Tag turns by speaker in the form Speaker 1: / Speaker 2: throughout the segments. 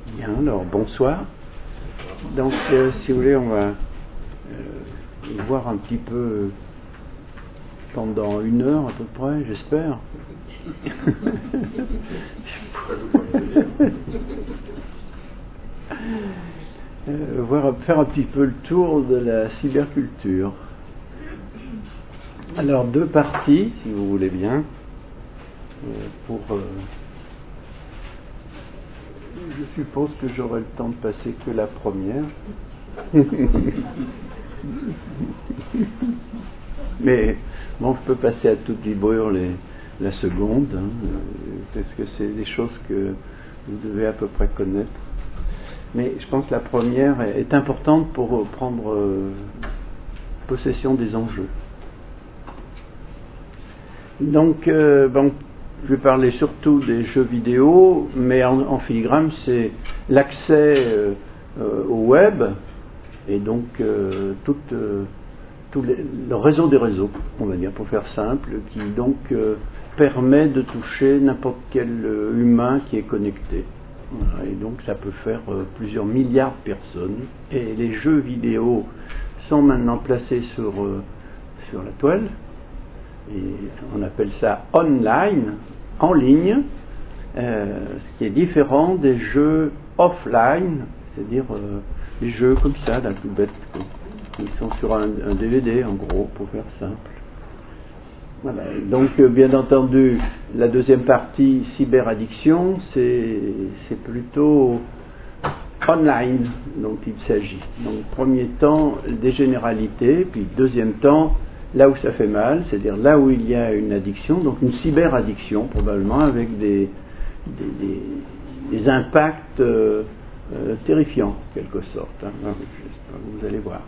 Speaker 1: Bien, alors bonsoir. Donc, si vous voulez, on va voir un petit peu pendant 1 heure à peu près, j'espère. Faire un petit peu le tour de la cyberculture. Alors, 2 parties, si vous voulez bien, je suppose que j'aurai le temps de passer que la première. Mais bon, je peux passer à toute vibrure la seconde, parce que c'est des choses que vous devez à peu près connaître. Mais je pense que la première est importante pour prendre possession des enjeux. Donc, je vais parler surtout des jeux vidéo, mais en filigrane, c'est l'accès au web et donc tout le réseau des réseaux, on va dire, pour faire simple, qui donc permet de toucher n'importe quel humain qui est connecté. Voilà, et donc ça peut faire plusieurs milliards de personnes. Et les jeux vidéo sont maintenant placés sur la toile. Et on appelle ça online, en ligne, ce qui est différent des jeux offline, c'est-à-dire des jeux comme ça, là, tout bête, qui sont sur un DVD, en gros, pour faire simple. Voilà. Donc, bien entendu, la deuxième partie, cyberaddiction, c'est plutôt online dont il s'agit. Donc, premier temps, des généralités, puis deuxième temps, là où ça fait mal, c'est-à-dire là où il y a une addiction, donc une cyberaddiction probablement, avec des impacts terrifiants, en quelque sorte. Vous allez voir.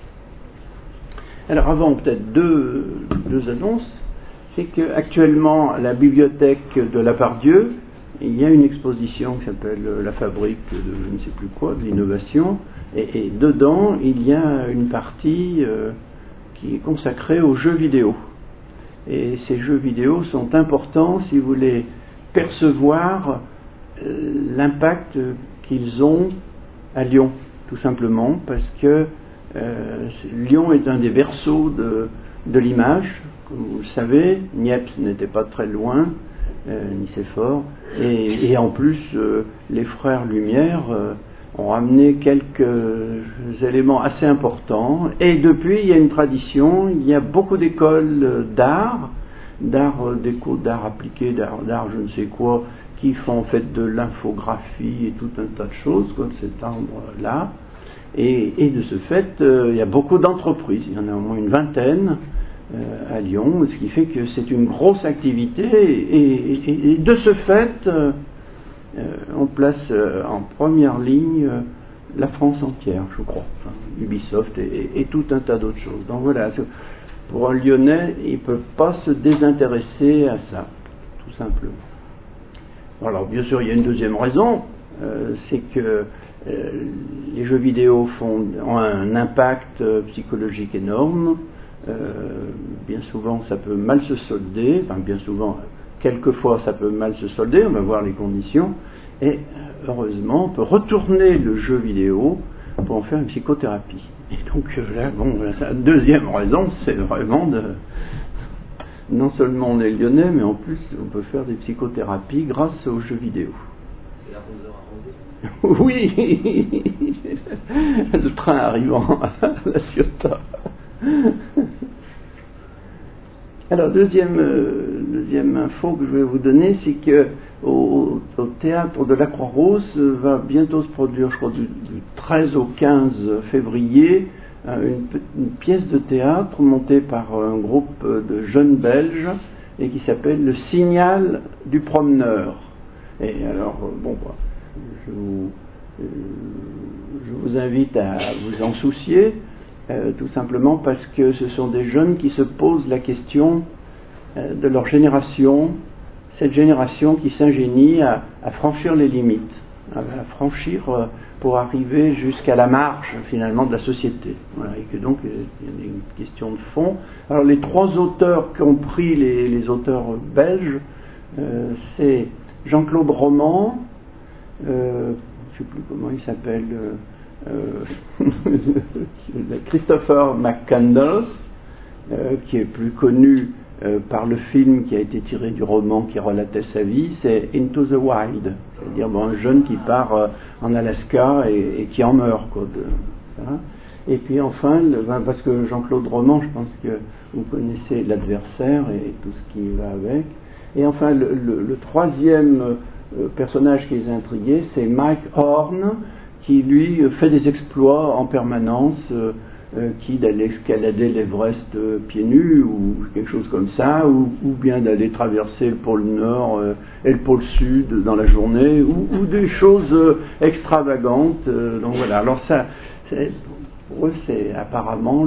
Speaker 1: Alors avant, peut-être deux annonces. C'est qu'actuellement, à la bibliothèque de La Part-Dieu, il y a une exposition qui s'appelle La fabrique de je ne sais plus quoi, de l'innovation, et dedans, il y a une partie qui est consacrée aux jeux vidéo. Et ces jeux vidéo sont importants si vous voulez percevoir l'impact qu'ils ont à Lyon, tout simplement, parce que Lyon est un des berceaux de l'image. Comme vous le savez, Niepce n'était pas très loin, ni Séphore, et en plus, les frères Lumière ont ramené quelques éléments assez importants, et depuis il y a une tradition, il y a beaucoup d'écoles d'art déco, d'art appliqué, d'art je ne sais quoi, qui font en fait de l'infographie et tout un tas de choses comme cet arbre-là, et de ce fait, il y a beaucoup d'entreprises, il y en a au moins une vingtaine à Lyon, ce qui fait que c'est une grosse activité, et de ce fait, on place en première ligne la France entière, je crois, enfin, Ubisoft et tout un tas d'autres choses. Donc voilà, pour un Lyonnais, il ne peut pas se désintéresser à ça, tout simplement. Alors bien sûr, il y a une deuxième raison, c'est que les jeux vidéo ont un impact psychologique énorme. Bien souvent, ça peut mal se solder, enfin bien souvent, quelquefois ça peut mal se solder, on va voir les conditions, et heureusement, on peut retourner le jeu vidéo pour en faire une psychothérapie. Et donc là, la deuxième raison, c'est vraiment non seulement on est lyonnais, mais en plus on peut faire des psychothérapies grâce aux jeux vidéo.
Speaker 2: C'est l'arroseur arrosé.
Speaker 1: Oui, le train arrivant à la Ciotat. Alors, deuxième info que je vais vous donner, c'est que au théâtre de la Croix-Rousse va bientôt se produire, je crois, du 13 au 15 février, une pièce de théâtre montée par un groupe de jeunes Belges et qui s'appelle Le Signal du Promeneur. Et alors, je vous invite à vous en soucier. Tout simplement parce que ce sont des jeunes qui se posent la question de leur génération, cette génération qui s'ingénie à franchir les limites, à franchir pour arriver jusqu'à la marge finalement de la société. Voilà, et que donc il y a une question de fond. Alors les 3 auteurs qu'ont pris les auteurs belges, c'est Jean-Claude Roman, je ne sais plus comment il s'appelle, Christopher McCandless, qui est plus connu par le film qui a été tiré du roman qui relatait sa vie, c'est Into the Wild, c'est-à-dire un jeune qui part en Alaska et qui en meurt, quoi. Et puis enfin, parce que Jean-Claude Roman, je pense que vous connaissez l'adversaire et tout ce qui va avec. Et enfin, le troisième personnage qui les a intrigués, c'est Mike Horn, qui lui fait des exploits en permanence, qui d'aller escalader l'Everest pieds nus ou quelque chose comme ça, ou bien d'aller traverser le pôle Nord et le pôle Sud dans la journée, ou des choses extravagantes. Donc voilà. Alors ça, pour eux, c'est apparemment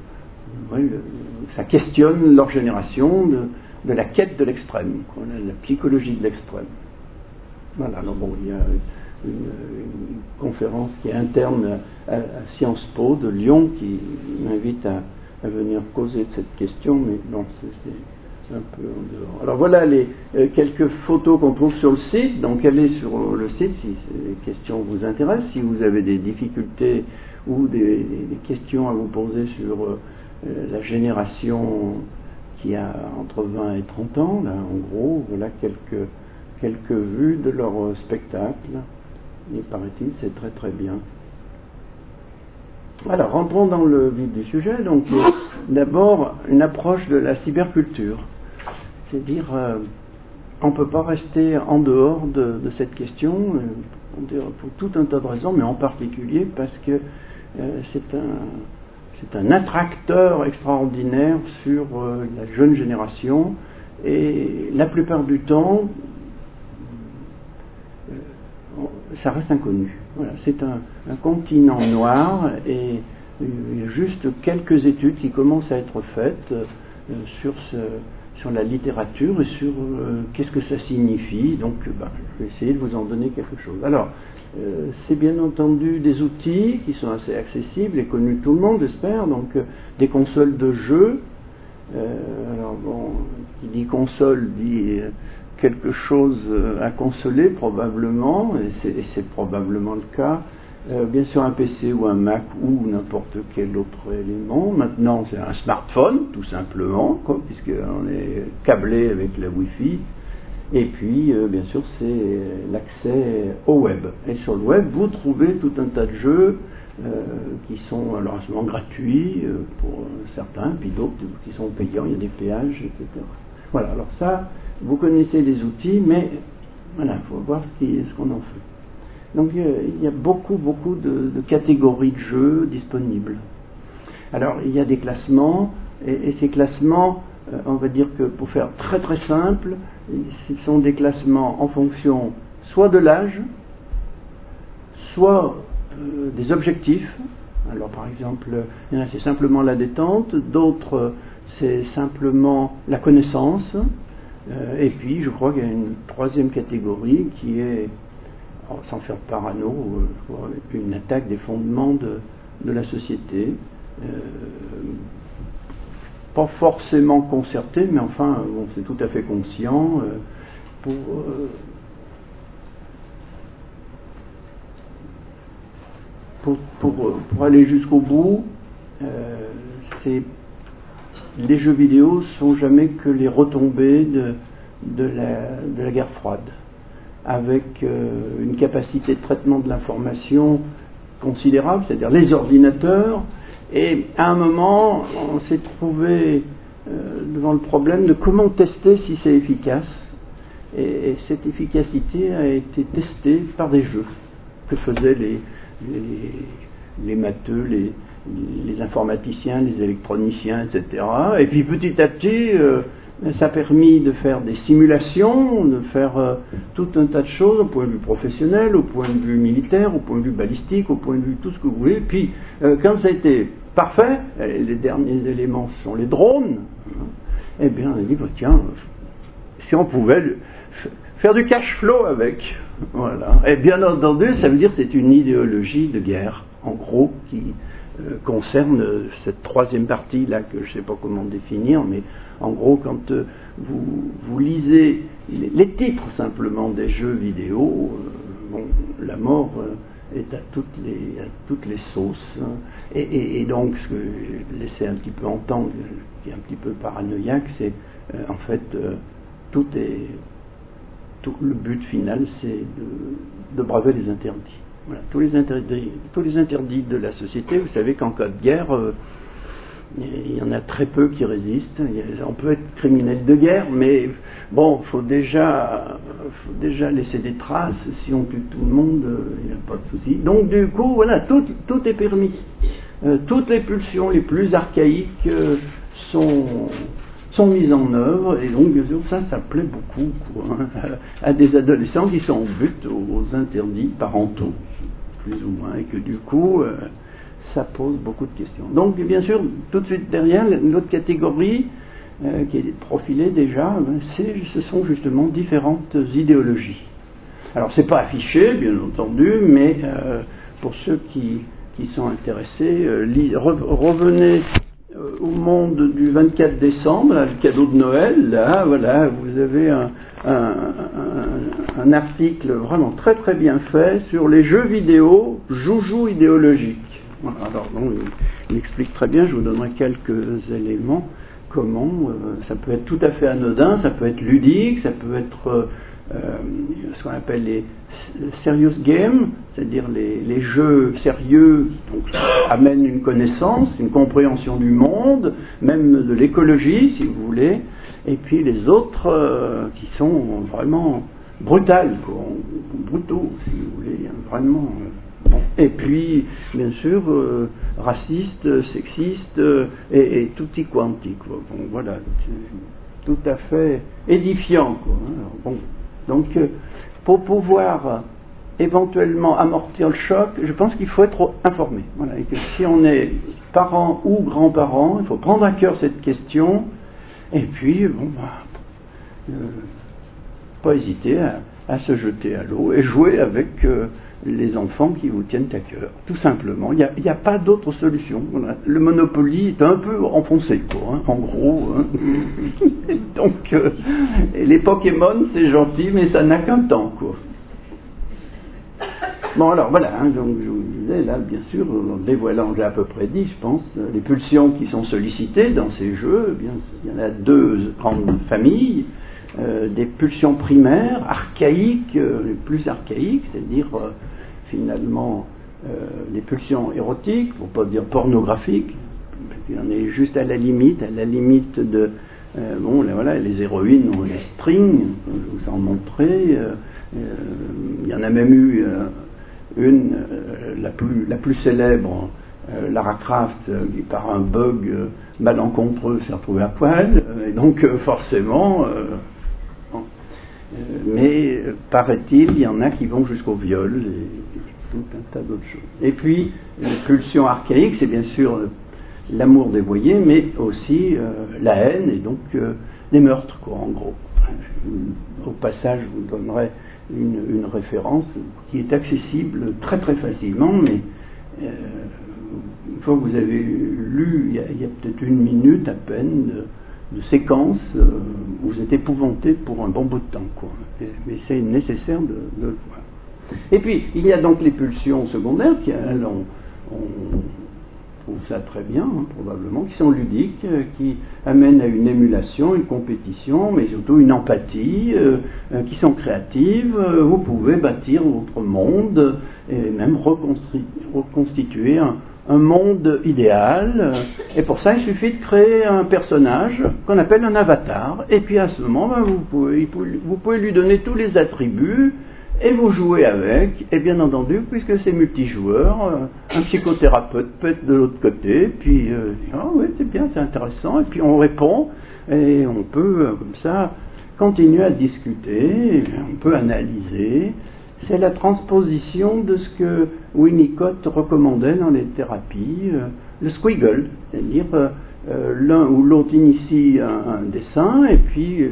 Speaker 1: ça questionne leur génération de la quête de l'extrême, la psychologie de l'extrême. Voilà. Alors bon, il y a une conférence qui est interne à Sciences Po de Lyon qui m'invite à venir causer de cette question, mais non, c'est un peu en dehors. Alors voilà les quelques photos qu'on trouve sur le site. Donc allez sur le site si ces questions vous intéressent, si vous avez des difficultés ou des questions à vous poser sur la génération qui a entre 20 et 30 ans, là, en gros, voilà quelques vues de leur spectacle. Il paraît-il, c'est très très bien. Alors, rentrons dans le vif du sujet. Donc, d'abord, une approche de la cyberculture. C'est-à-dire, on ne peut pas rester en dehors de cette question, pour tout un tas de raisons, mais en particulier parce que c'est un attracteur extraordinaire sur la jeune génération, et la plupart du temps, ça reste inconnu. Voilà, c'est un continent noir, et il y a juste quelques études qui commencent à être faites sur la littérature et sur qu'est-ce que ça signifie. Donc je vais essayer de vous en donner quelque chose. Alors, c'est bien entendu des outils qui sont assez accessibles et connus de tout le monde, j'espère, donc des consoles de jeux. Alors bon, qui dit console dit quelque chose à consoler probablement, et c'est probablement le cas. Bien sûr un PC ou un Mac ou n'importe quel autre élément. Maintenant c'est un smartphone tout simplement, puisqu'on est câblé avec la Wi-Fi. Et puis bien sûr c'est l'accès au web. Et sur le web vous trouvez tout un tas de jeux qui sont alors souvent gratuits pour certains, puis d'autres qui sont payants, il y a des péages, etc. Voilà, alors ça, vous connaissez les outils, mais voilà, il faut voir ce qu'on en fait. Donc il y a beaucoup de catégories de jeux disponibles. Alors il y a des classements, et ces classements, on va dire que pour faire très très simple, ce sont des classements en fonction soit de l'âge, soit des objectifs. Alors par exemple, il y en a c'est simplement la détente, d'autres c'est simplement la connaissance, et puis je crois qu'il y a une troisième catégorie qui est, sans faire parano, une attaque des fondements de la société, pas forcément concertée, mais enfin bon, c'est tout à fait conscient pour aller jusqu'au bout. Les jeux vidéo sont jamais que les retombées de la guerre froide, avec une capacité de traitement de l'information considérable, c'est-à-dire les ordinateurs, et à un moment on s'est trouvé devant le problème de comment tester si c'est efficace, et cette efficacité a été testée par des jeux que faisaient les matheux, les informaticiens, les électroniciens, etc. Et puis petit à petit, ça a permis de faire des simulations, de faire tout un tas de choses au point de vue professionnel, au point de vue militaire, au point de vue balistique, au point de vue tout ce que vous voulez. Puis quand ça a été parfait, les derniers éléments sont les drones, eh bien on a dit, tiens, si on pouvait faire du cash flow avec, voilà. Et bien entendu, ça veut dire que c'est une idéologie de guerre, en gros, qui concerne cette troisième partie là que je ne sais pas comment définir, mais en gros quand vous lisez les titres simplement des jeux vidéo, bon, la mort est à toutes les sauces, et donc ce que j'ai laissé un petit peu entendre, qui est un petit peu paranoïaque, c'est en fait tout le but final, c'est de braver les interdits. Voilà, tous les interdits de la société. Vous savez qu'en cas de guerre, il y en a très peu qui résistent. On peut être criminel de guerre, mais bon, faut déjà laisser des traces. Si on tue tout le monde, il n'y a pas de souci. Donc du coup, voilà, tout est permis. Toutes les pulsions les plus archaïques sont mises en œuvre, et donc bien sûr ça plaît beaucoup à des adolescents qui sont en but aux interdits parentaux, plus ou moins, et que du coup ça pose beaucoup de questions. Donc bien sûr, tout de suite derrière, l'autre catégorie qui est profilée déjà, ce sont justement différentes idéologies. Alors c'est pas affiché, bien entendu, mais pour ceux qui sont intéressés, revenez au monde du 24 décembre, là, le cadeau de Noël, là, voilà, vous avez un article vraiment très très bien fait sur les jeux vidéo joujou idéologiques. Voilà, alors bon, il explique très bien, je vous donnerai quelques éléments, comment ça peut être tout à fait anodin, ça peut être ludique, ça peut être ce qu'on appelle les serious games, c'est-à-dire les jeux sérieux qui donc amènent une connaissance, une compréhension du monde, même de l'écologie si vous voulez, et puis les autres qui sont vraiment brutaux si vous voulez, vraiment. Et puis bien sûr racistes, sexistes et tutti quanti, quoi. Bon, voilà, tout à fait édifiant, quoi. Alors, bon. Donc, pour pouvoir éventuellement amortir le choc, je pense qu'il faut être informé. Voilà, et que si on est parent ou grand-parent, il faut prendre à cœur cette question, et puis, bon, pas hésiter à se jeter à l'eau et jouer avec les enfants qui vous tiennent à cœur. Tout simplement, il n'y a pas d'autre solution. Voilà. Le Monopoly est un peu enfoncé, quoi, hein, en gros. Hein. Donc, les Pokémon, c'est gentil, mais ça n'a qu'un temps, quoi. Bon, alors voilà, hein, donc je vous disais, là, bien sûr, en dévoilant, j'ai à peu près dit, je pense, les pulsions qui sont sollicitées dans ces jeux, bien, il y en a deux grandes familles. Des pulsions primaires, archaïques, les plus archaïques, c'est-à-dire finalement les pulsions érotiques, pour pas dire pornographiques, on est juste à la limite de bon, là, voilà, les héroïnes ont les strings, je vous en montrer, il y en a même eu une, la plus célèbre, Lara Croft, qui par un bug malencontreux s'est retrouvée à poil, et donc forcément mais paraît-il, il y en a qui vont jusqu'au viol et tout un tas d'autres choses. Et puis, les pulsions archaïques, c'est bien sûr l'amour dévoyé, mais aussi la haine et donc les meurtres, quoi, en gros. Au passage, je vous donnerai une référence qui est accessible très très facilement, mais une fois que vous avez lu, il y a peut-être une minute à peine de séquence, vous êtes épouvanté pour un bon bout de temps, quoi. Mais c'est nécessaire de le voir. Et puis, il y a donc les pulsions secondaires qui, elles, on trouve ça très bien, hein, probablement, qui sont ludiques, qui amènent à une émulation, une compétition, mais surtout une empathie, qui sont créatives. Vous pouvez bâtir votre monde et même reconstituer un monde idéal, et pour ça il suffit de créer un personnage qu'on appelle un avatar, et puis à ce moment vous pouvez lui donner tous les attributs et vous jouez avec, et bien entendu puisque c'est multijoueur, un psychothérapeute peut être de l'autre côté, puis ah oui c'est bien, c'est intéressant, et puis on répond et on peut comme ça continuer à discuter, on peut analyser. C'est la transposition de ce que Winnicott recommandait dans les thérapies, le squiggle, c'est-à-dire l'un ou l'autre initie un dessin, et puis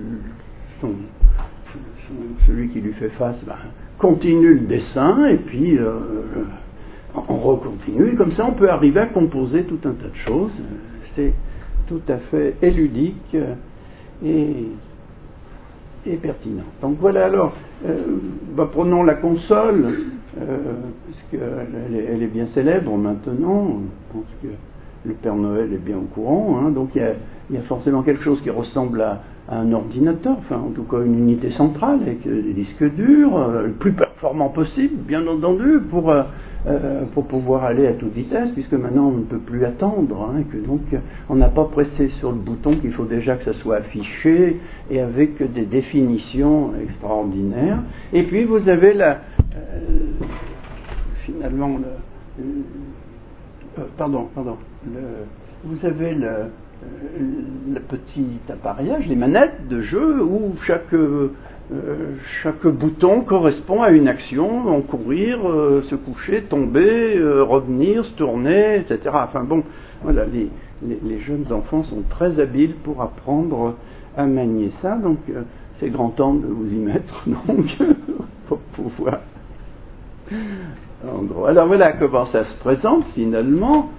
Speaker 1: celui qui lui fait face continue le dessin, et puis on recontinue, et comme ça on peut arriver à composer tout un tas de choses. C'est tout à fait ludique et est pertinente. Donc voilà, alors, prenons la console, puisqu'elle est bien célèbre maintenant. Je pense que le Père Noël est bien au courant, hein, donc il y a forcément quelque chose qui ressemble à un ordinateur, enfin en tout cas une unité centrale avec des disques durs, le plus performant possible, bien entendu, pour pouvoir aller à toute vitesse, puisque maintenant on ne peut plus attendre, hein, et que donc on n'a pas pressé sur le bouton qu'il faut déjà que ça soit affiché, et avec des définitions extraordinaires. Et puis vous avez vous avez le petit appareillage, les manettes de jeu, où chaque bouton correspond à une action, courir, se coucher, tomber, revenir, se tourner, etc. Enfin bon, voilà, les jeunes enfants sont très habiles pour apprendre à manier ça, donc c'est grand temps de vous y mettre, donc, pour pouvoir... Alors voilà comment ça se présente finalement.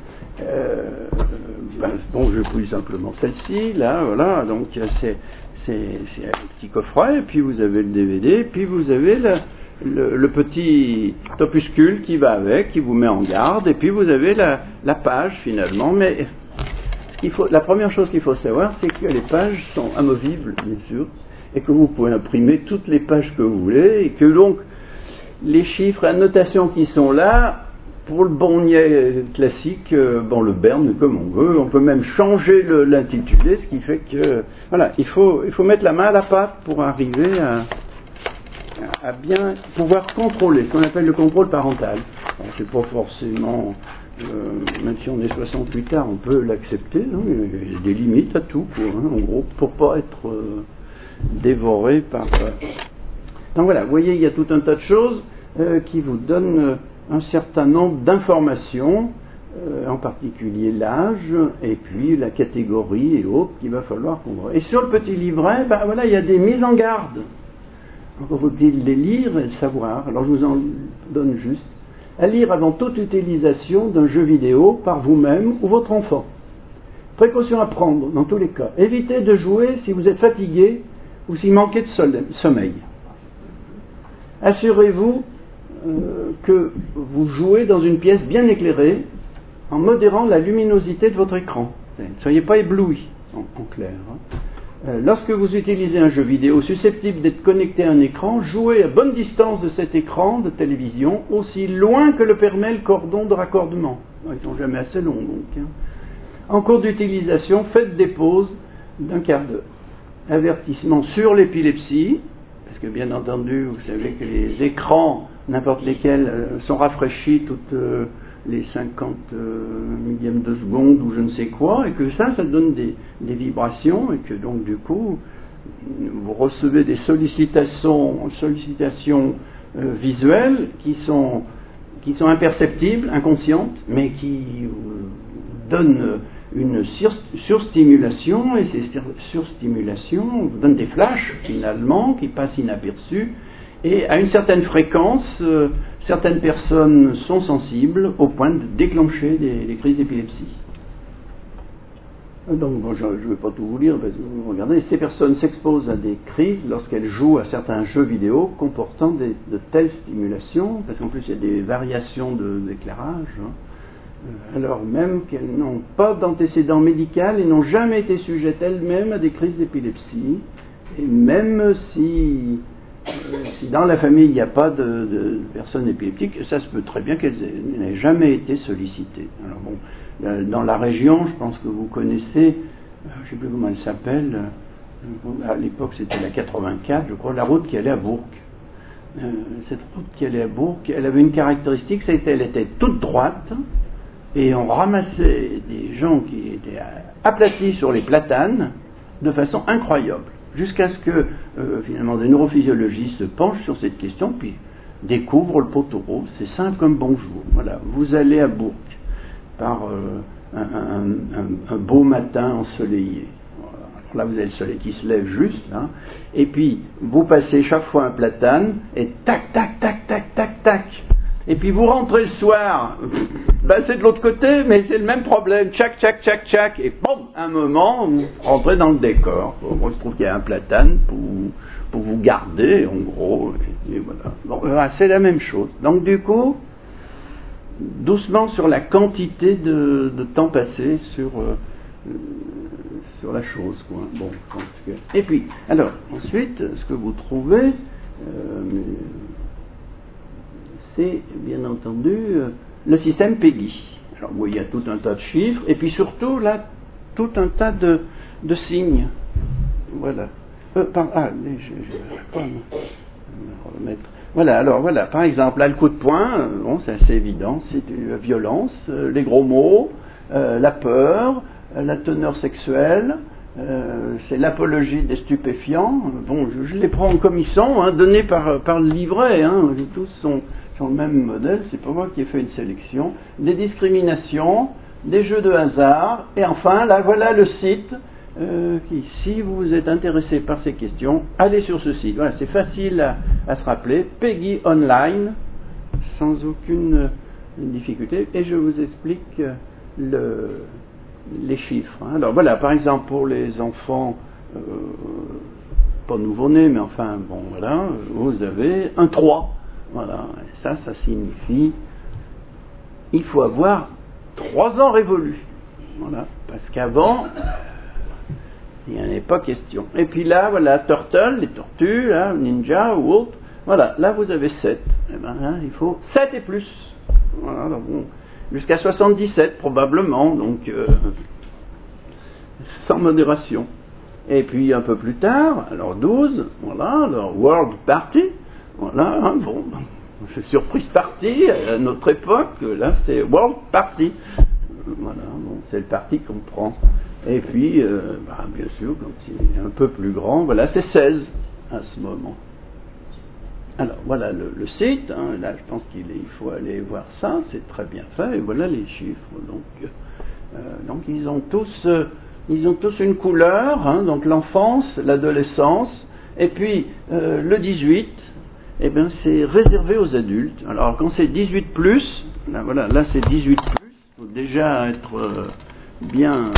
Speaker 1: J'ai pris simplement celle-ci, là, voilà, donc c'est un petit coffret, et puis vous avez le DVD, puis vous avez le petit opuscule qui va avec, qui vous met en garde, et puis vous avez la page finalement, mais la première chose qu'il faut savoir, c'est que les pages sont amovibles, bien sûr, et que vous pouvez imprimer toutes les pages que vous voulez, et que donc les chiffres et annotations qui sont là, pour le bon niais classique, le berne comme on veut, on peut même changer l'intitulé, ce qui fait que, voilà, il faut mettre la main à la pâte pour arriver à bien pouvoir contrôler, ce qu'on appelle le contrôle parental. Alors, c'est pas forcément, même si on est 68 tard, on peut l'accepter, hein, il y a des limites à tout, en gros, pour pas être dévoré par... Donc voilà, vous voyez, il y a tout un tas de choses qui vous donnent un certain nombre d'informations, en particulier l'âge, et puis la catégorie et autres qu'il va falloir comprendre. Et sur le petit livret, voilà, il y a des mises en garde. Encore faut-il les lire et le savoir. Alors je vous en donne juste. À lire avant toute utilisation d'un jeu vidéo par vous-même ou votre enfant. Précaution à prendre dans tous les cas. Évitez de jouer si vous êtes fatigué ou si manquez de sommeil. Assurez-vous que vous jouez dans une pièce bien éclairée en modérant la luminosité de votre écran. Ne soyez pas ébloui, en clair. Lorsque vous utilisez un jeu vidéo susceptible d'être connecté à un écran, jouez à bonne distance de cet écran de télévision, aussi loin que le permet le cordon de raccordement. Ils ne sont jamais assez longs, donc. En cours d'utilisation, faites des pauses d'1 quart d'heure. Avertissement sur l'épilepsie, parce que bien entendu, vous savez que les écrans, n'importe lesquels, sont rafraîchis toutes les 50 millièmes de seconde ou je ne sais quoi, et que ça donne des vibrations, et que donc du coup, vous recevez des sollicitations visuelles qui sont imperceptibles, inconscientes, mais qui donnent une surstimulation, et ces surstimulations vous donnent des flashs finalement qui passent inaperçus, et à une certaine fréquence, certaines personnes sont sensibles au point de déclencher des crises d'épilepsie. Donc je ne vais pas tout vous lire, parce que vous regardez, ces personnes s'exposent à des crises lorsqu'elles jouent à certains jeux vidéo comportant de telles stimulations, parce qu'en plus il y a des variations d'éclairage, hein, alors même qu'elles n'ont pas d'antécédent médical et n'ont jamais été sujettes elles-mêmes à des crises d'épilepsie, et même si dans la famille il n'y a pas de personnes épileptiques, ça se peut très bien qu'elles n'aient jamais été sollicitées. Alors bon, dans la région, je pense que vous connaissez, je ne sais plus comment elle s'appelle, à l'époque c'était la 84, je crois, la route qui allait à Bourg. Cette route qui allait à Bourg, elle avait une caractéristique, elle était toute droite, et on ramassait des gens qui étaient aplatis sur les platanes de façon incroyable, jusqu'à ce que finalement des neurophysiologistes se penchent sur cette question, puis découvrent le poteau rose. C'est simple comme bonjour. Voilà, vous allez à Bourg par un beau matin ensoleillé. Voilà. Alors là, vous avez le soleil qui se lève juste, là, et puis vous passez chaque fois un platane, et tac, tac, tac, tac, tac, tac. Et puis vous rentrez le soir, c'est de l'autre côté, mais c'est le même problème, tchac, tchac, tchac, tchac, et boum, un moment, vous rentrez dans le décor. Bon, il se trouve qu'il y a un platane, pour vous garder, en gros. Et voilà. Bon, c'est la même chose. Donc du coup, doucement sur la quantité de temps passé sur la chose, quoi. Bon, et puis, alors, ensuite, ce que vous trouvez, c'est bien entendu le système PEGI. Alors, vous voyez, il y a tout un tas de chiffres, et puis surtout, là, tout un tas de signes. Voilà. Je vais pas me remettre. Voilà, alors voilà, par exemple, là, le coup de poing, bon, c'est assez évident, c'est la violence, les gros mots, la peur, la teneur sexuelle, c'est l'apologie des stupéfiants. Bon, je les prends comme ils sont, hein, donnés par le livret, hein, tous sont le même modèle, c'est pas moi qui ai fait une sélection. Des discriminations, des jeux de hasard, et enfin, là, voilà le site. Si vous êtes intéressé par ces questions, allez sur ce site. Voilà, c'est facile à se rappeler. PEGI Online, sans aucune difficulté. Et je vous explique les chiffres. Alors voilà, par exemple, pour les enfants, pas nouveau-nés, mais enfin, bon, voilà, vous avez un 3. Voilà, et ça signifie il faut avoir 3 ans révolus. Voilà, parce qu'avant, il n'y en avait pas question. Et puis là, voilà, Turtle, les tortues, là, Ninja ou autre, voilà, là vous avez 7. Eh ben, là, il faut 7 et plus. Voilà, donc, bon, jusqu'à 77 probablement, donc sans modération. Et puis un peu plus tard, alors 12, voilà, alors World Party, voilà, hein, bon, c'est Surprise Party, à notre époque, là c'est World Party. Voilà, bon, c'est le parti qu'on prend. Et puis, bien sûr, quand il est un peu plus grand, voilà, c'est 16 à ce moment. Alors, voilà le site, hein, là je pense qu'il faut aller voir ça, c'est très bien fait, et voilà les chiffres. Donc ils ont tous une couleur, hein, donc l'enfance, l'adolescence, et puis le 18, eh bien c'est réservé aux adultes. Alors quand c'est 18 plus, là, voilà, là c'est 18 plus, il faut déjà être bien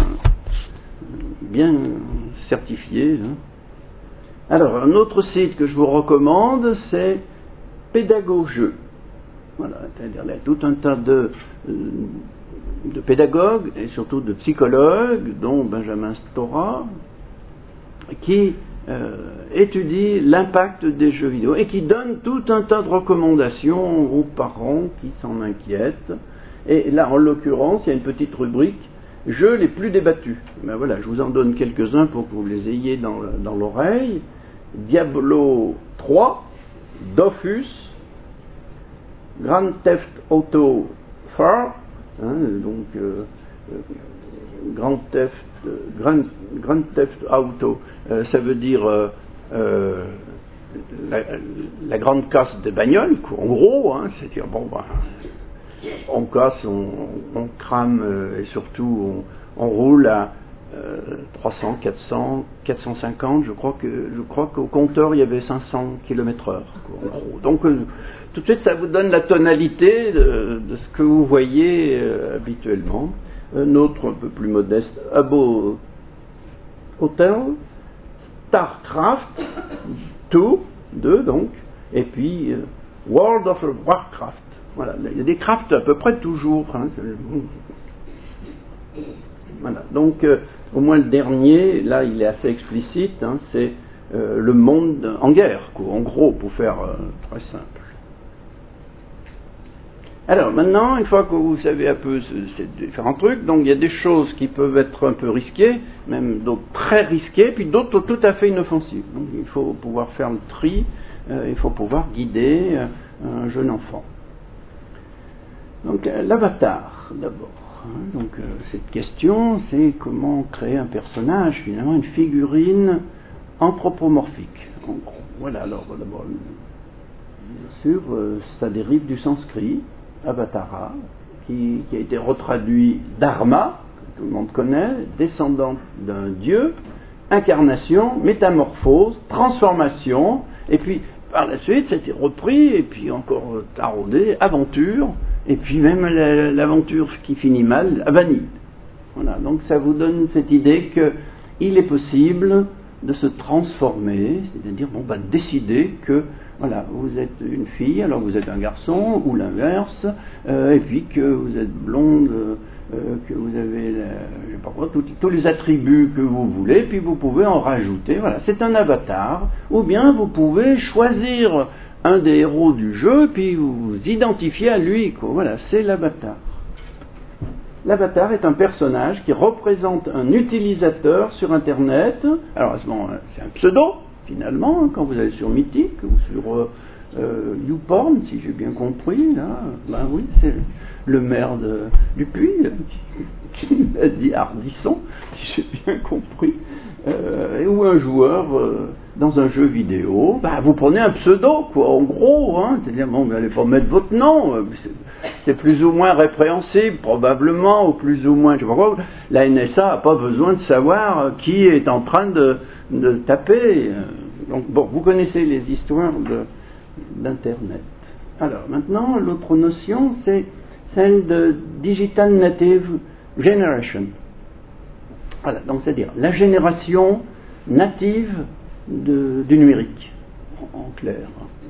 Speaker 1: certifié. Hein. Alors, un autre site que je vous recommande, c'est Pédagogeux. Voilà, c'est-à-dire il y a tout un tas de pédagogues et surtout de psychologues, dont Benjamin Stora, qui étudient l'impact des jeux vidéo et qui donnent tout un tas de recommandations aux parents qui s'en inquiètent. Et là, en l'occurrence, il y a une petite rubrique jeux les plus débattus. Ben voilà, je vous en donne quelques-uns pour que vous les ayez dans l'oreille. Diablo 3, Dofus, Grand Theft Auto 4, hein, donc Grand Theft Auto, ça veut dire la grande casse des bagnoles, en gros, hein, c'est-à-dire bon, on casse, on crame et surtout on roule à 300, 400, 450, je crois qu'au compteur il y avait 500 km/h, en gros. Donc tout de suite ça vous donne la tonalité de ce que vous voyez habituellement. Un autre un peu plus modeste, Abo Hotel, Starcraft 2 donc, et puis World of Warcraft. Voilà, il y a des crafts à peu près toujours. Hein. Voilà, donc au moins le dernier, là il est assez explicite, hein, c'est le monde en guerre, quoi, en gros, pour faire très simple. Alors maintenant, une fois que vous savez un peu ces différents trucs, donc il y a des choses qui peuvent être un peu risquées, même d'autres très risquées, puis d'autres tout à fait inoffensives. Donc il faut pouvoir faire le tri, il faut pouvoir guider un jeune enfant. Donc l'avatar d'abord. Donc cette question, c'est comment créer un personnage, finalement une figurine anthropomorphique. En gros. Voilà, alors d'abord, bien sûr, ça dérive du sanskrit, avatara, qui a été retraduit dharma, que tout le monde connaît, descendant d'un dieu, incarnation, métamorphose, transformation, et puis par la suite, c'était repris, et puis encore taraudé, aventure, et puis même l'aventure qui finit mal, vanille. Voilà, donc ça vous donne cette idée qu'il est possible de se transformer, c'est-à-dire décider que voilà, vous êtes une fille, alors vous êtes un garçon, ou l'inverse, et puis que vous êtes blonde, que vous avez je sais pas quoi, tous les attributs que vous voulez, puis vous pouvez en rajouter. Voilà, c'est un avatar, ou bien vous pouvez choisir un des héros du jeu, puis vous vous identifiez à lui, quoi. Voilà, c'est l'avatar. L'avatar est un personnage qui représente un utilisateur sur Internet. Alors à ce moment, c'est un pseudo, finalement, quand vous allez sur Mythic ou sur YouPorn, si j'ai bien compris. Là, ben oui, c'est le maire du Puy qui m'a dit Ardisson, si j'ai bien compris. Ou un joueur dans un jeu vidéo, vous prenez un pseudo, quoi, en gros, hein, c'est-à-dire, bon, vous n'allez pas mettre votre nom, c'est plus ou moins répréhensible, probablement, ou plus ou moins, je sais pas quoi, la NSA n'a pas besoin de savoir qui est en train de taper. Donc, bon, vous connaissez les histoires d'Internet. Alors, maintenant, l'autre notion, c'est celle de Digital Native Generation. Voilà, donc c'est-à-dire la génération native du numérique, en clair.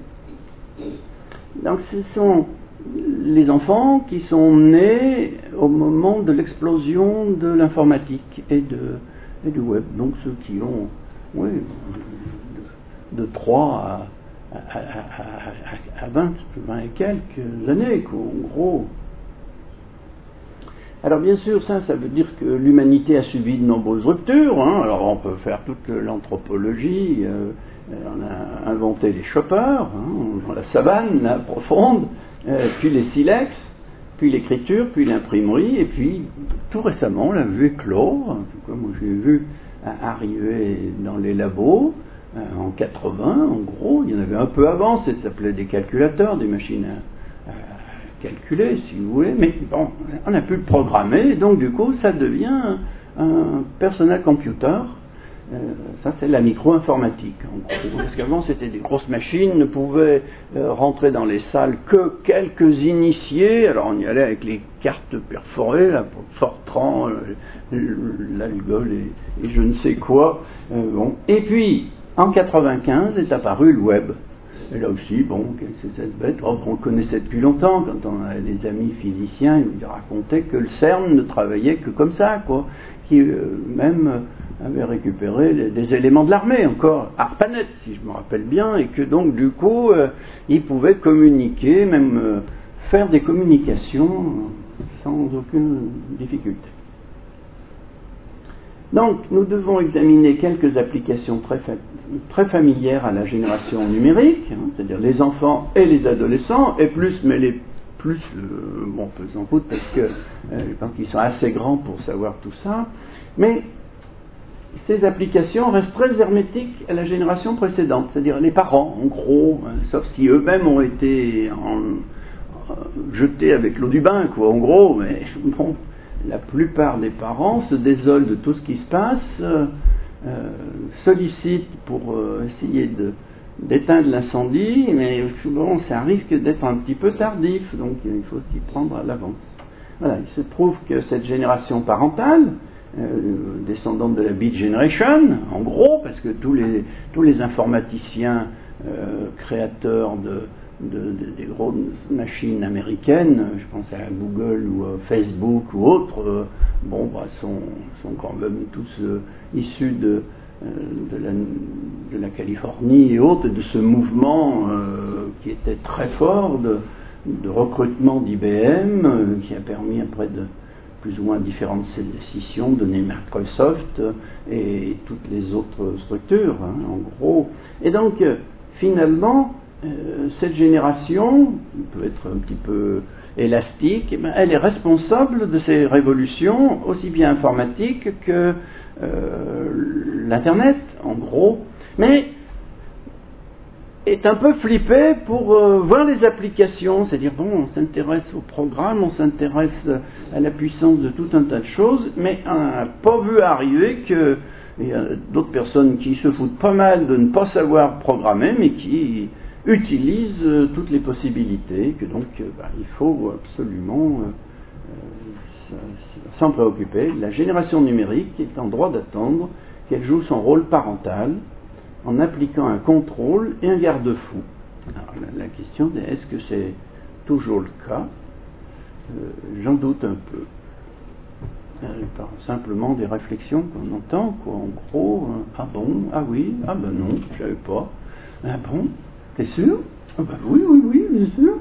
Speaker 1: Donc ce sont les enfants qui sont nés au moment de l'explosion de l'informatique et du web. Donc ceux qui ont de 3 à 20 et quelques années, quoi, en gros. Alors bien sûr, ça veut dire que l'humanité a subi de nombreuses ruptures, hein. Alors on peut faire toute l'anthropologie, on a inventé les choppers, hein, dans la savane, là, profonde, puis les silex, puis l'écriture, puis l'imprimerie, et puis tout récemment, on l'a vu éclore, en tout cas moi j'ai vu arriver dans les labos, en 80, en gros, il y en avait un peu avant, ça s'appelait des calculateurs, des machines à calculer, si vous voulez, mais bon, on a pu le programmer, et donc du coup, ça devient un personal computer. Ça, c'est la micro-informatique, en gros. Parce qu'avant, c'était des grosses machines, ne pouvaient rentrer dans les salles que quelques initiés. Alors, on y allait avec les cartes perforées, là, pour Fortran, l'algol et je ne sais quoi. Bon. Et puis, en 95, est apparu le web. Et là aussi, bon, c'est cette bête, on le connaissait depuis longtemps, quand on avait des amis physiciens, ils nous racontaient que le CERN ne travaillait que comme ça, quoi, qui même avait récupéré des éléments de l'armée, encore, ARPANET, si je me rappelle bien, et que donc, du coup, ils pouvaient communiquer, même faire des communications sans aucune difficulté. Donc, nous devons examiner quelques applications très familières à la génération numérique, hein, c'est-à-dire les enfants et les adolescents, et plus, mais les plus, bon, on peut s'en foutre parce que je pense qu'ils sont assez grands pour savoir tout ça, mais ces applications restent très hermétiques à la génération précédente, c'est-à-dire les parents, en gros, hein, sauf si eux-mêmes ont été jetés avec l'eau du bain, quoi, en gros, mais bon. La plupart des parents se désolent de tout ce qui se passe, sollicitent pour essayer d'éteindre l'incendie, mais bon, ça risque d'être un petit peu tardif, donc il faut s'y prendre à l'avance. Voilà, il se trouve que cette génération parentale, descendante de la Beat Generation, en gros, parce que tous les informaticiens créateurs des grosses machines américaines, je pense à Google ou à Facebook ou autres, sont quand même tous issus de la Californie et autres, de ce mouvement qui était très fort de recrutement d'IBM, qui a permis après de plus ou moins différentes scissions, donner Microsoft et toutes les autres structures, hein, en gros. Et donc, finalement, cette génération, qui peut être un petit peu élastique, elle est responsable de ces révolutions, aussi bien informatiques que l'Internet, en gros, mais est un peu flippée pour voir les applications, c'est-à-dire, bon, on s'intéresse au programme, on s'intéresse à la puissance de tout un tas de choses, mais on n'a pas vu arriver que il y a d'autres personnes qui se foutent pas mal de ne pas savoir programmer, mais qui utilisent toutes les possibilités, que donc il faut absolument s'en préoccuper. La génération numérique est en droit d'attendre qu'elle joue son rôle parental en appliquant un contrôle et un garde-fou. Alors la question est, est-ce que c'est toujours le cas? J'en doute un peu. Simplement des réflexions qu'on entend, quoi. En gros, ah bon, ah oui, ah ben non, je savais pas. Ah bon, t'es sûr? Ah ben oui, bien sûr.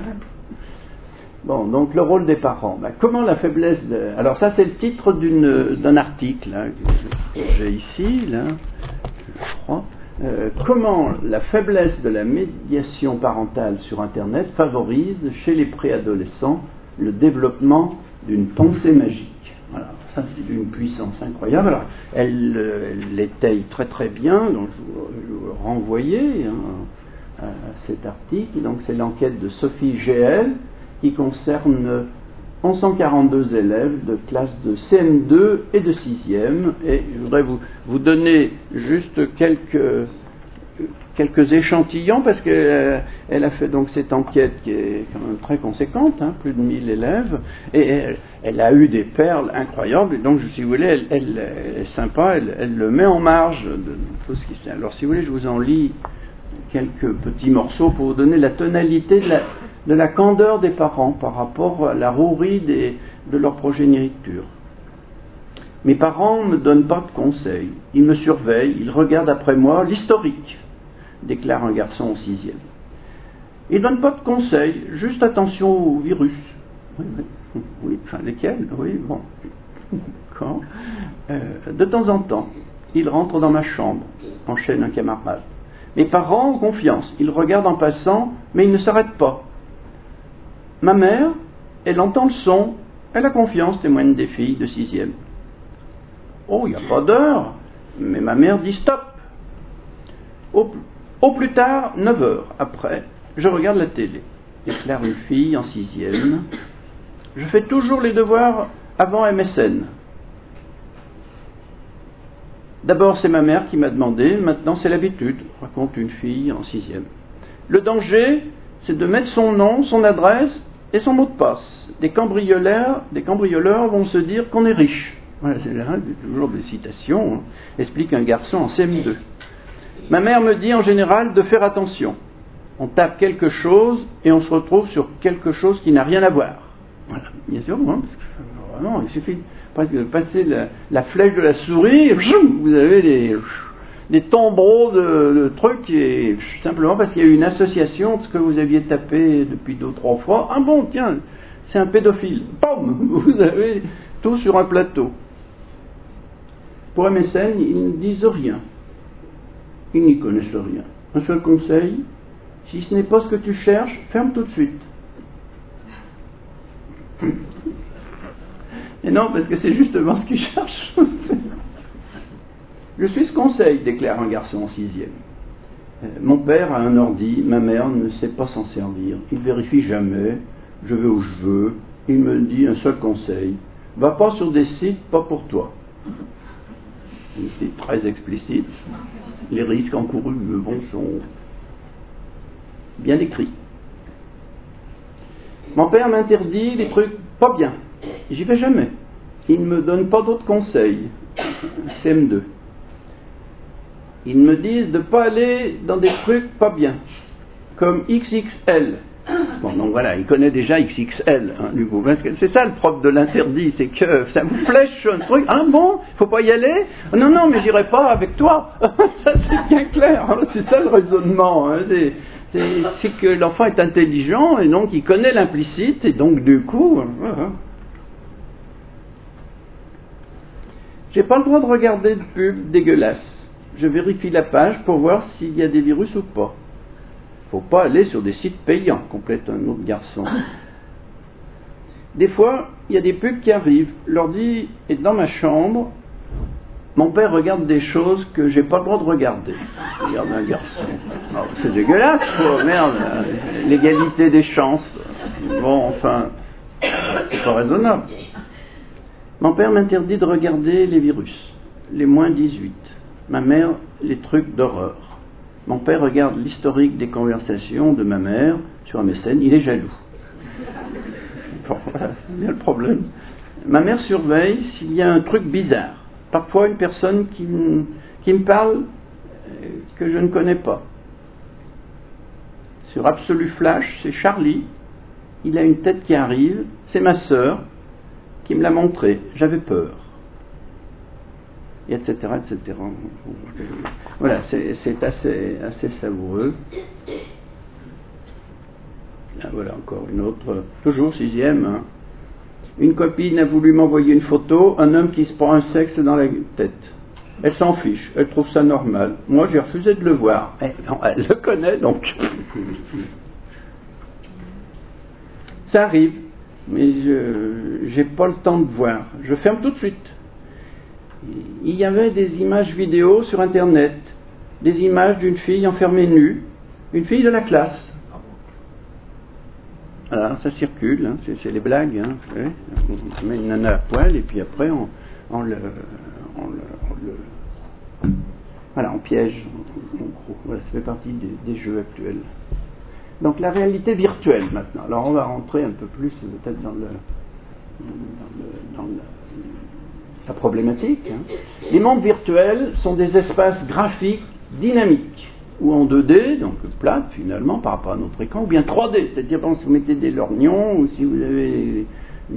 Speaker 1: Bon, donc le rôle des parents. Comment la faiblesse de... Alors ça, c'est le titre d'un article là, que j'ai ici, là, je crois. Comment la faiblesse de la médiation parentale sur Internet favorise chez les préadolescents le développement d'une pensée magique. Voilà, ça c'est d'une puissance incroyable. Alors, elle l'étaye très très bien, donc je vous renvoyais à cet article. Donc c'est l'enquête de Sophie Géel qui concerne 1142 élèves de classe de CM2 et de 6e. Et je voudrais vous donner juste quelques échantillons, parce qu'elle a fait donc cette enquête qui est quand même très conséquente, plus de 1000 élèves, et elle a eu des perles incroyables, et donc si vous voulez, elle est sympa, elle le met en marge de tout ce qui se fait. Alors si vous voulez, je vous en lis quelques petits morceaux pour vous donner la tonalité de la candeur des parents par rapport à la rouerie de leur progéniture. Mes parents ne me donnent pas de conseils, ils me surveillent, ils regardent après moi l'historique, déclare un garçon au 6e. Ils ne donnent pas de conseils, juste attention aux virus. Oui, enfin lesquels? Oui, bon. Quand de temps en temps, ils rentrent dans ma chambre, enchaîne un camarade. Mes parents ont confiance, ils regardent en passant, mais ils ne s'arrêtent pas. Ma mère, elle entend le son, elle a confiance, témoignent des filles de 6e. Oh, il n'y a pas d'heure, mais ma mère dit stop. Au plus tard, 9 heures après, je regarde la télé, déclare une fille en 6e. Je fais toujours les devoirs avant MSN. D'abord, c'est ma mère qui m'a demandé, maintenant c'est l'habitude, raconte une fille en 6e. Le danger, c'est de mettre son nom, son adresse et son mot de passe. Des cambrioleurs vont se dire qu'on est riche. Voilà, c'est là, toujours des citations, explique un garçon en CM2. Ma mère me dit en général de faire attention. On tape quelque chose et on se retrouve sur quelque chose qui n'a rien à voir. Voilà, bien sûr, parce que vraiment, il suffit presque de passer la flèche de la souris, et vous avez des tombereaux de trucs, et simplement parce qu'il y a eu une association de ce que vous aviez tapé depuis 2 ou 3 fois. Ah bon, tiens, c'est un pédophile. Pam, vous avez tout sur un plateau. Pour MSN, ils ne disent rien. Ils n'y connaissent rien. Un seul conseil, si ce n'est pas ce que tu cherches, ferme tout de suite. Et non, parce que c'est justement ce qu'ils cherchent. Je suis ce conseil, déclare un garçon en 6e. Mon père a un ordi, ma mère ne sait pas s'en servir. Il vérifie jamais, je vais où je veux. Il me dit un seul conseil, va pas sur des sites pas pour toi. C'est très explicite. Les risques encourus sont bien décrits. Mon père m'interdit des trucs pas bien. J'y vais jamais. Il ne me donne pas d'autres conseils. CM2. Ils me disent de ne pas aller dans des trucs pas bien, comme XXL. Bon, donc voilà, il connaît déjà XXL, du coup. Parce que c'est ça le propre de l'interdit, c'est que ça vous flèche un truc. Ah bon, faut pas y aller? Non, mais j'irai pas avec toi. Ça c'est bien clair, c'est ça le raisonnement. C'est que l'enfant est intelligent et donc il connaît l'implicite et donc du coup, voilà. J'ai pas le droit de regarder de pub dégueulasse. Je vérifie la page pour voir s'il y a des virus ou pas. Faut pas aller sur des sites payants, complète un autre garçon. Des fois, il y a des pubs qui arrivent. L'ordi est dans ma chambre. Mon père regarde des choses que j'ai pas le droit de regarder. Regarde un garçon. Oh, c'est dégueulasse, quoi. Merde. L'égalité des chances. Bon, enfin, c'est pas raisonnable. Mon père m'interdit de regarder les virus, les moins 18. Ma mère, les trucs d'horreur. Mon père regarde l'historique des conversations de ma mère sur MSN, il est jaloux. Bon, voilà, c'est bien le problème. Ma mère surveille s'il y a un truc bizarre. parfois une personne qui me parle que je ne connais pas. Sur Absolu Flash, c'est Charlie, il a une tête qui arrive, c'est ma sœur qui me l'a montré, j'avais peur. Et etc., etc. Voilà, c'est assez savoureux. Là, voilà encore une autre, toujours 6e. Hein. Une copine a voulu m'envoyer une photo, un homme qui se prend un sexe dans la tête. Elle s'en fiche, elle trouve ça normal. Moi, j'ai refusé de le voir. Non, elle le connaît, donc. Ça arrive, mais je n'ai pas le temps de voir. Je ferme tout de suite. Il y avait des images vidéo sur Internet, des images d'une fille enfermée nue, une fille de la classe. Voilà, ça circule, hein, c'est les blagues. Hein, on met une nana à poil et puis après on piège. En gros. Voilà, ça fait partie des jeux actuels. Donc la réalité virtuelle maintenant. Alors on va rentrer un peu plus peut-être dans la problématique. Hein. Les mondes virtuels sont des espaces graphiques dynamiques, ou en 2D, donc plate finalement par rapport à notre écran, ou bien 3D, c'est-à-dire si vous mettez des lorgnons, ou si vous avez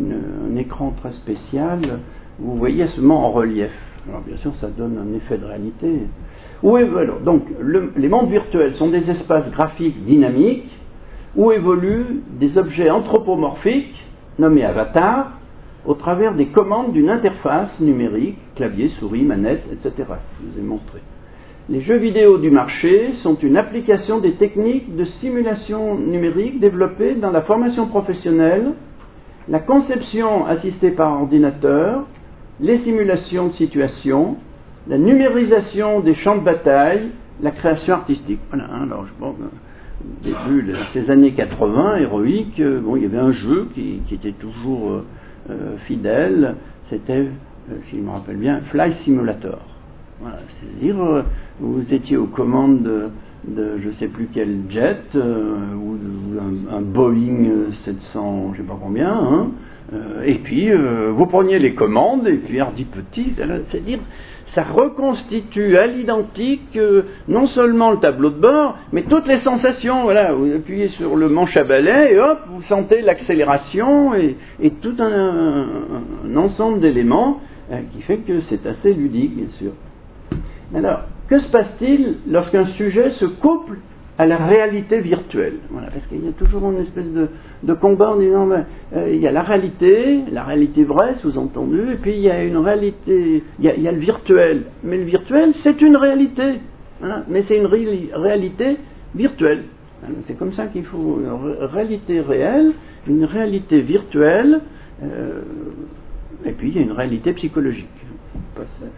Speaker 1: un écran très spécial, vous voyez seulement en relief. Alors bien sûr ça donne un effet de réalité. Alors, donc les mondes virtuels sont des espaces graphiques dynamiques, où évoluent des objets anthropomorphiques, nommés avatars, au travers des commandes d'une interface numérique, clavier, souris, manette, etc. Je vous ai montré. Les jeux vidéo du marché sont une application des techniques de simulation numérique développées dans la formation professionnelle, la conception assistée par ordinateur, les simulations de situation, la numérisation des champs de bataille, la création artistique. Voilà, alors au début de ces années 80, héroïques, il y avait un jeu qui était toujours fidèle, c'était, si je me rappelle bien, Flight Simulator. Voilà, c'est-à-dire, vous étiez aux commandes de je ne sais plus quel jet, ou un Boeing 700, je ne sais pas combien, hein, et puis vous preniez les commandes, et puis hardi petit, c'est-à-dire, ça reconstitue à l'identique non seulement le tableau de bord, mais toutes les sensations. Voilà, vous appuyez sur le manche à balai et hop, vous sentez l'accélération et tout un ensemble d'éléments qui fait que c'est assez ludique, bien sûr. Alors, que se passe-t-il lorsqu'un sujet se couple à la réalité virtuelle? Voilà, parce qu'il y a toujours une espèce de combat en disant il y a la réalité vraie, sous-entendu, et puis il y a une réalité, il y a le virtuel. Mais le virtuel, c'est une réalité, voilà, mais c'est une réalité virtuelle. C'est comme ça qu'il faut une réalité réelle, une réalité virtuelle, et puis il y a une réalité psychologique. Passage.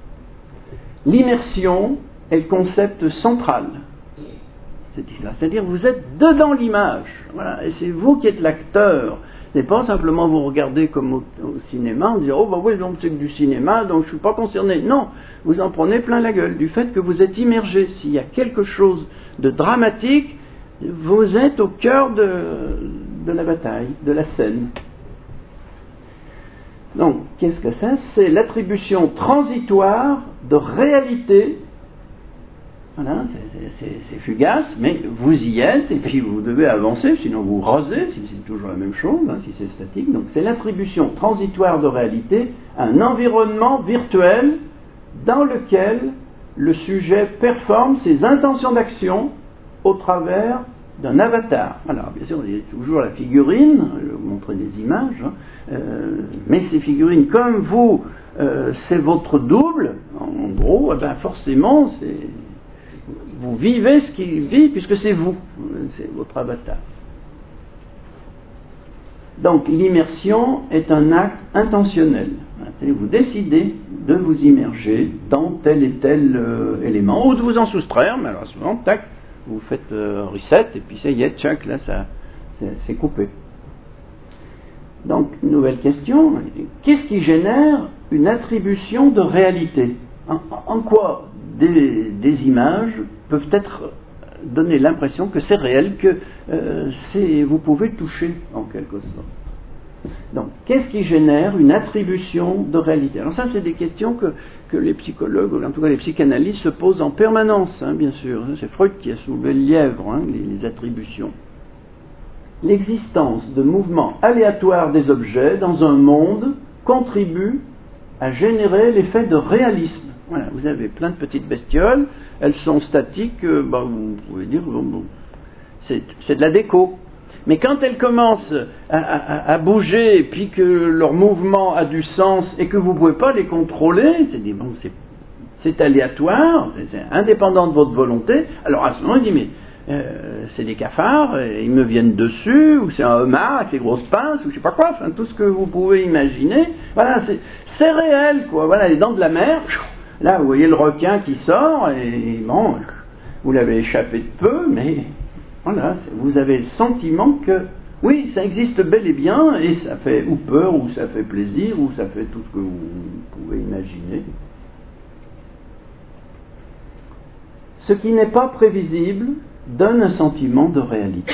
Speaker 1: L'immersion est le concept central. C'est-à-dire vous êtes dedans l'image, voilà, et c'est vous qui êtes l'acteur. C'est pas simplement vous regarder comme au cinéma, en disant oui, donc c'est que du cinéma, donc je suis pas concerné. Non, vous en prenez plein la gueule du fait que vous êtes immergé. S'il y a quelque chose de dramatique, vous êtes au cœur de la bataille, de la scène. Donc, qu'est-ce que c'est? C'est l'attribution transitoire de réalité. Voilà, c'est fugace, mais vous y êtes, et puis vous devez avancer, sinon vous rasez, si c'est toujours la même chose, hein, si c'est statique. Donc c'est l'attribution transitoire de réalité à un environnement virtuel dans lequel le sujet performe ses intentions d'action au travers d'un avatar. Alors bien sûr, il y a toujours la figurine, je vais vous montrer des images, hein, mais ces figurines, comme vous, c'est votre double, en gros, forcément, vous vivez ce qu'il vit puisque c'est vous, c'est votre avatar. Donc l'immersion est un acte intentionnel. Vous décidez de vous immerger dans tel et tel élément, ou de vous en soustraire, mais alors souvent, tac, vous faites reset, et puis ça y est, tchac, là, c'est coupé. Donc, nouvelle question, qu'est-ce qui génère une attribution de réalité? En quoi des images peuvent être donner l'impression que c'est réel, que vous pouvez toucher en quelque sorte. Donc, Qu'est-ce qui génère une attribution de réalité? Alors ça, c'est des questions que les psychologues, ou en tout cas les psychanalystes, se posent en permanence, hein, bien sûr. C'est Freud qui a soulevé le lièvre, hein, les attributions. L'existence de mouvements aléatoires des objets dans un monde contribue à générer l'effet de réalisme. Voilà, vous avez plein de petites bestioles, elles sont statiques, vous pouvez dire, c'est de la déco. Mais quand elles commencent à bouger, et puis que leur mouvement a du sens, et que vous ne pouvez pas les contrôler, c'est aléatoire, c'est indépendant de votre volonté, alors à ce moment, il dit, mais c'est des cafards, ils me viennent dessus, ou c'est un homard avec les grosses pinces, ou je sais pas quoi, enfin tout ce que vous pouvez imaginer, voilà, c'est réel, quoi, voilà, les dents de la mer, là vous voyez le requin qui sort, et bon, vous l'avez échappé de peu, mais voilà, vous avez le sentiment que, oui, ça existe bel et bien, et ça fait ou peur, ou ça fait plaisir, ou ça fait tout ce que vous pouvez imaginer. Ce qui n'est pas prévisible donne un sentiment de réalité.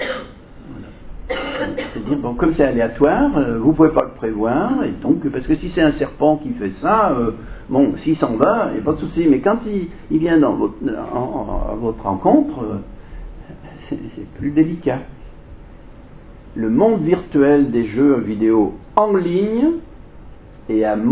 Speaker 1: Voilà. C'est-à-dire, bon, comme c'est aléatoire, vous ne pouvez pas le prévoir, et donc, parce que si c'est un serpent qui fait ça, bon, s'il s'en va, il n'y a pas de souci, mais quand il vient à votre rencontre, c'est plus délicat. Le monde virtuel des jeux vidéo en ligne et un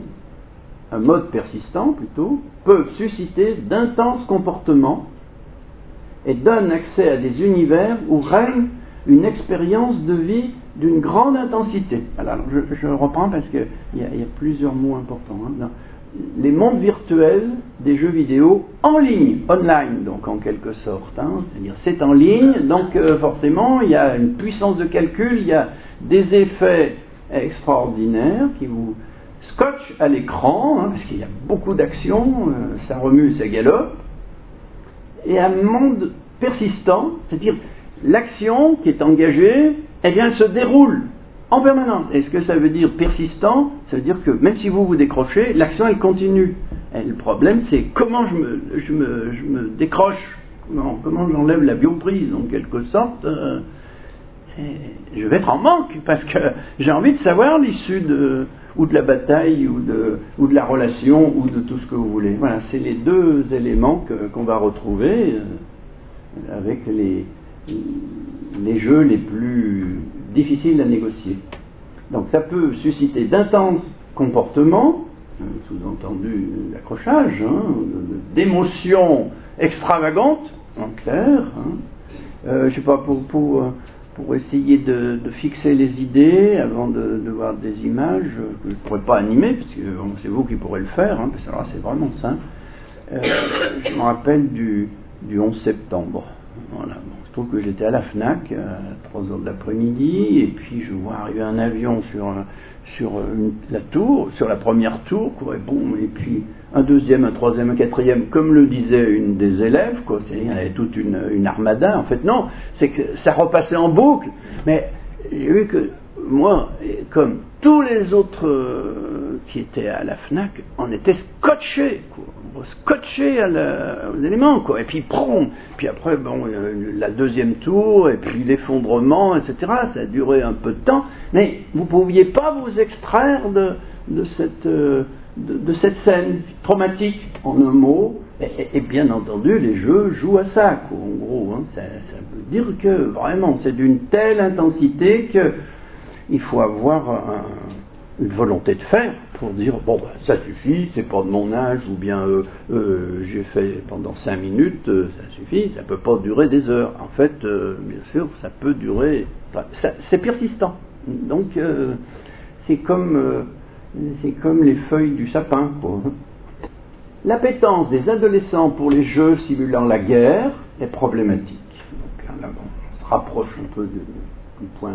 Speaker 1: mode persistant plutôt, peuvent susciter d'intenses comportements et donnent accès à des univers où règne une expérience de vie d'une grande intensité. Alors je reprends parce qu'il y a plusieurs mots importants. Hein. Les mondes virtuels des jeux vidéo en ligne, online donc en quelque sorte. Hein. C'est-à-dire c'est en ligne, donc forcément il y a une puissance de calcul, il y a des effets extraordinaires qui vous scotchent à l'écran, hein, parce qu'il y a beaucoup d'actions, ça remue, ça galope, et un monde persistant, c'est-à-dire l'action qui est engagée, eh bien elle se déroule en permanence. Et ce que ça veut dire persistant, ça veut dire que même si vous décrochez, l'action elle continue. Et le problème c'est comment je me décroche, comment j'enlève la bioprise en quelque sorte. Je vais être en manque parce que j'ai envie de savoir l'issue de la bataille ou de la relation ou de tout ce que vous voulez. Voilà, c'est les deux éléments qu'on va retrouver avec les jeux les plus difficiles à négocier. Donc ça peut susciter d'intenses comportements, sous-entendu l'accrochage, hein, d'émotions extravagantes, en clair. Hein. Je sais pas, pour essayer de fixer les idées avant de voir des images que je ne pourrais pas animer, parce que bon, c'est vous qui pourrez le faire, hein, parce que alors, c'est vraiment simple. Je me rappelle du 11 septembre. Voilà. Bon, je trouve que j'étais à la FNAC à 3h de l'après-midi, et puis je vois arriver un avion sur la tour, sur la première tour, quoi, et bon, et puis un deuxième, un troisième, un quatrième, comme le disait une des élèves, quoi, il y avait toute une armada. En fait, non, c'est que ça repassait en boucle, mais j'ai vu que moi, comme tous les autres qui étaient à la FNAC, on était scotchés, quoi. Scotché aux éléments, quoi. Et puis puis après, bon, la deuxième tour, et puis l'effondrement, etc. Ça a duré un peu de temps, mais vous ne pouviez pas vous extraire de cette scène traumatique, en un mot. Et bien entendu, les jeux jouent à ça, quoi. En gros, hein, ça veut dire que vraiment, c'est d'une telle intensité que il faut avoir une volonté de faire pour dire bon ça suffit, c'est pas de mon âge, ou bien j'ai fait pendant 5 minutes, ça suffit, ça peut pas durer des heures. En fait, bien sûr, ça peut durer, c'est persistant. Donc c'est comme les feuilles du sapin, quoi. L'appétence des adolescents pour les jeux simulant la guerre est problématique. Donc là, on se rapproche un peu du point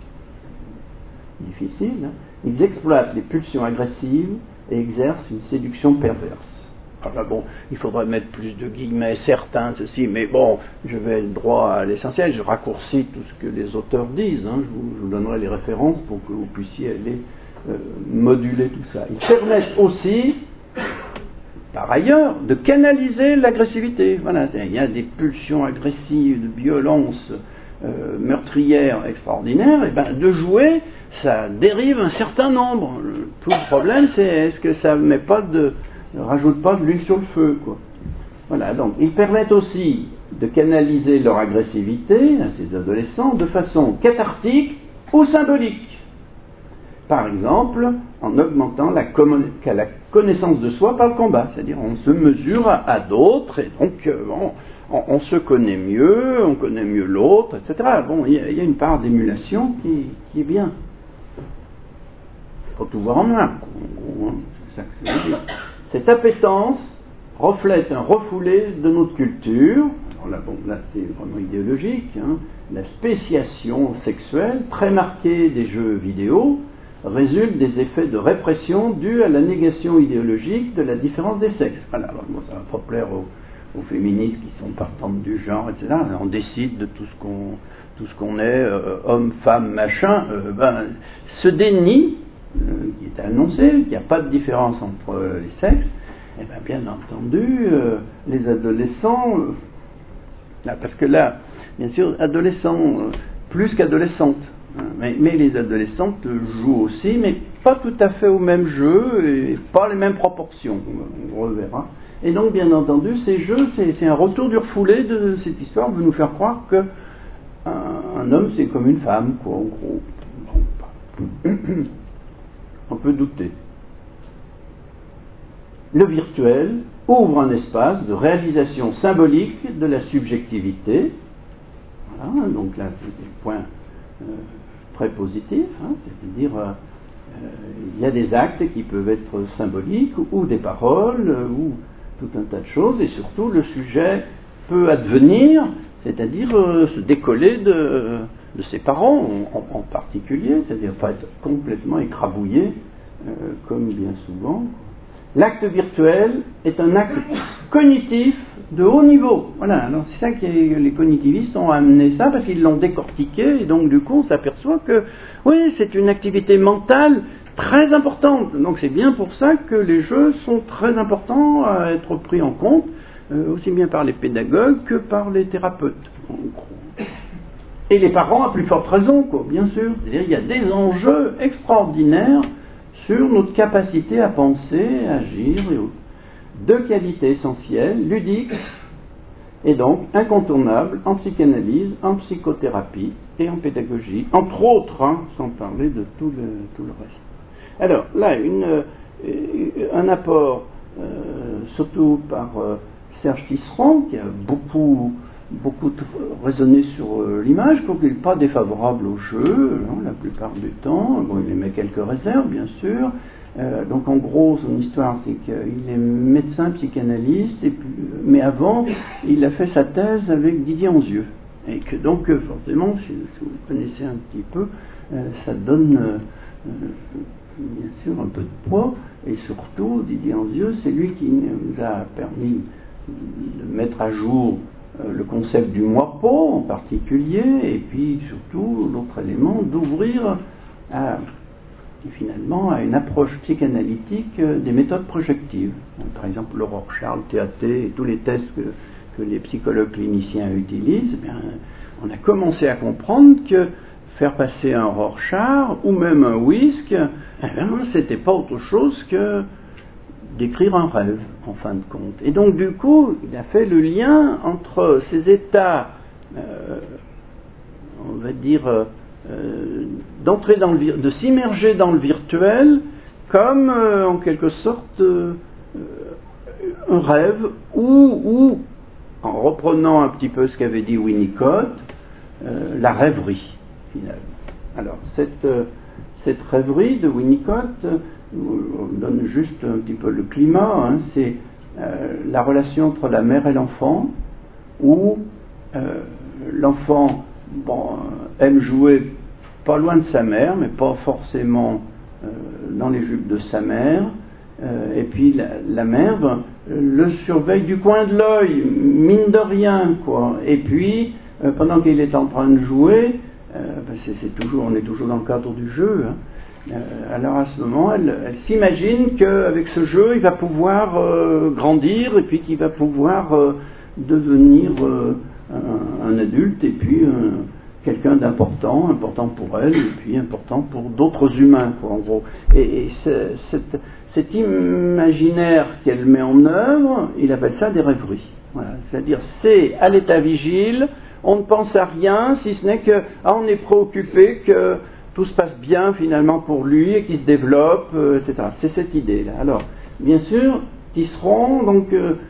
Speaker 1: difficile. Ils exploitent les pulsions agressives et exercent une séduction perverse. Alors là, bon, il faudrait mettre plus de guillemets, certains, ceci, mais bon, je vais droit à l'essentiel, je raccourcis tout ce que les auteurs disent, hein, je vous donnerai les références pour que vous puissiez aller moduler tout ça. Ils permettent aussi, par ailleurs, de canaliser l'agressivité. Voilà, il y a des pulsions agressives, de violence meurtrière extraordinaire, et ben de jouer, ça dérive un certain nombre. Tout le problème, c'est est-ce que ça rajoute pas de l'huile sur le feu, quoi. Voilà, donc ils permettent aussi de canaliser leur agressivité à ces adolescents de façon cathartique ou symbolique. Par exemple, en augmentant la connaissance de soi par le combat, c'est-à-dire on se mesure à d'autres et donc on se connaît mieux, on connaît mieux l'autre, etc. Bon, il y a une part d'émulation qui est bien. Il faut tout voir en un, en gros, hein, c'est ça que ça veut dire. Cette appétence reflète un refoulé de notre culture. Alors là, bon, là c'est vraiment idéologique, hein. La spéciation sexuelle très marquée des jeux vidéo résulte des effets de répression dus à la négation idéologique de la différence des sexes. Voilà, alors, bon, ça va pas plaire aux féministes qui sont partantes du genre, etc. On décide de tout ce qu'on est, homme, femme, machin. Ce déni qui est annoncé, qu'il n'y a pas de différence entre les sexes, et bien entendu, les adolescents, là, parce que là, bien sûr, adolescents, plus qu'adolescentes, hein, mais les adolescentes jouent aussi, mais pas tout à fait au même jeu, et pas les mêmes proportions, on reverra. Et donc, bien entendu, ces jeux, c'est un retour du refoulé de cette histoire de nous faire croire qu'un homme, c'est comme une femme, quoi, en gros. On peut douter. Le virtuel ouvre un espace de réalisation symbolique de la subjectivité. Voilà, donc là, c'est des points très positifs, hein, c'est-à-dire il y a des actes qui peuvent être symboliques ou des paroles ou tout un tas de choses, et surtout le sujet peut advenir, c'est-à-dire se décoller de ses parents en particulier, c'est-à-dire pas être complètement écrabouillé comme bien souvent. L'acte virtuel est un acte cognitif de haut niveau. Voilà, alors c'est ça que les cognitivistes ont amené ça, parce qu'ils l'ont décortiqué, et donc du coup on s'aperçoit que oui, c'est une activité mentale très importante. Donc c'est bien pour ça que les jeux sont très importants à être pris en compte, aussi bien par les pédagogues que par les thérapeutes, en gros. Et les parents à plus forte raison, quoi, bien sûr. C'est-à-dire il y a des enjeux extraordinaires sur notre capacité à penser, à agir et autres. Deux qualités essentielles, ludiques et donc incontournables en psychanalyse, en psychothérapie et en pédagogie, entre autres, hein, sans parler de tout le reste. Alors là, un apport, surtout par Serge Tisserand, qui a beaucoup raisonné sur l'image, pour qu'il n'est pas défavorable au jeu, hein, la plupart du temps. Bon, il émet quelques réserves, bien sûr. Donc en gros, son histoire, c'est qu'il est médecin psychanalyste, mais avant, il a fait sa thèse avec Didier Anzieux. Et que donc, forcément, si vous connaissez un petit peu, ça donne bien sûr un peu de poids, et surtout, Didier Anzieux, c'est lui qui nous a permis de mettre à jour le concept du moi-peau en particulier, et puis surtout l'autre élément d'ouvrir finalement à une approche psychanalytique des méthodes projectives. Donc, par exemple, le Rorschach, le TAT et tous les tests que les psychologues cliniciens utilisent, eh bien, on a commencé à comprendre que faire passer un Rorschach ou même un whisk, eh bien, c'était pas autre chose que d'écrire un rêve, en fin de compte. Et donc, du coup, il a fait le lien entre ces états, on va dire, d'entrer de s'immerger dans le virtuel, comme, en quelque sorte, un rêve, ou, en reprenant un petit peu ce qu'avait dit Winnicott, la rêverie, finalement. Alors, cette rêverie de Winnicott, on donne juste un petit peu le climat, hein, c'est la relation entre la mère et l'enfant, où l'enfant aime jouer pas loin de sa mère, mais pas forcément dans les jupes de sa mère, et puis la mère le surveille du coin de l'œil, mine de rien, quoi. Et puis, pendant qu'il est en train de jouer, on est toujours dans le cadre du jeu, hein. Alors à ce moment, elle s'imagine qu'avec ce jeu, il va pouvoir grandir, et puis qu'il va pouvoir devenir un adulte, et puis quelqu'un d'important, important pour elle, et puis important pour d'autres humains, quoi, en gros. Et cet imaginaire qu'elle met en œuvre, il appelle ça des rêveries. Voilà. C'est-à-dire, c'est à l'état vigile, on ne pense à rien, si ce n'est que on est préoccupé que tout se passe bien finalement pour lui et qu'il se développe, etc. C'est cette idée-là. Alors, bien sûr, Tisserand donc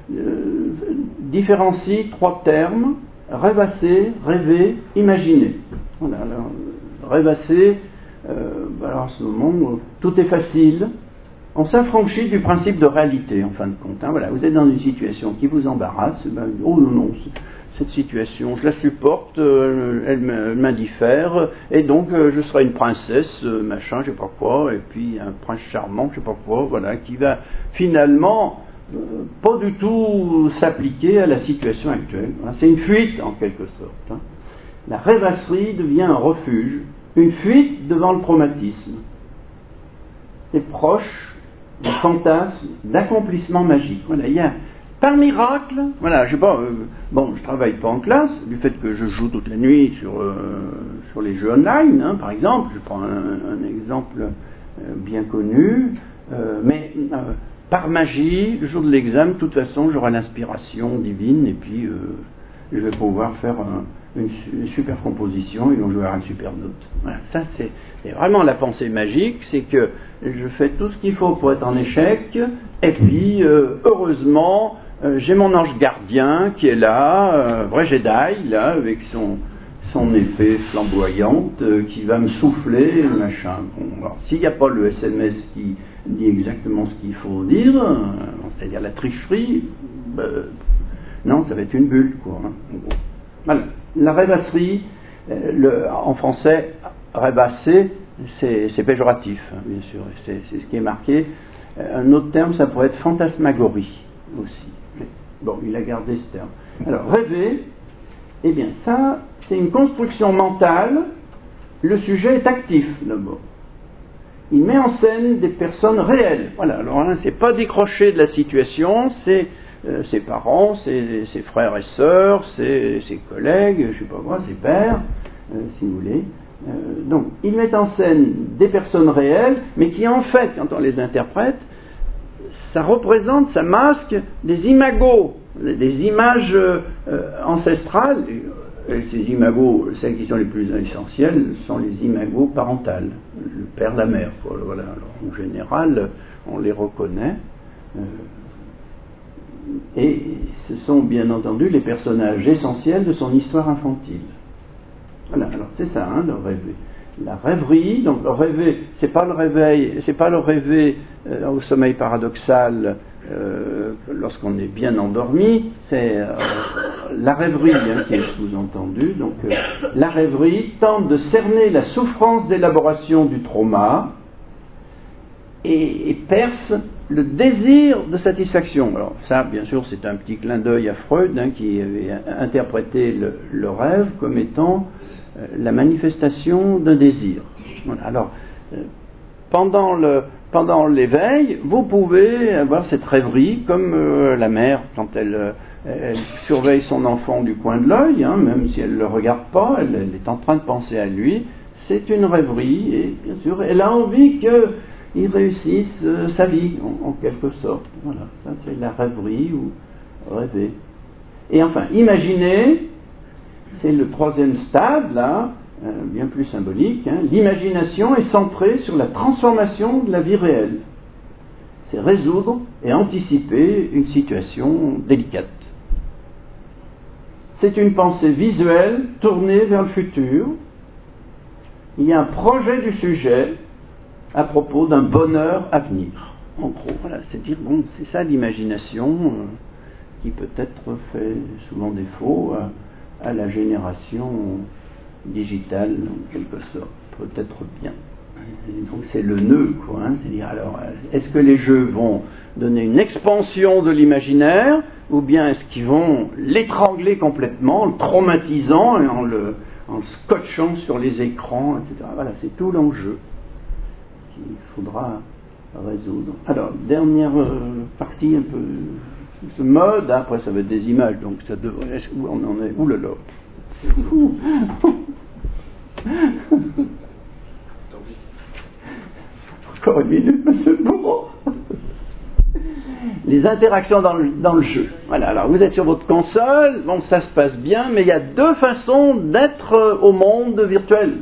Speaker 1: différencie 3 termes: rêvasser, rêver, imaginer. Voilà, alors, rêvasser, alors en ce moment, tout est facile. On s'affranchit du principe de réalité, en fin de compte. Hein. Voilà, vous êtes dans une situation qui vous embarrasse, ben, oh non, cette situation, je la supporte, elle m'indiffère, et donc je serai une princesse, machin, je sais pas quoi, et puis un prince charmant, je sais pas quoi, voilà, qui va finalement pas du tout s'appliquer à la situation actuelle. Voilà, c'est une fuite en quelque sorte. Hein. La rêvasserie devient un refuge, une fuite devant le traumatisme. C'est proche du fantasme d'accomplissement magique. Voilà, il y a, par miracle, voilà, je sais pas, bon, je travaille pas en classe, du fait que je joue toute la nuit sur les jeux online, hein, par exemple, je prends un exemple bien connu, mais par magie, le jour de l'examen, de toute façon, j'aurai l'inspiration divine, et puis je vais pouvoir faire une super composition, et donc je vais avoir une super note. Voilà, ça c'est vraiment la pensée magique, c'est que je fais tout ce qu'il faut pour être en échec, et puis heureusement j'ai mon ange gardien qui est là, vrai Jedi, là, avec son épée flamboyante, qui va me souffler, machin. Bon, alors, s'il n'y a pas le SMS qui dit exactement ce qu'il faut dire, c'est-à-dire la tricherie, non, ça va être une bulle, quoi. Hein. Bon. Voilà. La rêvasserie, en français, rêvasser, c'est péjoratif, hein, bien sûr, c'est ce qui est marqué. Un autre terme, ça pourrait être fantasmagorie aussi. Mais, bon, il a gardé ce terme. Alors, rêver, eh bien, ça, c'est une construction mentale. Le sujet est actif, d'abord. Il met en scène des personnes réelles. Voilà, alors là, c'est pas décroché de la situation, c'est ses parents, ses frères et sœurs, ses collègues, je sais pas moi, ses pères, si vous voulez. Donc, il met en scène des personnes réelles, mais qui en fait, quand on les interprète, ça représente, ça masque des imagos, des images ancestrales. Et ces imagos, celles qui sont les plus essentielles, sont les imagos parentales, le père, la mère. Voilà. Alors, en général, on les reconnaît. Et ce sont bien entendu les personnages essentiels de son histoire infantile. Voilà, alors c'est ça, hein, le rêver. La rêverie, donc le rêver, c'est pas le réveil, c'est pas le rêver au sommeil paradoxal lorsqu'on est bien endormi, c'est la rêverie hein, qui est sous-entendue. Donc la rêverie tente de cerner la souffrance d'élaboration du trauma et perce le désir de satisfaction. Alors ça, bien sûr, c'est un petit clin d'œil à Freud hein, qui avait interprété le rêve comme étant la manifestation d'un désir. Voilà. Alors, pendant l'éveil, vous pouvez avoir cette rêverie comme la mère quand elle surveille son enfant du coin de l'œil, hein, même si elle ne le regarde pas, elle est en train de penser à lui. C'est une rêverie et bien sûr, elle a envie qu'il réussisse sa vie en quelque sorte. Voilà, ça c'est la rêverie ou rêver. Et enfin, imaginez. C'est le troisième stade, là, bien plus symbolique. Hein. L'imagination est centrée sur la transformation de la vie réelle. C'est résoudre et anticiper une situation délicate. C'est une pensée visuelle tournée vers le futur. Il y a un projet du sujet à propos d'un bonheur à venir. En gros, voilà, c'est dire, bon, c'est ça l'imagination qui peut-être fait souvent défaut à la génération digitale, en quelque sorte, peut-être bien. Et donc c'est le nœud, quoi. Hein, c'est-à-dire, alors, est-ce que les jeux vont donner une expansion de l'imaginaire, ou bien est-ce qu'ils vont l'étrangler complètement, en le traumatisant et en le scotchant sur les écrans, etc. Voilà, c'est tout l'enjeu qu'il faudra résoudre. Alors, dernière partie un peu... Ce mode, après ça va être des images, donc ça devrait... Où on en est? Ouh là là. Encore une minute, monsieur le bourreau. Les interactions dans le jeu. Voilà, alors vous êtes sur votre console, bon, ça se passe bien, mais il y a deux façons d'être au monde virtuel.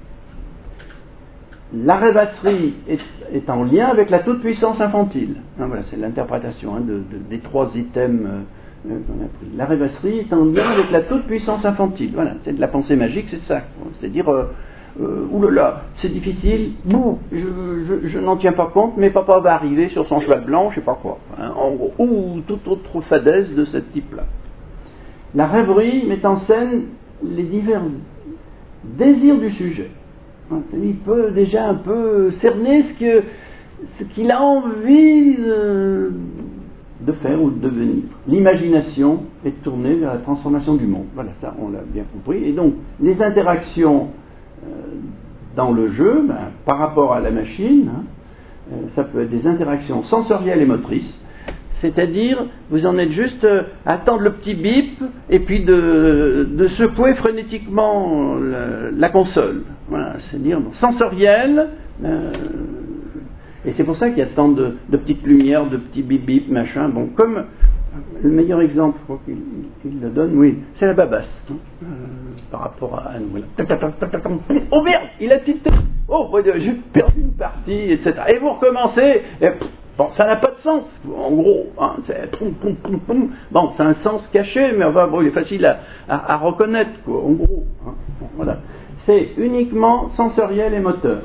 Speaker 1: La rêvasserie est en lien avec la toute-puissance infantile. Voilà, c'est l'interprétation des trois items qu'on a pris. La rêvasserie est en lien avec la toute-puissance infantile. Voilà, c'est de la pensée magique, c'est ça. C'est-à-dire, oulala, c'est difficile, je n'en tiens pas compte, mais papa va arriver sur son cheval blanc, je sais pas quoi. En gros, ou toute autre fadaise de ce type-là. La rêverie met en scène les divers désirs du sujet. Il peut déjà un peu cerner ce qu'il a envie de faire ou de devenir. L'imagination est tournée vers la transformation du monde. Voilà, ça on l'a bien compris. Et donc, les interactions dans le jeu, par rapport à la machine, ça peut être des interactions sensorielles et motrices. C'est-à-dire, vous en êtes juste à attendre le petit bip et puis de secouer frénétiquement la console. Voilà, c'est-à-dire sensoriel. Et c'est pour ça qu'il y a tant de petites lumières, de petits bip bip, machin. Bon, comme le meilleur exemple, je crois qu'il le donne, oui, c'est la babasse. Par rapport à nous. Voilà. Oh merde, il a tilté. Oh, j'ai perdu une partie, etc. Et vous recommencez. Et bon, ça n'a pas de sens, en gros. C'est bon, c'est un sens caché, mais enfin, bon, il est facile à reconnaître, quoi, en gros. Bon, voilà. C'est uniquement sensoriel et moteur.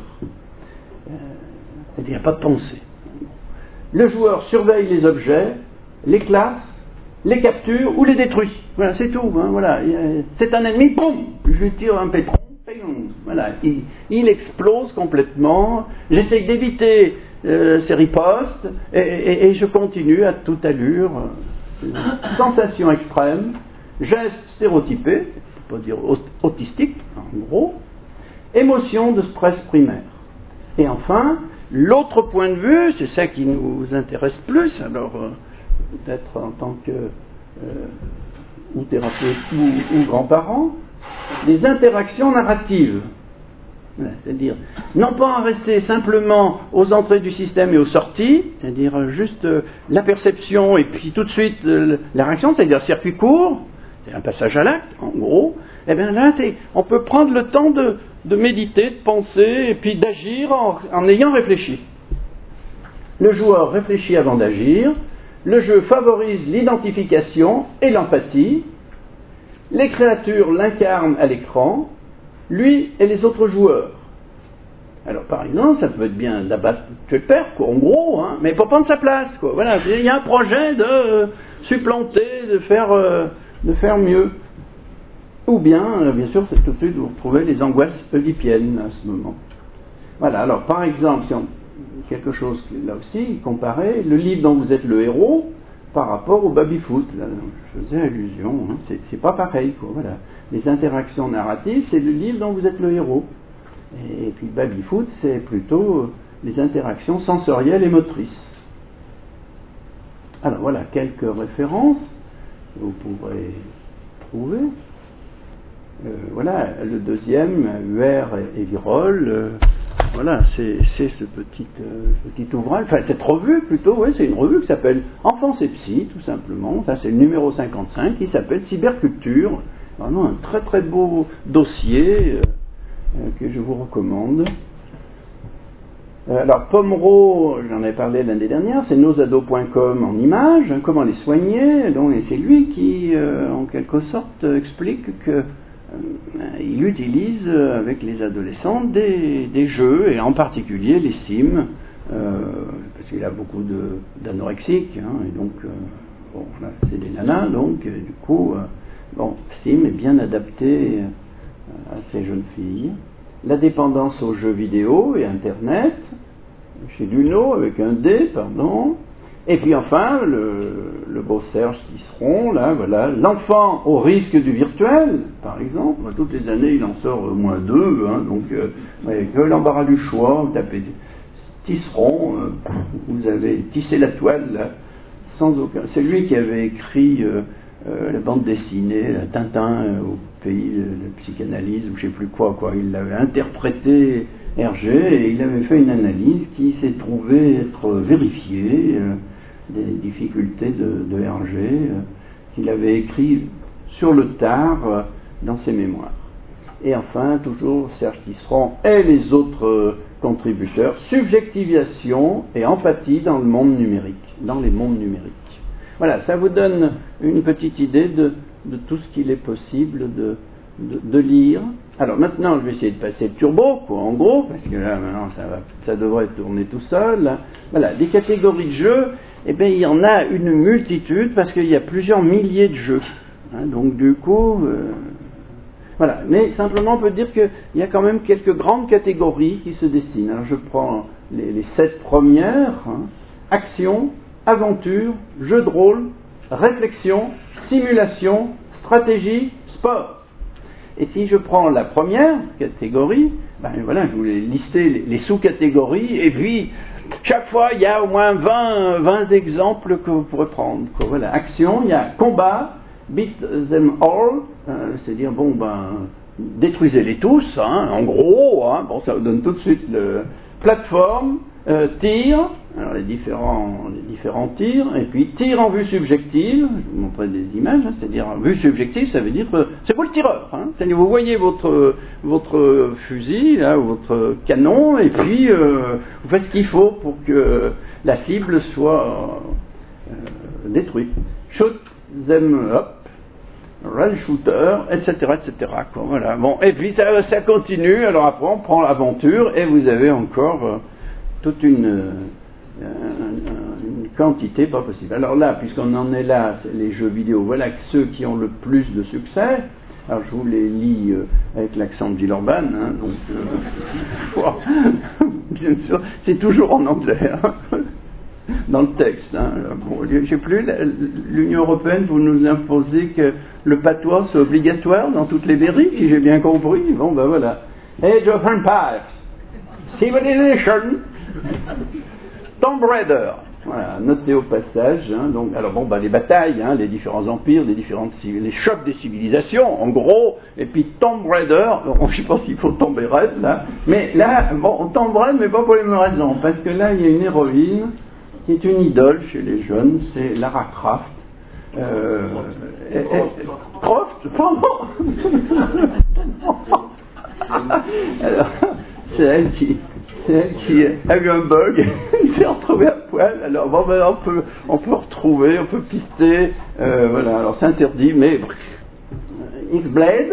Speaker 1: Il n'y a pas de pensée. Le joueur surveille les objets, les classe, les capture ou les détruit. Voilà, c'est tout. Voilà. C'est un ennemi, boum, je lui tire un pétron. Voilà, il explose complètement. J'essaie d'éviter ces ripostes et je continue à toute allure. Sensation extrême, geste stéréotypé, on peut dire autistique en gros, émotion de stress primaire. Et enfin, l'autre point de vue, c'est ça qui nous intéresse plus, alors peut-être en tant que ou thérapeute ou grand-parent, les interactions narratives. C'est-à-dire, non pas en rester simplement aux entrées du système et aux sorties, c'est-à-dire juste la perception et puis tout de suite la réaction, c'est-à-dire circuit court, c'est un passage à l'acte, en gros. Et bien là, on peut prendre le temps de méditer, de penser et puis d'agir en ayant réfléchi. Le joueur réfléchit avant d'agir, le jeu favorise l'identification et l'empathie, les créatures l'incarnent à l'écran, lui et les autres joueurs. Alors par exemple, ça peut être bien d'abattre tuer le père, quoi, en gros, mais pour prendre sa place, quoi. Voilà, il y a un projet de supplanter, de faire mieux. Ou bien sûr, c'est tout de suite vous retrouvez les angoisses oedipiennes à ce moment. Voilà, alors par exemple, si quelque chose là aussi, comparer le livre dont vous êtes le héros par rapport au baby-foot. Là, je faisais allusion, c'est pas pareil, quoi, voilà. Les interactions narratives, c'est le livre dont vous êtes le héros. Et puis baby-foot, c'est plutôt les interactions sensorielles et motrices. Alors voilà, quelques références que vous pourrez trouver. Voilà, le deuxième, Huer et Virol, voilà, c'est ce petit ouvrage, enfin cette revue plutôt, oui, c'est une revue qui s'appelle Enfance et Psy, tout simplement. Ça, c'est le numéro 55, qui s'appelle Cyberculture. Vraiment un très très beau dossier que je vous recommande. Alors Pomeroy, j'en ai parlé l'année dernière, c'est nosados.com en images, comment les soigner, donc, et c'est lui qui en quelque sorte explique que il utilise avec les adolescents des jeux, et en particulier les Sims, parce qu'il a beaucoup d'anorexiques, et donc bon, là, c'est des nanas, donc du coup Sim est bien adapté à ces jeunes filles. La dépendance aux jeux vidéo et Internet, chez Luno avec un D, pardon. Et puis enfin, le beau Serge Tisseron, là, voilà, l'enfant au risque du virtuel, par exemple. Toutes les années, il en sort au moins 2, donc avec l'embarras du choix, vous tapez Tisseron, vous avez tissé la toile, là, sans aucun. C'est lui qui avait écrit la bande dessinée, Tintin pays de psychanalyse ou je ne sais plus quoi. Il avait interprété Hergé et il avait fait une analyse qui s'est trouvée être vérifiée des difficultés de Hergé qu'il avait écrit sur le tard dans ses mémoires. Et enfin, toujours Serge Tisserand et les autres contributeurs, subjectivation et empathie dans le monde numérique, dans les mondes numériques. Voilà, ça vous donne une petite idée de tout ce qu'il est possible de lire. Alors maintenant, je vais essayer de passer le turbo, en gros, parce que là, maintenant, ça devrait tourner tout seul. Voilà, des catégories de jeux, eh bien, il y en a une multitude, parce qu'il y a plusieurs milliers de jeux. Donc, du coup, voilà. Mais simplement, on peut dire qu'il y a quand même quelques grandes catégories qui se dessinent. Alors, je prends les 7 premières. Action, aventure, jeu de rôle, réflexion, simulation, stratégie, sport. Et si je prends la première catégorie, ben voilà, je voulais lister les sous-catégories, et puis chaque fois il y a au moins 20 exemples que vous pourrez prendre. Voilà, action, il y a combat, beat them all, c'est-à-dire détruisez-les tous, en gros, ça vous donne tout de suite le plateforme, tir, alors les différents tirs, et puis tir en vue subjective, je vais vous montrer des images, c'est-à-dire vue subjective, ça veut dire que c'est vous le tireur, c'est-à-dire vous voyez votre fusil, là, ou votre canon, et puis vous faites ce qu'il faut pour que la cible soit détruite. Shoot them up, rail shooter, etc., etc. Voilà. Bon, et puis ça continue. Alors après, on prend l'aventure et vous avez encore toute une quantité pas possible. Alors là, puisqu'on en est là, les jeux vidéo, voilà ceux qui ont le plus de succès. Alors je vous les lis avec l'accent de Villeurbanne, donc bien sûr, c'est toujours en anglais. Dans le texte. Bon, je ne sais plus, l'Union Européenne, vous nous imposez que le patois soit obligatoire dans toutes les mairies, si j'ai bien compris. Bon, ben voilà. Age of Empires, Civilization, Tomb Raider. Voilà, notez au passage. Donc, alors bon, les batailles, les différents empires, les chocs des civilisations, en gros, et puis Tomb Raider, je pense qu'il faut tomber raide, là. Mais là, bon, on tombe raide, mais pas pour les mêmes raisons, parce que là, il y a une héroïne qui est une idole chez les jeunes, c'est Lara Croft. Croft, pardon. Alors, c'est elle qui a eu un bug, il s'est retrouvé à poil. Alors bon, on peut retrouver, on peut pister, voilà. Alors c'est interdit, mais X-Blade.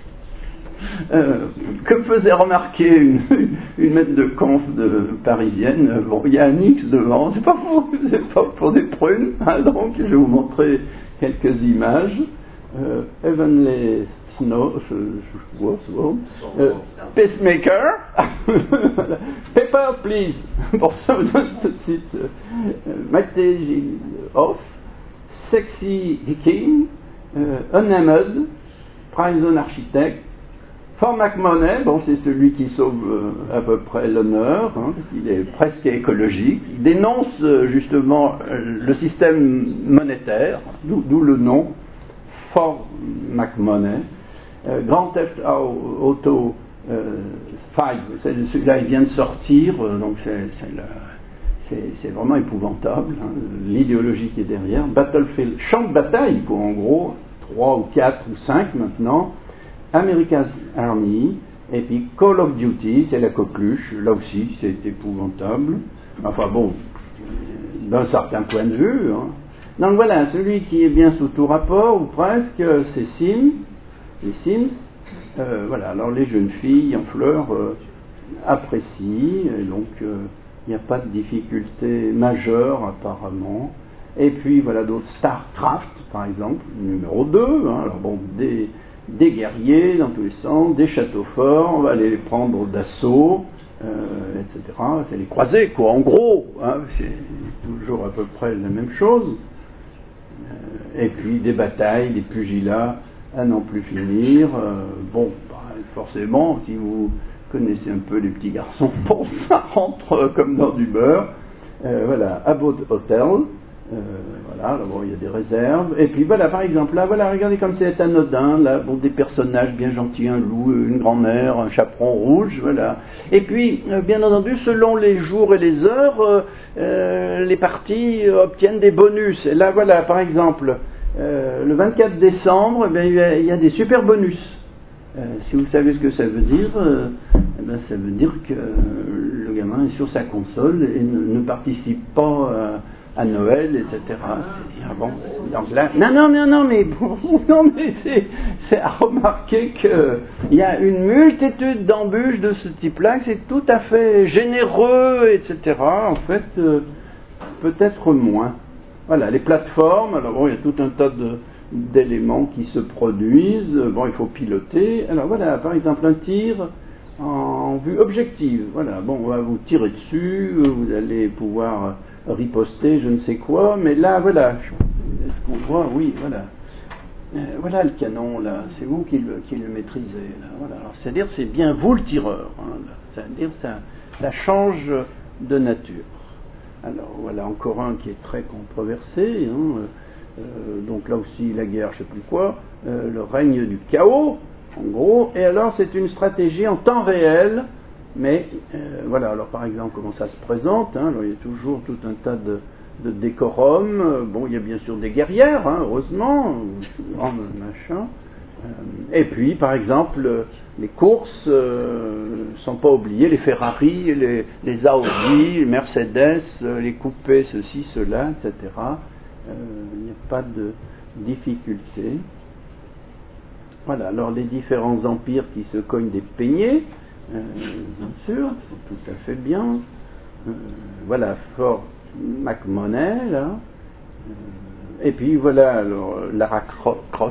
Speaker 1: Que faisait remarquer une maître de conf parisienne, bon, il y a un X devant, c'est pas pour des prunes, donc je vais vous montrer quelques images. Heavenly Snow, Pacemaker, Paper Please, pour ça vous donne tout de suite, Matage Off, Sexy King, Unnamed, Prison Architect, Fort McMoney, bon, c'est celui qui sauve à peu près l'honneur, il est presque écologique, il dénonce justement le système monétaire, d'où le nom, Fort McMoney. Grand Theft Auto 5, celui-là il vient de sortir, donc c'est vraiment épouvantable, l'idéologie qui est derrière. Battlefield, champ de bataille, en gros, 3 ou 4 ou 5 maintenant. America's Army, et puis Call of Duty, c'est la coqueluche, là aussi c'est épouvantable, enfin bon, d'un certain point de vue. Donc voilà, celui qui est bien sous tout rapport, ou presque, c'est les Sims, voilà, alors les jeunes filles en fleurs apprécient, et donc il n'y a pas de difficulté majeure apparemment. Et puis voilà d'autres, StarCraft par exemple, numéro 2, alors bon, des guerriers dans tous les sens, des châteaux forts, on va aller les prendre d'assaut, etc. C'est les croisés, en gros, c'est toujours à peu près la même chose. Et puis des batailles, des pugilats à n'en plus finir. Bon, forcément, si vous connaissez un peu les petits garçons, bon, ça rentre comme dans du beurre. Voilà, Abbott Hotel, Voilà, bon, il y a des réserves. Et puis voilà, par exemple, là, voilà, regardez comme c'est anodin, là, bon, des personnages bien gentils, un loup, une grand-mère, un chaperon rouge, voilà. Et puis, bien entendu, selon les jours et les heures, les parties obtiennent des bonus. Et là, voilà, par exemple, le 24 décembre, il y a des super bonus. Si vous savez ce que ça veut dire, ça veut dire que le gamin est sur sa console et ne participe pas à Noël, etc. C'est-à-dire, bon, donc là, non, mais c'est à remarquer qu'il y a une multitude d'embûches de ce type-là, que c'est tout à fait généreux, etc. En fait, peut-être moins. Voilà, les plateformes, alors bon, il y a tout un tas d'éléments qui se produisent, bon, il faut piloter. Alors voilà, par exemple, un tir en vue objective. Voilà, bon, on va vous tirer dessus, vous allez pouvoir riposter, je ne sais quoi, mais là, voilà, est-ce qu'on voit? Oui, voilà. Voilà le canon, là, c'est vous qui le maîtrisez, là, voilà. Alors, c'est-à-dire, c'est bien vous le tireur, hein, là. C'est-à-dire, ça change de nature. Alors, voilà encore un qui est très controversé, hein, donc là aussi, la guerre, je ne sais plus quoi, le règne du chaos, en gros, et alors, c'est une stratégie en temps réel. Mais voilà, alors par exemple, comment ça se présente, hein, alors, il y a toujours tout un tas de décorum, bon, il y a bien sûr des guerrières, hein, heureusement, machin, et puis par exemple, les courses sont pas oubliées, les Ferrari, les Audi, les Mercedes, les coupés, ceci, cela, etc. Il n'y a pas de difficulté. Voilà, alors les différents empires qui se cognent des peignets, bien sûr, c'est tout à fait bien. Voilà, Fort McMoney, là. Et puis voilà, alors, Lara Croft.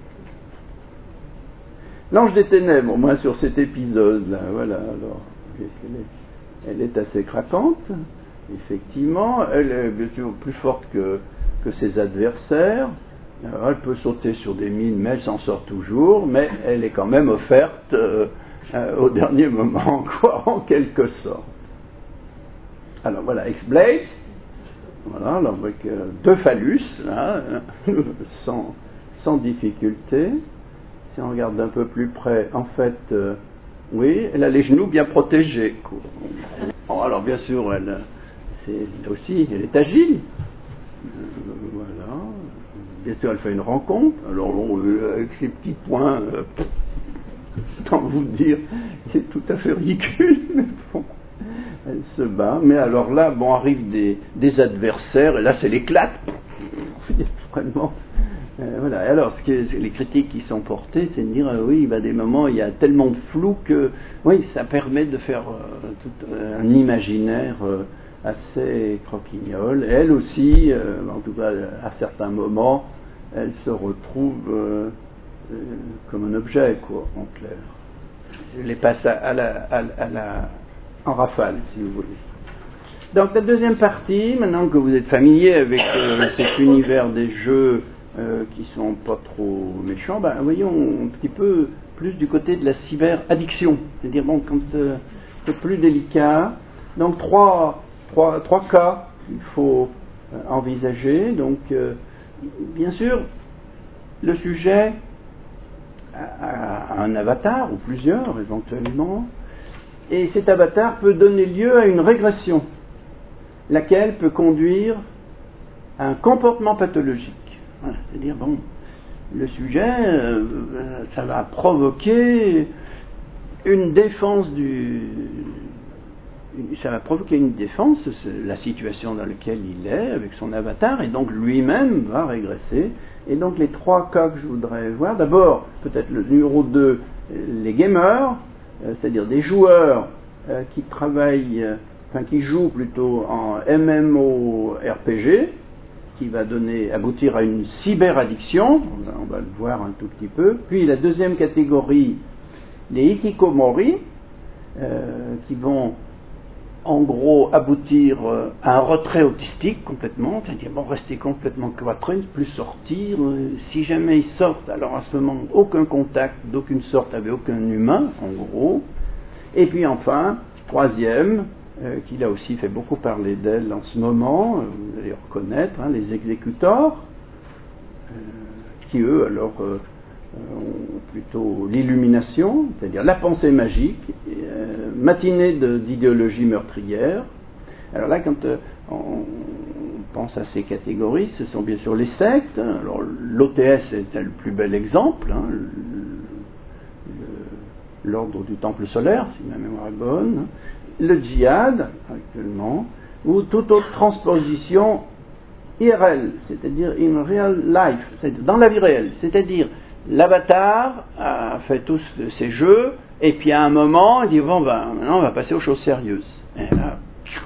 Speaker 1: L'Ange des Ténèbres, au moins sur cet épisode-là, voilà, alors, elle est assez craquante, effectivement. Elle est bien sûr plus forte que ses adversaires. Alors, elle peut sauter sur des mines, mais elle s'en sort toujours, mais elle est quand même offerte au dernier moment, quoi, en quelque sorte. Alors voilà, X-Blade, voilà, alors avec deux phallus, là, sans difficulté. Si on regarde d'un peu plus près, en fait, oui, elle a les genoux bien protégés, quoi. Bon, alors bien sûr, elle est agile, voilà. Bien sûr, elle fait une rencontre, alors bon, avec ses petits points, tant vous dire, c'est tout à fait ridicule, mais bon, elle se bat, mais alors là, bon, arrivent des adversaires, et là, c'est l'éclate, vraiment, voilà, alors, les critiques qui sont portées, c'est de dire, oui, des moments, il y a tellement de flou que, oui, ça permet de faire tout un imaginaire assez croquignole. Elle aussi, en tout cas, à certains moments, elle se retrouve comme un objet, quoi, en clair. Je les passe en rafale, si vous voulez. Donc la deuxième partie, maintenant que vous êtes familier avec cet univers des jeux qui sont pas trop méchants, voyons un petit peu plus du côté de la cyber-addiction. C'est-à-dire, bon, quand c'est plus délicat, donc trois cas qu'il faut envisager. Donc, bien sûr, le sujet a un avatar, ou plusieurs éventuellement, et cet avatar peut donner lieu à une régression, laquelle peut conduire à un comportement pathologique. Voilà, c'est-à-dire, bon, le sujet, ça va provoquer une défense ça va provoquer une défense, la situation dans laquelle il est, avec son avatar, et donc lui-même va régresser. Et donc les trois cas que je voudrais voir, d'abord, peut-être le numéro 2, les gamers, c'est-à-dire des joueurs qui travaillent, qui jouent plutôt en MMORPG, qui va aboutir à une cyberaddiction, on va le voir un tout petit peu. Puis la deuxième catégorie, les hikikomori, qui vont en gros aboutir à un retrait autistique complètement, c'est-à-dire rester complètement cloîtré, ne plus sortir. Si jamais ils sortent, alors à ce moment, aucun contact d'aucune sorte avec aucun humain, en gros. Et puis enfin, troisième, qui là aussi fait beaucoup parler d'elle en ce moment, vous allez reconnaître, les exécuteurs, qui eux alors ont plutôt l'illumination, c'est-à-dire la pensée magique, matinée d'idéologie meurtrière. Alors là, quand on pense à ces catégories, ce sont bien sûr les sectes. Alors l'OTS est le plus bel exemple, l'ordre du temple solaire, si ma mémoire est bonne, le djihad actuellement, ou toute autre transposition IRL, c'est-à-dire in real life, c'est-à-dire dans la vie réelle, c'est-à-dire l'avatar a fait tous ces jeux, et puis à un moment, il dit bon maintenant on va passer aux choses sérieuses. Et là,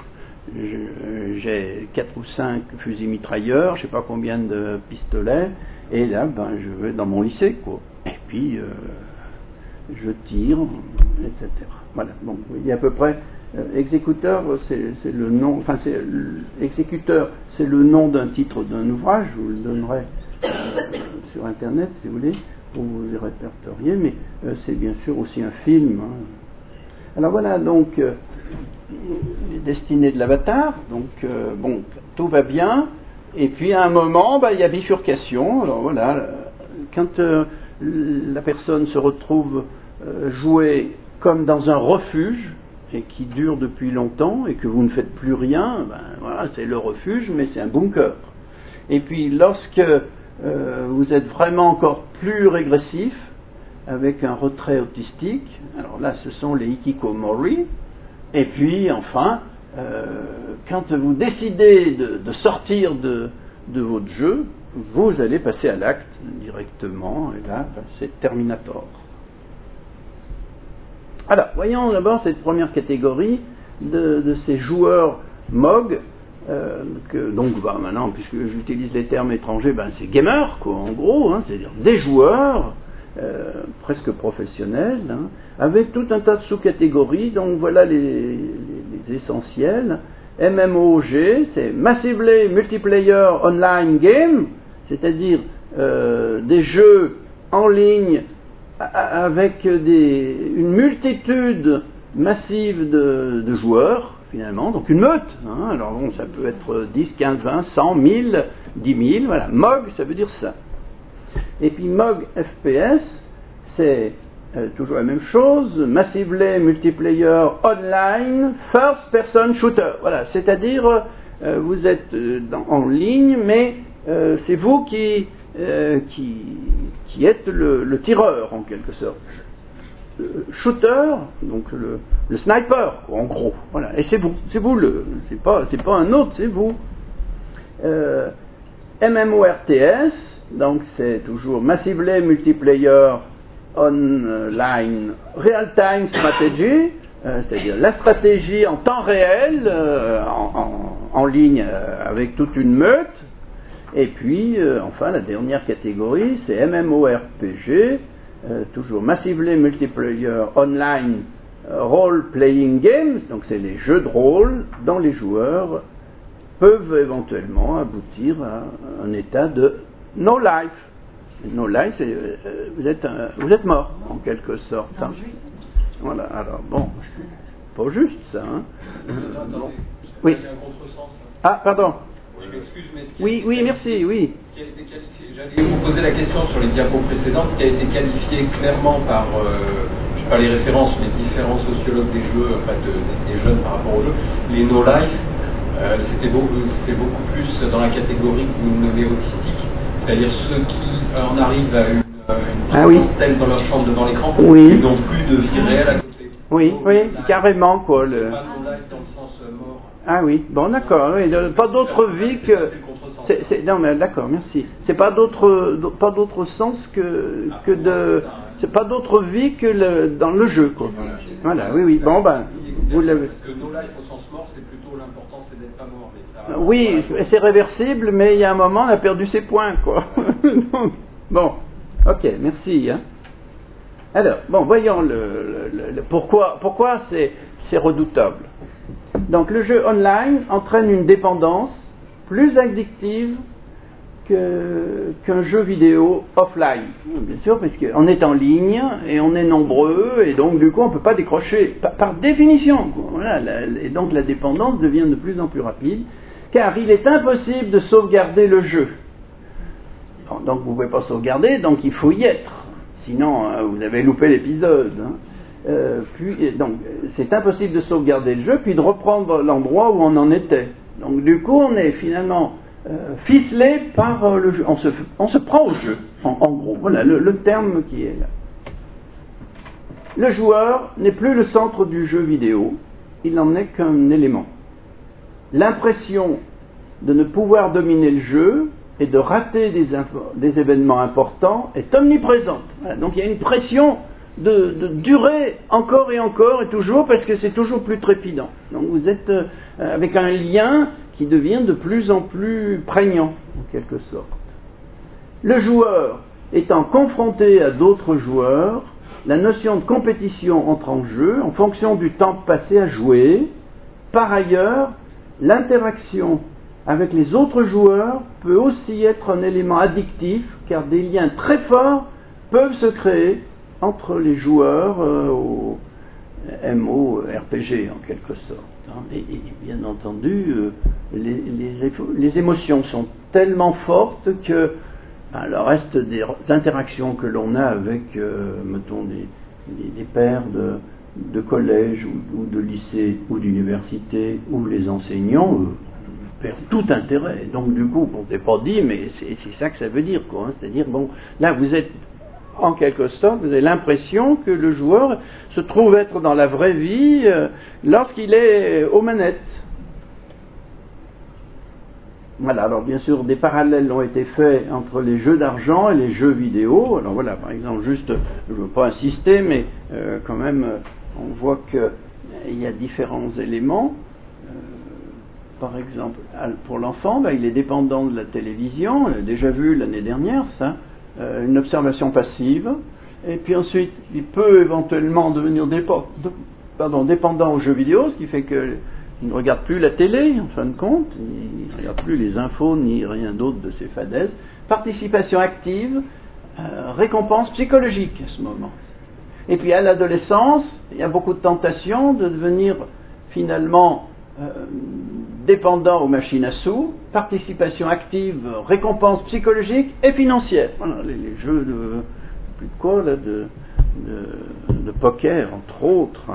Speaker 1: j'ai 4 ou 5 fusils mitrailleurs, je sais pas combien de pistolets, et là je vais dans mon lycée, quoi. Et puis je tire, etc. Voilà. Bon, il y a à peu près exécuteur, c'est le nom, enfin exécuteur, c'est le nom d'un titre d'un ouvrage. Je vous le donnerai sur Internet si vous voulez, pour vous y répertorier. Mais c'est bien sûr aussi un film. Alors voilà, donc les destinées de l'avatar. Donc bon, tout va bien. Et puis à un moment, il y a bifurcation. Alors voilà, quand la personne se retrouve jouée comme dans un refuge et qui dure depuis longtemps et que vous ne faites plus rien, voilà, c'est le refuge, mais c'est un bunker. Et puis lorsque vous êtes vraiment encore plus régressif, avec un retrait autistique, alors là ce sont les hikikomori, et puis enfin, quand vous décidez de sortir de votre jeu, vous allez passer à l'acte directement, et là c'est Terminator. Alors, voyons d'abord cette première catégorie de ces joueurs MOG, donc maintenant, puisque j'utilise les termes étrangers, c'est gamers, quoi, en gros, c'est-à-dire des joueurs presque professionnels, avec tout un tas de sous-catégories. Donc voilà les essentiels. MMOG, c'est Massively Multiplayer Online Game, c'est-à-dire des jeux en ligne avec une multitude massive de joueurs, finalement, donc une meute. Alors bon, ça peut être 10, 15, 20, 100, 1000, 10 000, voilà. MOG, ça veut dire ça. Et puis MOG FPS, c'est toujours la même chose, Massively Multiplayer Online First Person Shooter. Voilà, c'est-à-dire, vous êtes en ligne, mais c'est vous qui êtes le tireur, en quelque sorte. Shooter, donc le sniper, en gros. Voilà, et c'est vous c'est pas un autre, c'est vous. MMORTS, donc c'est toujours Massively Multiplayer Online Real-Time Strategy, c'est-à-dire la stratégie en temps réel, en ligne avec toute une meute. Et puis, enfin, la dernière catégorie, c'est MMORPG, toujours Massively Multiplayer Online Role-Playing Games, donc c'est les jeux de rôle dont les joueurs peuvent éventuellement aboutir à un état de no life. No life, c'est vous êtes mort, en quelque sorte. Voilà, alors bon, pas juste ça. Bon. Oui. Ah, pardon.
Speaker 2: Je m'excuse, mais
Speaker 1: oui, merci, oui.
Speaker 2: Qui a été qualifié, j'allais vous poser la question sur les diapos précédentes, qui a été qualifié clairement par, je ne sais pas les références, mais différents sociologues des jeux, enfin des jeunes par rapport aux jeux, les no-life, c'était beaucoup plus dans la catégorie que vous nommez autistique, c'est-à-dire ceux qui en arrivent à une présence telle dans leur chambre devant l'écran, ils n'ont plus de vie réelle à côté.
Speaker 1: Oui, carrément, quoi.
Speaker 2: Pas no-life dans le sens mort.
Speaker 1: Ah oui, bon d'accord, oui, pas d'autre vie que... non mais d'accord, merci. C'est pas d'autre sens que de... C'est pas d'autre vie que dans le jeu, quoi. Voilà, oui, bon vous l'avez...
Speaker 2: Parce que no life au sens mort, c'est plutôt l'important, c'est d'être pas mort. Mais ça,
Speaker 1: oui, c'est réversible, mais il y a un moment, on a perdu ses points, quoi. Donc, bon, ok, merci. Alors, bon, voyons pourquoi c'est redoutable. Donc le jeu online entraîne une dépendance plus addictive qu'un jeu vidéo offline. Bien sûr, parce qu'on est en ligne et on est nombreux, et donc du coup on ne peut pas décrocher, par définition. Voilà, et donc la dépendance devient de plus en plus rapide, car il est impossible de sauvegarder le jeu. Donc vous ne pouvez pas sauvegarder, donc il faut y être. Sinon, vous avez loupé l'épisode. Donc c'est impossible de sauvegarder le jeu, puis de reprendre l'endroit où on en était. Donc du coup, on est finalement ficelé par le jeu. On se prend au jeu, en gros. Voilà le terme qui est là. Le joueur n'est plus le centre du jeu vidéo, il n'en est qu'un élément. L'impression de ne pouvoir dominer le jeu et de rater des événements importants est omniprésente. Voilà, donc il y a une pression de durer encore et toujours, parce que c'est toujours plus trépidant. Donc vous êtes avec un lien qui devient de plus en plus prégnant, en quelque sorte. Le joueur étant confronté à d'autres joueurs, la notion de compétition entre en jeu en fonction du temps passé à jouer. Par ailleurs, l'interaction avec les autres joueurs peut aussi être un élément addictif, car des liens très forts peuvent se créer entre les joueurs au MMORPG en quelque sorte. Et bien entendu, les émotions sont tellement fortes que le reste des interactions que l'on a avec, mettons, des pairs de collège ou de lycée ou d'université ou les enseignants perdent tout intérêt. Donc du coup, on ne s'est pas dit, mais c'est ça que ça veut dire, quoi. C'est-à-dire, bon, là vous êtes en quelque sorte, vous avez l'impression que le joueur se trouve être dans la vraie vie lorsqu'il est aux manettes. Voilà, alors bien sûr, des parallèles ont été faits entre les jeux d'argent et les jeux vidéo. Alors voilà, par exemple, juste, je ne veux pas insister, mais quand même, on voit qu'il y a différents éléments. Par exemple, pour l'enfant, il est dépendant de la télévision, on l'a déjà vu l'année dernière, ça. Une observation passive, et puis ensuite il peut éventuellement devenir dépendant aux jeux vidéo, ce qui fait qu'il ne regarde plus la télé en fin de compte, il ne regarde plus les infos ni rien d'autre de ces fadaises. Participation active, récompense psychologique à ce moment. Et puis à l'adolescence, il y a beaucoup de tentations de devenir finalement dépendant aux machines à sous, participation active, récompense psychologique et financière. Voilà, les jeux de poker, entre autres.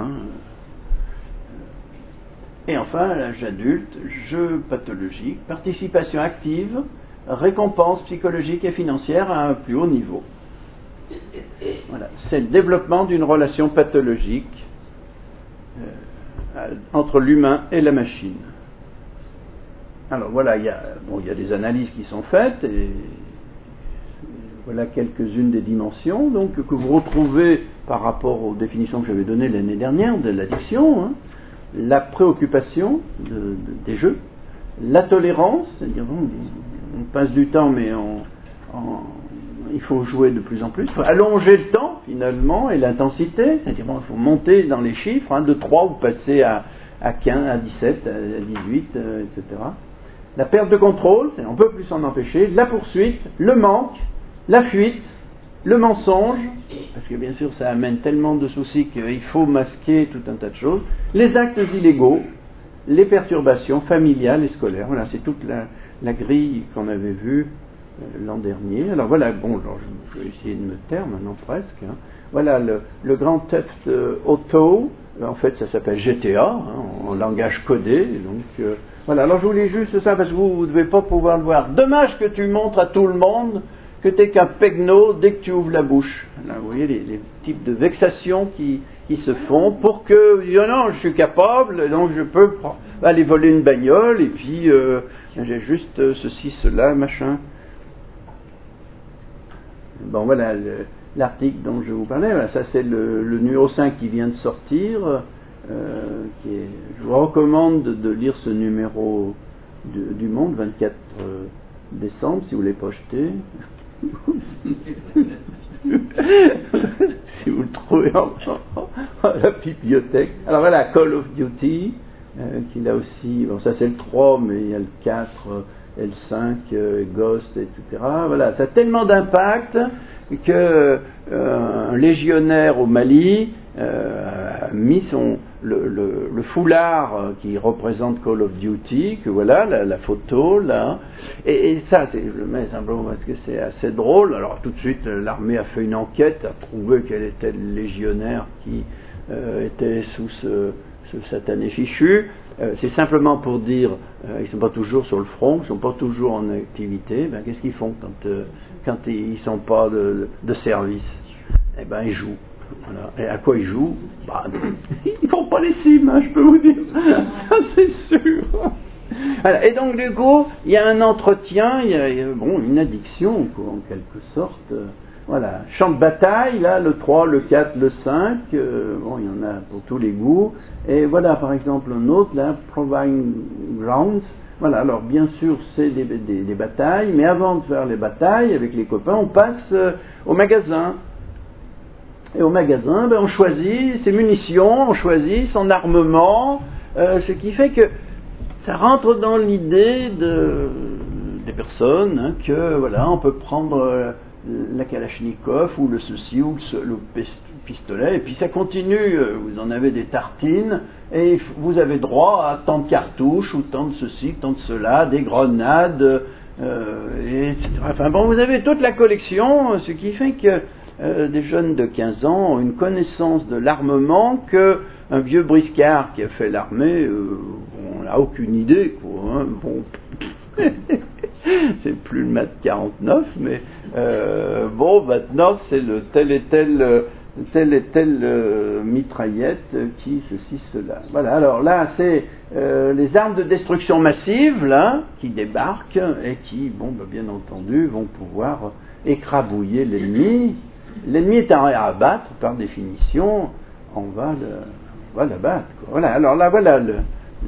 Speaker 1: Et enfin, à l'âge adulte, jeux pathologiques, participation active, récompense psychologique et financière à un plus haut niveau. Voilà, c'est le développement d'une relation pathologique entre l'humain et la machine. Alors voilà, il y a des analyses qui sont faites, et voilà quelques-unes des dimensions donc, que vous retrouvez par rapport aux définitions que j'avais données l'année dernière de l'addiction, la préoccupation des jeux, la tolérance, c'est-à-dire on passe du temps mais il faut jouer de plus en plus, il faut allonger le temps finalement, et l'intensité, c'est-à-dire il faut monter dans les chiffres, de 3 vous passez à 15, à 17, à 18, etc. La perte de contrôle, on ne peut plus s'en empêcher, la poursuite, le manque, la fuite, le mensonge, parce que bien sûr ça amène tellement de soucis qu'il faut masquer tout un tas de choses, les actes illégaux, les perturbations familiales et scolaires. Voilà, c'est toute la grille qu'on avait vue l'an dernier. Alors voilà, je vais essayer de me taire maintenant presque. Voilà, le Grand Theft Auto, en fait ça s'appelle GTA, en langage codé, donc... Voilà, alors je voulais juste ça, parce que vous ne devez pas pouvoir le voir. Dommage que tu montres à tout le monde que tu n'es qu'un pegno dès que tu ouvres la bouche. Là, vous voyez les types de vexations qui se font pour que, non, je suis capable, donc je peux aller voler une bagnole, et puis j'ai juste ceci, cela, machin. Bon, voilà, l'article dont je vous parlais, voilà, ça c'est le numéro 5 qui vient de sortir. Je vous recommande de lire ce numéro du Monde, 24 décembre, si vous ne l'avez pas acheté. Si vous le trouvez à la bibliothèque. Alors voilà, Call of Duty, qui là aussi, bon ça c'est le 3, mais il y a le 4, L5, Ghost, etc. Voilà, ça a tellement d'impact que un légionnaire au Mali a mis le foulard qui représente Call of Duty, que voilà, la photo là, et ça, je le mets simplement parce que c'est assez drôle. Alors tout de suite, l'armée a fait une enquête, a trouvé quel était le légionnaire qui était sous ce satané fichu. C'est simplement pour dire, ils ne sont pas toujours sur le front, ils ne sont pas toujours en activité. Ben, qu'est-ce qu'ils font quand ils ne sont pas de service? Eh ben, ils jouent. Voilà. Et à quoi ils jouent? Bah, ils font pas les cimes, hein, je peux vous dire. Ça, c'est sûr. Voilà. Et donc, du coup, il y a un entretien, il y a une addiction, quoi, en quelque sorte. Voilà. Champ de bataille, là, le 3, le 4, le 5, il y en a pour tous les goûts. Et voilà, par exemple, un autre, là, Proving Grounds. Voilà, alors bien sûr, c'est des batailles, mais avant de faire les batailles avec les copains, on passe au magasin. Et au magasin, on choisit ses munitions, on choisit son armement, ce qui fait que ça rentre dans l'idée des personnes, hein, que voilà, on peut prendre la Kalachnikov ou le ceci ou le pistolet, et puis ça continue, vous en avez des tartines, et vous avez droit à tant de cartouches, ou tant de ceci, tant de cela, des grenades, etc. Enfin bon, vous avez toute la collection, ce qui fait que des jeunes de 15 ans ont une connaissance de l'armement que un vieux briscard qui a fait l'armée, on n'a aucune idée, quoi, hein, bon. C'est plus le MAT 49, mais maintenant c'est le telle et telle mitraillette qui ceci, cela. Voilà, alors là c'est les armes de destruction massive là, qui débarquent et qui, bien entendu, vont pouvoir écrabouiller l'ennemi. L'ennemi est à abattre, par définition, on va l'abattre. Voilà, alors là voilà le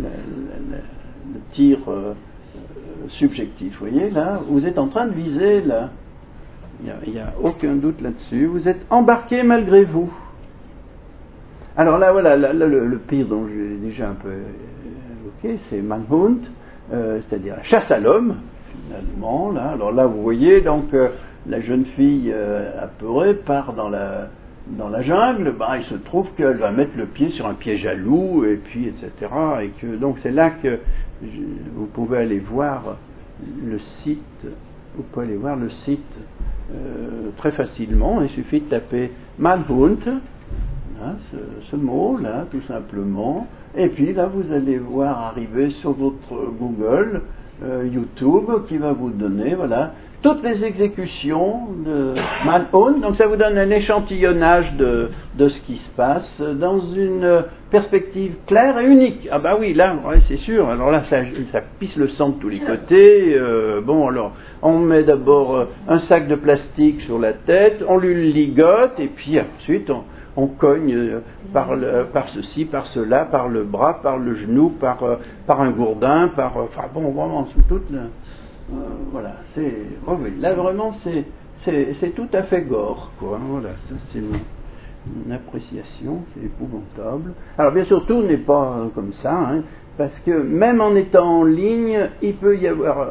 Speaker 1: tir subjectif, vous voyez là, vous êtes en train de viser là, il n'y a aucun doute là-dessus, vous êtes embarqué malgré vous. Alors là voilà, le pire dont j'ai déjà un peu évoqué, c'est Manhunt, c'est-à-dire la chasse à l'homme, finalement, là. Alors là vous voyez donc la jeune fille apeurée part dans la jungle, il se trouve qu'elle va mettre le pied sur un piège à loup, et puis etc. Et que donc c'est là que vous pouvez aller voir le site. Vous pouvez aller voir le site très facilement. Il suffit de taper Manhunt, hein, ce mot là, tout simplement. Et puis là, vous allez voir arriver sur votre Google, YouTube, qui va vous donner, voilà, toutes les exécutions de Manhunt. Donc ça vous donne un échantillonnage de ce qui se passe dans une perspective claire et unique. Ah bah oui, là, ouais, c'est sûr. Alors là, ça pisse le sang de tous les côtés. Alors, on met d'abord un sac de plastique sur la tête, on lui ligote, et puis ensuite on cogne par ceci, par cela, par le bras, par le genou, par un gourdin, vraiment sous toute voilà, là vraiment c'est tout à fait gore, quoi. Voilà, ça c'est une appréciation, c'est épouvantable. Alors bien sûr, tout n'est pas comme ça, hein, parce que même en étant en ligne, il peut y avoir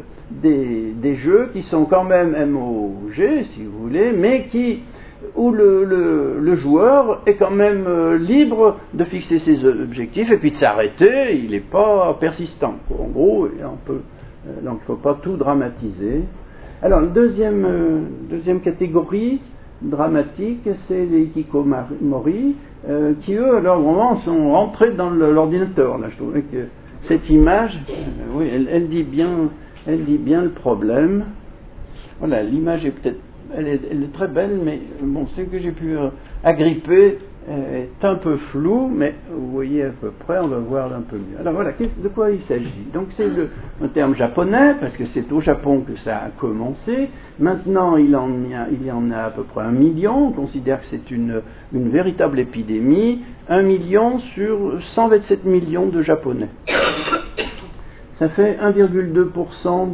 Speaker 1: des jeux qui sont quand même MOG, si vous voulez, mais où le joueur est quand même libre de fixer ses objectifs et puis de s'arrêter, il n'est pas persistant, quoi. En gros, donc il ne faut pas tout dramatiser. Alors, la deuxième catégorie dramatique, c'est les hikikomori, qui eux, à leur moment, sont rentrés dans l'ordinateur. Là, je trouvais que cette image, oui, elle dit bien le problème. Voilà, l'image est peut-être, elle est très belle, mais ce que j'ai pu agripper est un peu flou, mais vous voyez à peu près, on va voir un peu mieux. Alors voilà, de quoi il s'agit? Donc c'est un terme japonais, parce que c'est au Japon que ça a commencé. Maintenant, il y en a à peu près 1 million. On considère que c'est une véritable épidémie. 1 million sur 127 millions de Japonais. Ça fait 1,2%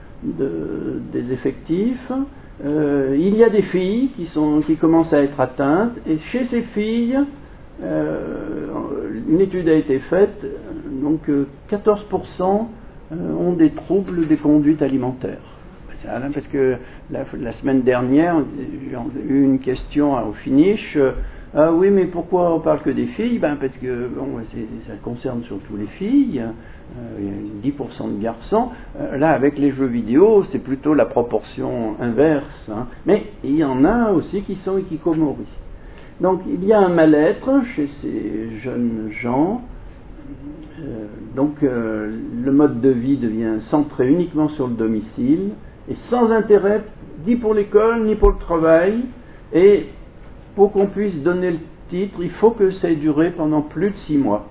Speaker 1: des effectifs. Il y a des filles qui commencent à être atteintes, et chez ces filles, une étude a été faite, donc 14% ont des troubles des conduites alimentaires. Parce que la semaine dernière, j'ai eu une question au finish. Ah oui, mais pourquoi on parle que des filles? Parce que ça concerne surtout les filles. Il y a 10% de garçons. Là, avec les jeux vidéo, c'est plutôt la proportion inverse. Mais il y en a aussi qui sont hikikomori. Donc, il y a un mal-être chez ces jeunes gens. Le mode de vie devient centré uniquement sur le domicile et sans intérêt ni pour l'école ni pour le travail. Et pour qu'on puisse donner le titre, il faut que ça ait duré pendant plus de 6 mois.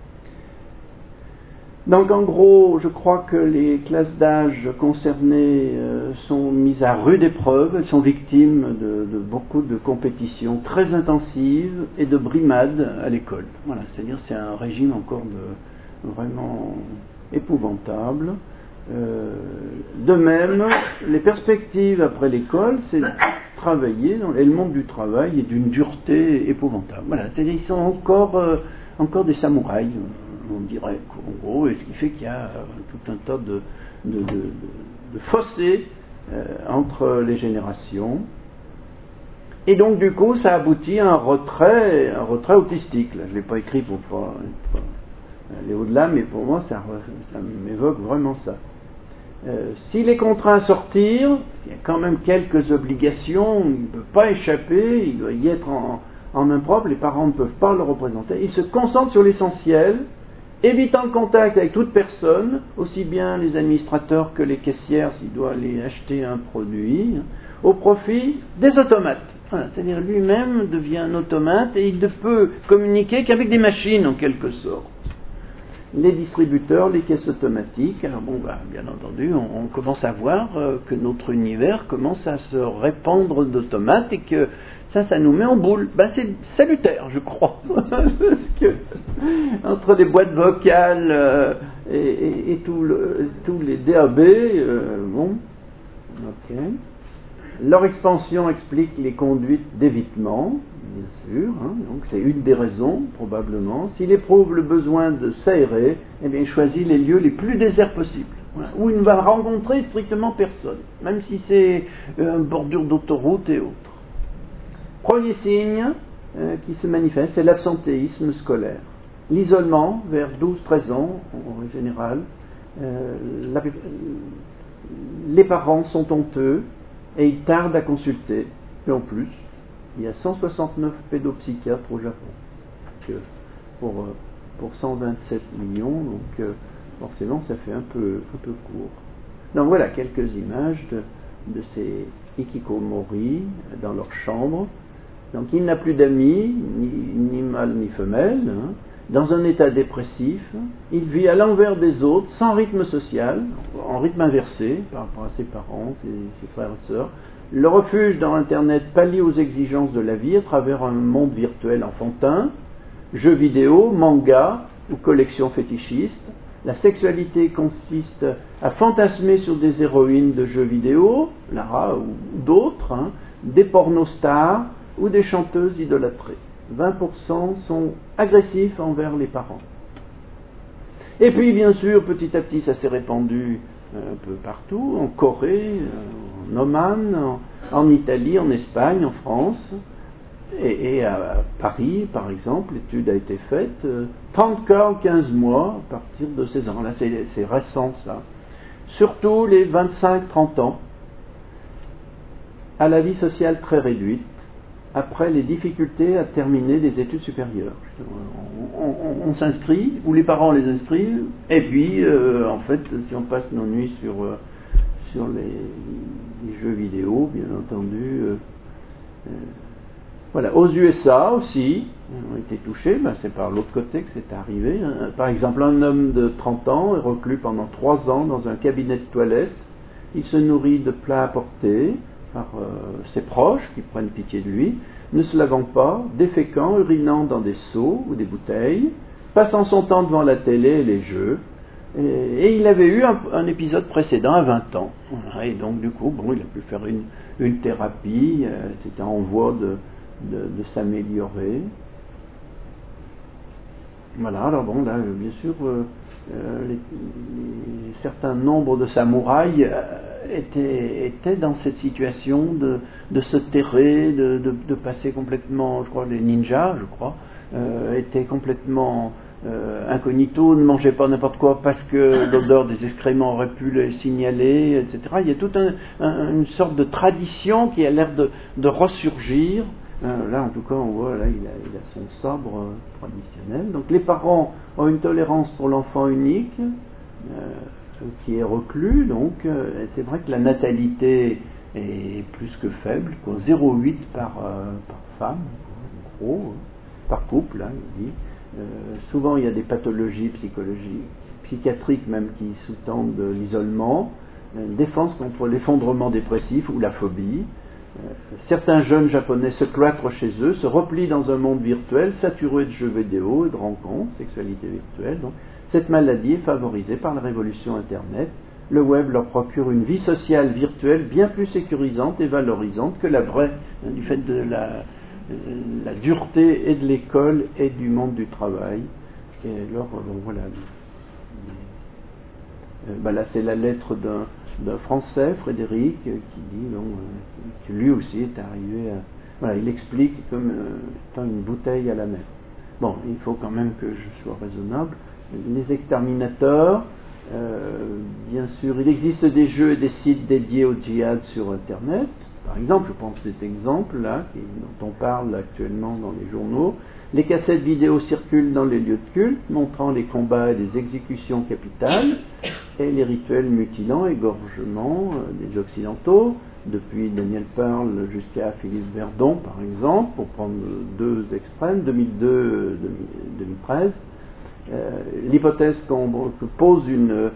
Speaker 1: Donc en gros, je crois que les classes d'âge concernées sont mises à rude épreuve. Elles sont victimes de beaucoup de compétitions très intensives et de brimades à l'école. Voilà, c'est-à-dire c'est un régime encore vraiment épouvantable. De même, les perspectives après l'école, c'est travailler, et le monde du travail est d'une dureté épouvantable. Voilà, c'est-à-dire ils sont encore des samouraïs, on dirait, en gros, et ce qui fait qu'il y a tout un tas de fossés entre les générations. Et donc du coup, ça aboutit à un retrait autistique. Là, je ne l'ai pas écrit pour pas aller au-delà, mais pour moi, ça m'évoque vraiment ça. S'il est contraint à sortir, il y a quand même quelques obligations, il ne peut pas échapper, il doit y être en main propre, les parents ne peuvent pas le représenter. Il se concentre sur l'essentiel, évitant le contact avec toute personne, aussi bien les administrateurs que les caissières s'il doit aller acheter un produit, au profit des automates. Voilà, c'est-à-dire lui-même devient un automate et il ne peut communiquer qu'avec des machines en quelque sorte. Les distributeurs, les caisses automatiques. Alors bien entendu, on commence à voir que notre univers commence à se répandre d'automates et que ça nous met en boule. C'est salutaire, je crois. Parce que, entre les boîtes vocales et tous les DAB, ok. Leur expansion explique les conduites d'évitement, bien sûr, donc c'est une des raisons, probablement. S'il éprouve le besoin de s'aérer, il choisit les lieux les plus déserts possibles, où il ne va rencontrer strictement personne, même si c'est une bordure d'autoroute et autres. Premier signe qui se manifeste, c'est l'absentéisme scolaire. L'isolement, vers 12-13 ans, en général, les parents sont honteux, et ils tardent à consulter. Et en plus, il y a 169 pédopsychiatres au Japon. Pour 127 millions, donc forcément ça fait un peu court. Donc voilà quelques images de ces hikikomori dans leur chambre. Donc il n'a plus d'amis, ni mâle ni femelle, dans un état dépressif. Il vit à l'envers des autres, sans rythme social, en rythme inversé par rapport à ses parents, ses frères et sœurs. Le refuge dans Internet pallie aux exigences de la vie à travers un monde virtuel enfantin, jeux vidéo, mangas ou collections fétichistes. La sexualité consiste à fantasmer sur des héroïnes de jeux vidéo, Lara ou d'autres, des pornostars ou des chanteuses idolâtrées. 20% sont agressifs envers les parents. Et puis, bien sûr, petit à petit, ça s'est répandu un peu partout, en Corée, en Oman, en Italie, en Espagne, en France, et à Paris, par exemple, l'étude a été faite, 30 cas en 15 mois, à partir de 16 ans. Là, c'est récent, ça. Surtout les 25-30 ans, à la vie sociale très réduite, après les difficultés à terminer des études supérieures. On s'inscrit, ou les parents les inscrivent, et puis, en fait, si on passe nos nuits sur les jeux vidéo, bien entendu, voilà. Aux USA aussi, ont été touchés, c'est par l'autre côté que c'est arrivé. Par exemple, un homme de 30 ans est reclus pendant 3 ans dans un cabinet de toilette. Il se nourrit de plats apportés par ses proches qui prennent pitié de lui, ne se lavant pas, déféquant, urinant dans des seaux ou des bouteilles, passant son temps devant la télé et les jeux. Et il avait eu un épisode précédent à 20 ans. Et donc du coup, il a pu faire une thérapie, c'était en voie de s'améliorer. Voilà, alors là, bien sûr, les certain nombre de samouraïs étaient dans cette situation de se terrer, de passer complètement, je crois, les ninjas, étaient complètement incognito, ne mangeaient pas n'importe quoi parce que l'odeur des excréments aurait pu les signaler, etc. Il y a toute une sorte de tradition qui a l'air de ressurgir. Là, en tout cas, on voit, là, il a son sabre traditionnel. Donc, les parents ont une tolérance pour l'enfant unique, qui est reclus. Donc, c'est vrai que la natalité est plus que faible, 0,8 par femme, en gros, par couple, hein, il dit. Souvent, il y a des pathologies psychiatriques même qui sous-tendent l'isolement, une défense contre l'effondrement dépressif ou la phobie. Certains jeunes japonais se cloîtrent chez eux, se replient dans un monde virtuel saturé de jeux vidéo et de rencontres, sexualité virtuelle. Donc, cette maladie est favorisée par la révolution Internet. Le web leur procure une vie sociale virtuelle bien plus sécurisante et valorisante que la vraie, du fait de la dureté et de l'école et du monde du travail. Et alors, voilà. Là, c'est la lettre d'un Français, Frédéric, qui dit que lui aussi est arrivé à... Voilà, il explique comme étant une bouteille à la mer. Bon, il faut quand même que je sois raisonnable. Les exterminateurs, bien sûr, il existe des jeux et des sites dédiés au djihad sur Internet. Par exemple, je prends cet exemple-là, dont on parle actuellement dans les journaux. Les cassettes vidéo circulent dans les lieux de culte, montrant les combats et les exécutions capitales, et les rituels mutilants, égorgements des Occidentaux, depuis Daniel Pearl jusqu'à Philippe Verdon, par exemple, pour prendre deux extrêmes, 2002-2013. L'hypothèse que pose une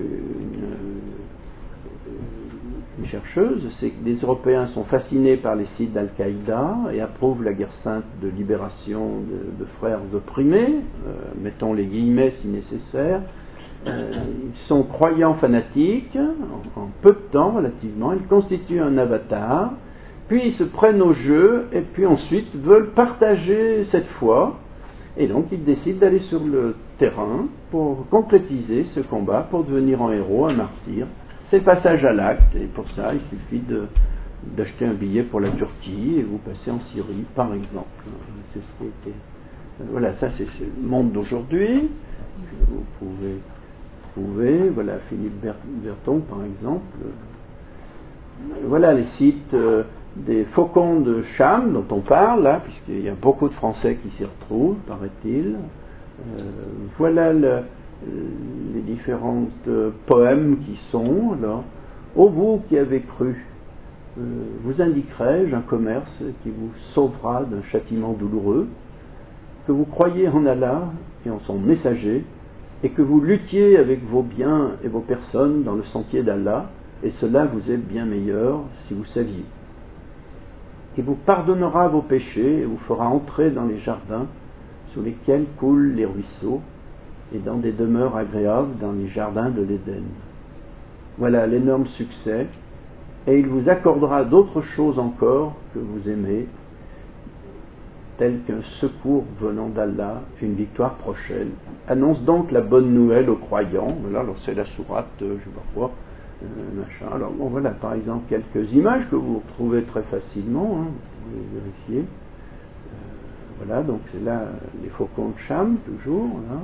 Speaker 1: chercheuse, c'est que les Européens sont fascinés par les sites d'Al-Qaïda et approuvent la guerre sainte de libération de frères opprimés, mettons les guillemets si nécessaire. Ils sont croyants fanatiques, en peu de temps relativement, ils constituent un avatar, puis ils se prennent au jeu, et puis ensuite veulent partager cette foi, et donc ils décident d'aller sur le terrain pour concrétiser ce combat, pour devenir un héros, un martyr. C'est le passage à l'acte, et pour ça il suffit d'acheter un billet pour la Turquie, et vous passez en Syrie, par exemple. C'est ce qui était... Voilà, ça c'est le monde d'aujourd'hui. Vous pouvez, voilà, Philippe Berton par exemple. Voilà les sites des faucons de Cham dont on parle là, puisqu'il y a beaucoup de Français qui s'y retrouvent, paraît-il. Voilà les différents poèmes qui sont. Alors, ô vous qui avez cru, vous indiquerai-je un commerce qui vous sauvera d'un châtiment douloureux, que vous croyez en Allah et en son messager, et que vous luttiez avec vos biens et vos personnes dans le sentier d'Allah, et cela vous est bien meilleur si vous saviez. Qui vous pardonnera vos péchés et vous fera entrer dans les jardins sous lesquels coulent les ruisseaux, et dans des demeures agréables dans les jardins de l'Éden. Voilà l'énorme succès, et il vous accordera d'autres choses encore que vous aimez, telles qu'un secours venant d'Allah, une victoire prochaine. Annonce donc la bonne nouvelle aux croyants. Voilà, alors c'est la sourate, je ne sais pas quoi, machin. Alors bon, voilà par exemple quelques images que vous retrouvez très facilement, hein, vous pouvez vérifier. Voilà, donc c'est là les faucons de Cham, toujours, là.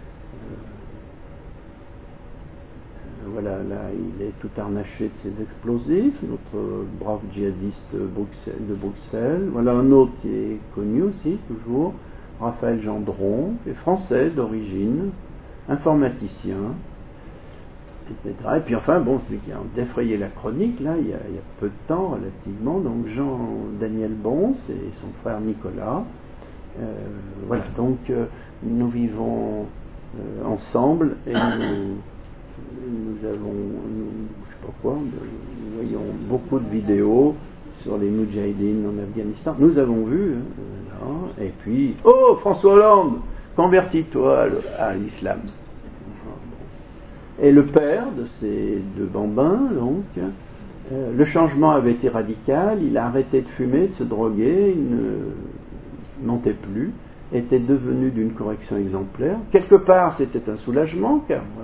Speaker 1: Voilà, là il est tout harnaché de ses explosifs, notre brave djihadiste de Bruxelles. Voilà un autre qui est connu aussi, toujours, Raphaël Gendron, qui est français d'origine, informaticien, etc. Et puis enfin, bon, celui qui a défrayé la chronique, là, il y a peu de temps relativement, donc Jean-Daniel Bons et son frère Nicolas. Voilà, donc nous vivons ensemble et nous avons, je sais pas quoi, nous voyons beaucoup de vidéos sur les Moudjahidines en Afghanistan. Nous avons vu, là, et puis, oh, François Hollande, convertis-toi à l'islam. Et le père de ces deux bambins, donc, le changement avait été radical, il a arrêté de fumer, de se droguer, il ne mentait plus, était devenu d'une correction exemplaire. Quelque part, c'était un soulagement, car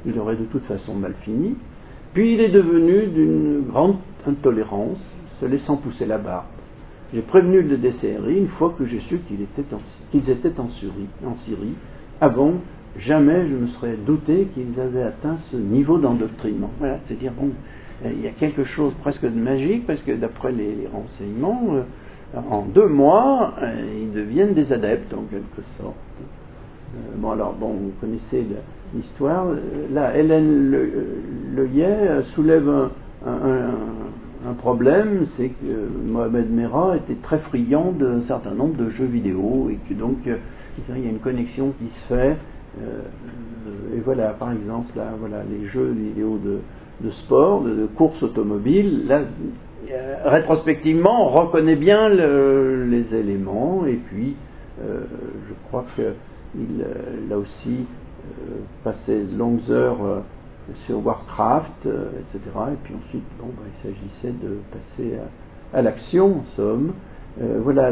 Speaker 1: il aurait de toute façon mal fini. Puis il est devenu d'une grande intolérance, se laissant pousser la barbe. J'ai prévenu le DCRI une fois que j'ai su qu'ils étaient en Syrie. Avant, jamais je me serais douté qu'ils avaient atteint ce niveau d'endoctrinement. Voilà, c'est-à-dire, bon, il y a quelque chose presque de magique, parce que d'après les renseignements, en 2 mois, ils deviennent des adeptes, en quelque sorte. Vous connaissez l'histoire. Là, Hélène Leuillet soulève un problème, c'est que Mohamed Merah était très friand d'un certain nombre de jeux vidéo, et que donc, il y a une connexion qui se fait. Et voilà, par exemple, là, voilà, les jeux vidéo de sport, de course automobile, là, rétrospectivement, on reconnaît bien les éléments, et puis je crois qu'il a aussi passé de longues heures sur Warcraft, etc. Et puis ensuite, il s'agissait de passer à l'action, en somme. Voilà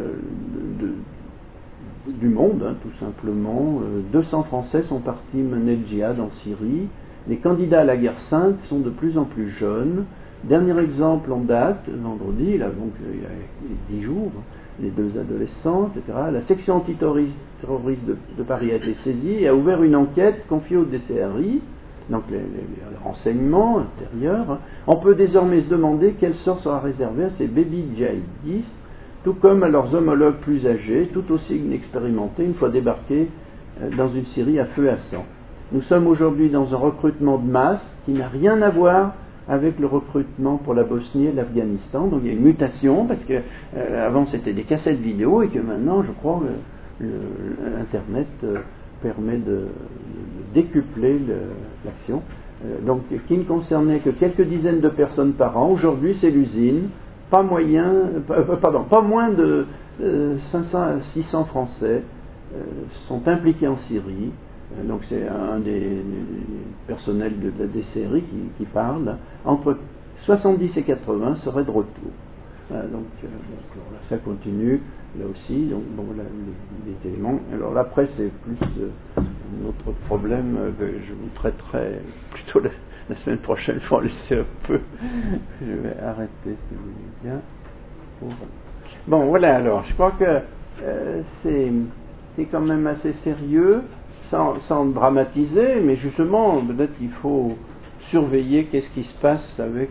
Speaker 1: du monde, hein, tout simplement. 200 Français sont partis mener le djihad en Syrie. Les candidats à la guerre sainte sont de plus en plus jeunes. Dernier exemple en date, vendredi, là, donc il y a 10 jours, les 2 adolescents, etc. La section antiterroriste de Paris a été saisie et a ouvert une enquête confiée au DCRI, donc les renseignements intérieurs. On peut désormais se demander quel sort sera réservé à ces baby djihadistes, tout comme à leurs homologues plus âgés, tout aussi inexpérimentés, une fois débarqués dans une Syrie à feu et à sang. Nous sommes aujourd'hui dans un recrutement de masse qui n'a rien à voir avec le recrutement pour la Bosnie et l'Afghanistan. Donc il y a une mutation, parce que avant c'était des cassettes vidéo, et que maintenant, je crois, Internet permet de décupler l'action. Donc qui ne concernait que quelques dizaines de personnes par an. Aujourd'hui, c'est l'usine. Pas moins de 500 à 600 Français sont impliqués en Syrie. Donc c'est un des personnels de la DCRI qui parle. Entre 70 et 80 seraient de retour. Voilà, donc là, ça continue, là aussi. Donc voilà les éléments. Alors là, après, c'est plus un autre problème que je vous traiterai plutôt la semaine prochaine, il faut en laisser un peu. Je vais arrêter, si vous voulez bien. Bon, voilà, alors, je crois que c'est quand même assez sérieux, sans dramatiser, mais justement, peut-être qu'il faut surveiller qu'est-ce qui se passe avec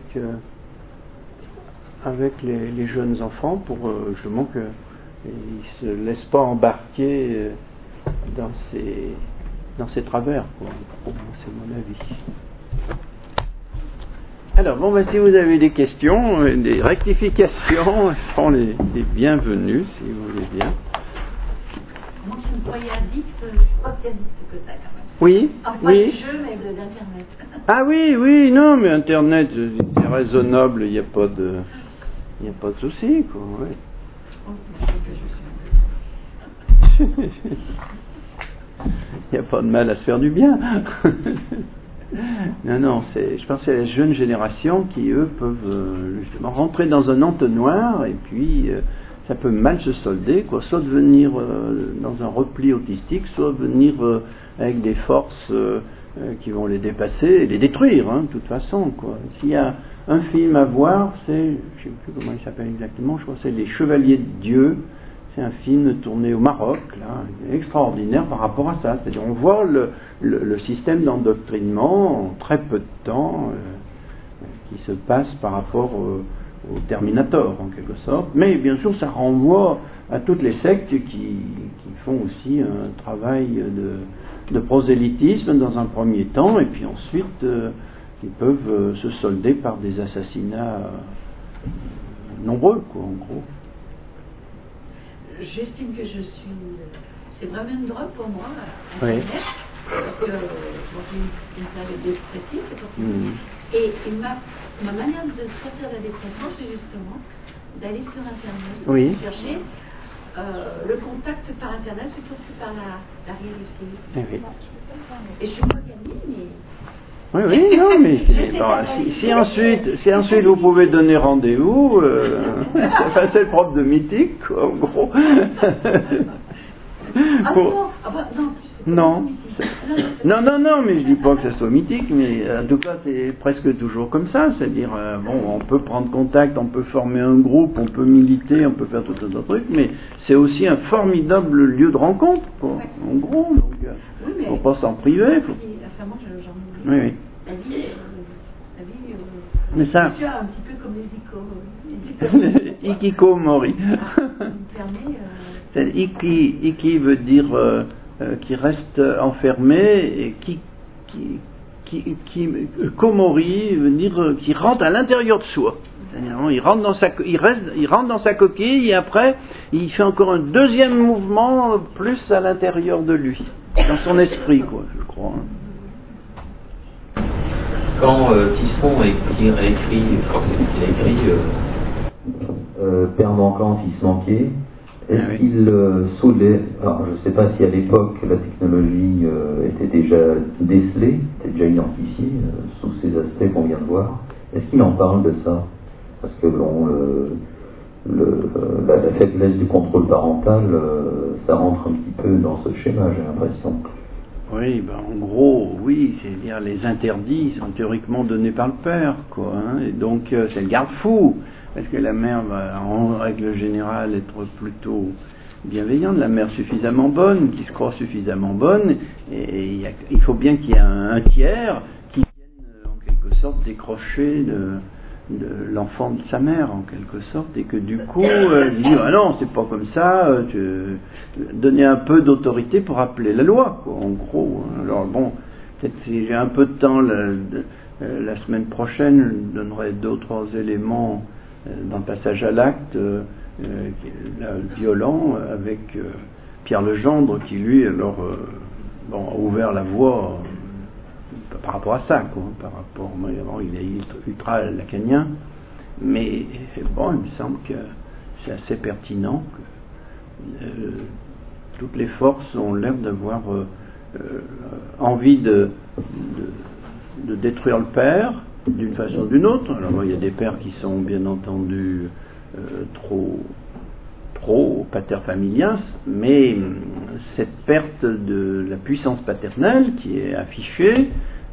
Speaker 1: les jeunes enfants, pour justement qu'ils ne se laissent pas embarquer dans ces travers, quoi. C'est mon avis. Alors, si vous avez des questions, des rectifications, elles seront les bienvenues, si vous voulez bien.
Speaker 3: Moi, je me croyais addict, je ne suis pas si addict que ça, quand même.
Speaker 1: Oui,
Speaker 3: enfin,
Speaker 1: oui.
Speaker 3: Pas du jeu, mais de l'Internet.
Speaker 1: Ah oui, non, mais Internet, c'est raisonnable, il n'y a pas de souci, quoi. Ouais. Il n'y a pas de mal à se faire du bien. Non, je pense que c'est les jeunes générations qui, eux, peuvent justement rentrer dans un entonnoir, et puis ça peut mal se solder, quoi. Soit devenir dans un repli autistique, soit venir avec des forces qui vont les dépasser et les détruire, hein, de toute façon, quoi. S'il y a un film à voir, c'est, je ne sais plus comment il s'appelle exactement, je crois que c'est Les Chevaliers de Dieu. C'est un film tourné au Maroc, là, extraordinaire par rapport à ça. C'est-à-dire, on voit le système d'endoctrinement en très peu de temps qui se passe par rapport au Terminator, en quelque sorte. Mais bien sûr, ça renvoie à toutes les sectes qui font aussi un travail de prosélytisme dans un premier temps, et puis ensuite qui peuvent se solder par des assassinats nombreux, quoi, en gros.
Speaker 3: J'estime que c'est vraiment une drogue pour moi,
Speaker 1: Internet,
Speaker 3: oui. Parce que j'ai une période dépressive, et ma manière de sortir de la dépression, c'est justement d'aller sur Internet,
Speaker 1: oui.
Speaker 3: Chercher le contact par Internet plutôt que par la réalité.
Speaker 1: Oui.
Speaker 3: Et je suis pas gagnée, mais...
Speaker 1: Oui, non, mais si ensuite vous pouvez donner rendez-vous, c'est le propre de Mythique, quoi, en gros.
Speaker 3: Non,
Speaker 1: non, Non, mais je dis pas que ça soit mythique, mais en tout cas c'est presque toujours comme ça, c'est-à-dire on peut prendre contact, on peut former un groupe, on peut militer, on peut faire tout un tas de trucs, mais c'est aussi un formidable lieu de rencontre, quoi, en gros, donc faut pas s'en priver. Faut... Oui.
Speaker 3: La vie,
Speaker 1: mais ça...
Speaker 3: tu as un petit peu comme les
Speaker 1: Ikikomori. Iki veut dire qui reste enfermé, et komori veut dire qui rentre à l'intérieur de soi. C'est-à-dire, il rentre dans sa coquille et après il fait encore un deuxième mouvement plus à l'intérieur de lui, dans son esprit, quoi, je crois.
Speaker 4: Quand Tisseron a écrit, je crois que c'est lui qui l'a écrit, Père manquant, fils manqué, est-ce qu'il soulevait, alors je ne sais pas si à l'époque la technologie était déjà décelée, était déjà identifiée sous ces aspects qu'on vient de voir, est-ce qu'il en parle de ça? Parce que bon, la faiblesse du contrôle parental, ça rentre un petit peu dans ce schéma, j'ai l'impression.
Speaker 1: Oui, ben en gros, oui, c'est-à-dire les interdits sont théoriquement donnés par le père, quoi, hein, et donc c'est le garde-fou, parce que la mère va en règle générale être plutôt bienveillante, la mère suffisamment bonne, qui se croit suffisamment bonne, et il faut bien qu'il y ait un tiers qui vienne en quelque sorte décrocher de l'enfant de sa mère en quelque sorte, et que du coup dit ah non, c'est pas comme ça, donner un peu d'autorité pour appeler la loi, quoi, en gros. Alors bon, peut-être si j'ai un peu de temps la semaine prochaine, je donnerai d'autres éléments dans le passage à l'acte violent avec Pierre Legendre qui lui alors a ouvert la voie par rapport à ça, quoi, par rapport, il est ultra lacanien, mais bon, il me semble que c'est assez pertinent que toutes les forces ont l'air d'avoir envie de détruire le père d'une façon ou d'une autre. Alors il y a des pères qui sont bien entendu trop pater familias, mais cette perte de la puissance paternelle qui est affichée,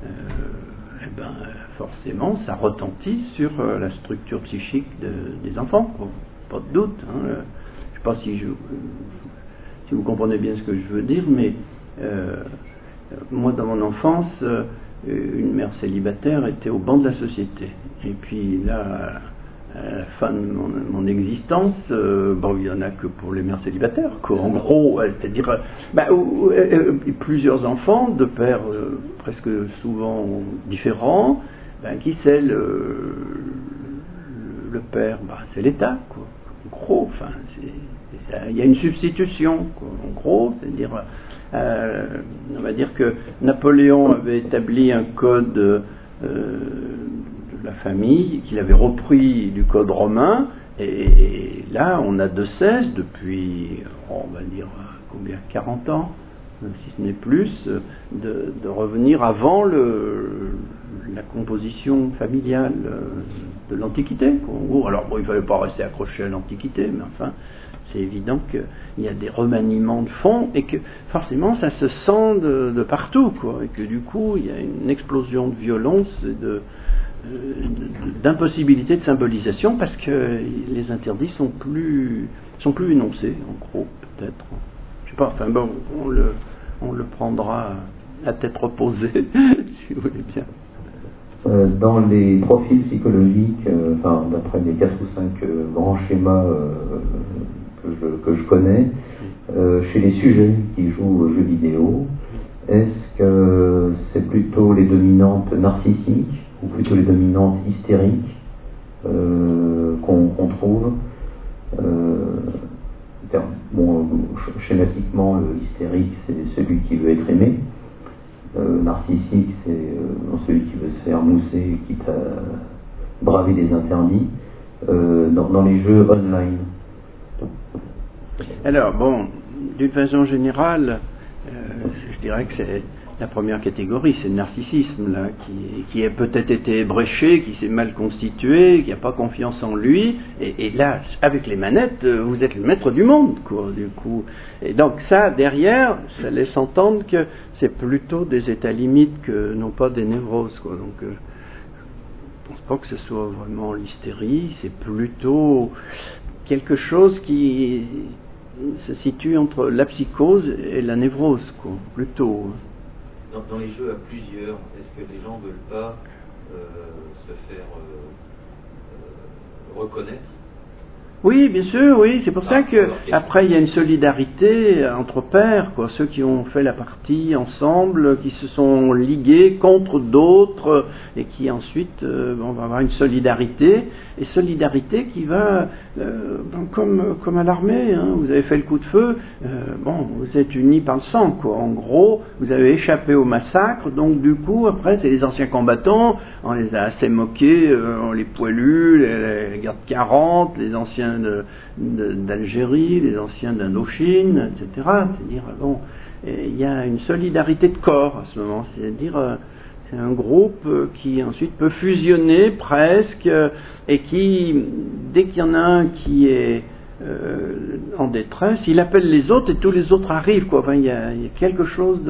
Speaker 1: forcément ça retentit sur la structure psychique des enfants, quoi. Pas de doute, hein. Je ne sais pas si vous comprenez bien ce que je veux dire, mais moi dans mon enfance une mère célibataire était au banc de la société, et puis là à la fin de mon existence, il n'y en a que pour les mères célibataires, quoi. En gros, c'est-à-dire plusieurs enfants de pères presque souvent différents, qui c'est le père, c'est l'État, quoi. En gros, il y a une substitution, quoi. En gros, c'est-à-dire on va dire que Napoléon avait établi un code de la famille qu'il avait repris du code romain, et là on a de cesse depuis on va dire 40 ans, si ce n'est plus, de revenir avant la composition familiale de l'Antiquité, quoi. Alors bon, il ne fallait pas rester accroché à l'Antiquité, mais enfin c'est évident qu'il y a des remaniements de fond et que forcément ça se sent de partout, quoi, et que du coup il y a une explosion de violence et d'impossibilité de symbolisation parce que les interdits sont plus énoncés, en gros, peut-être. Je sais pas, enfin bon, on le prendra à tête reposée, si vous voulez bien.
Speaker 4: Dans les profils psychologiques, d'après les 4 ou 5 grands schémas que je connais, chez les sujets qui jouent aux jeux vidéo, est-ce que c'est plutôt les dominantes narcissiques ou plutôt les dominantes hystériques qu'on trouve? Schématiquement, le hystérique, c'est celui qui veut être aimé. Narcissique, c'est celui qui veut se faire mousser, quitte à braver des interdits. Dans les jeux online. Alors,
Speaker 1: bon, d'une façon générale, je dirais que La première catégorie, c'est le narcissisme, là, qui a peut-être été ébréché, qui s'est mal constitué, qui n'a pas confiance en lui, et là, avec les manettes, vous êtes le maître du monde, quoi, du coup. Et donc ça, derrière, ça laisse entendre que c'est plutôt des états limites que non pas des névroses, quoi. Donc, je pense pas que ce soit vraiment l'hystérie, c'est plutôt quelque chose qui se situe entre la psychose et la névrose, quoi, plutôt.
Speaker 4: Dans les jeux à plusieurs, est-ce que les gens ne veulent pas se faire reconnaître?
Speaker 1: Oui, bien sûr, oui. C'est pour ça que après il y a une solidarité entre pairs, quoi. Ceux qui ont fait la partie ensemble, qui se sont ligués contre d'autres, et qui ensuite on va avoir une solidarité, et solidarité qui va comme à l'armée. Hein, vous avez fait le coup de feu, vous êtes unis par le sang, quoi. En gros, vous avez échappé au massacre, donc du coup après c'est les anciens combattants, on les a assez moqués, les poilus, les gardes 40, les anciens d'Algérie, les anciens d'Indochine, etc. C'est-à-dire, il y a une solidarité de corps à ce moment, c'est-à-dire, c'est un groupe qui ensuite peut fusionner presque, et qui, dès qu'il y en a un qui est en détresse, il appelle les autres et tous les autres arrivent, quoi. Enfin, il y a quelque chose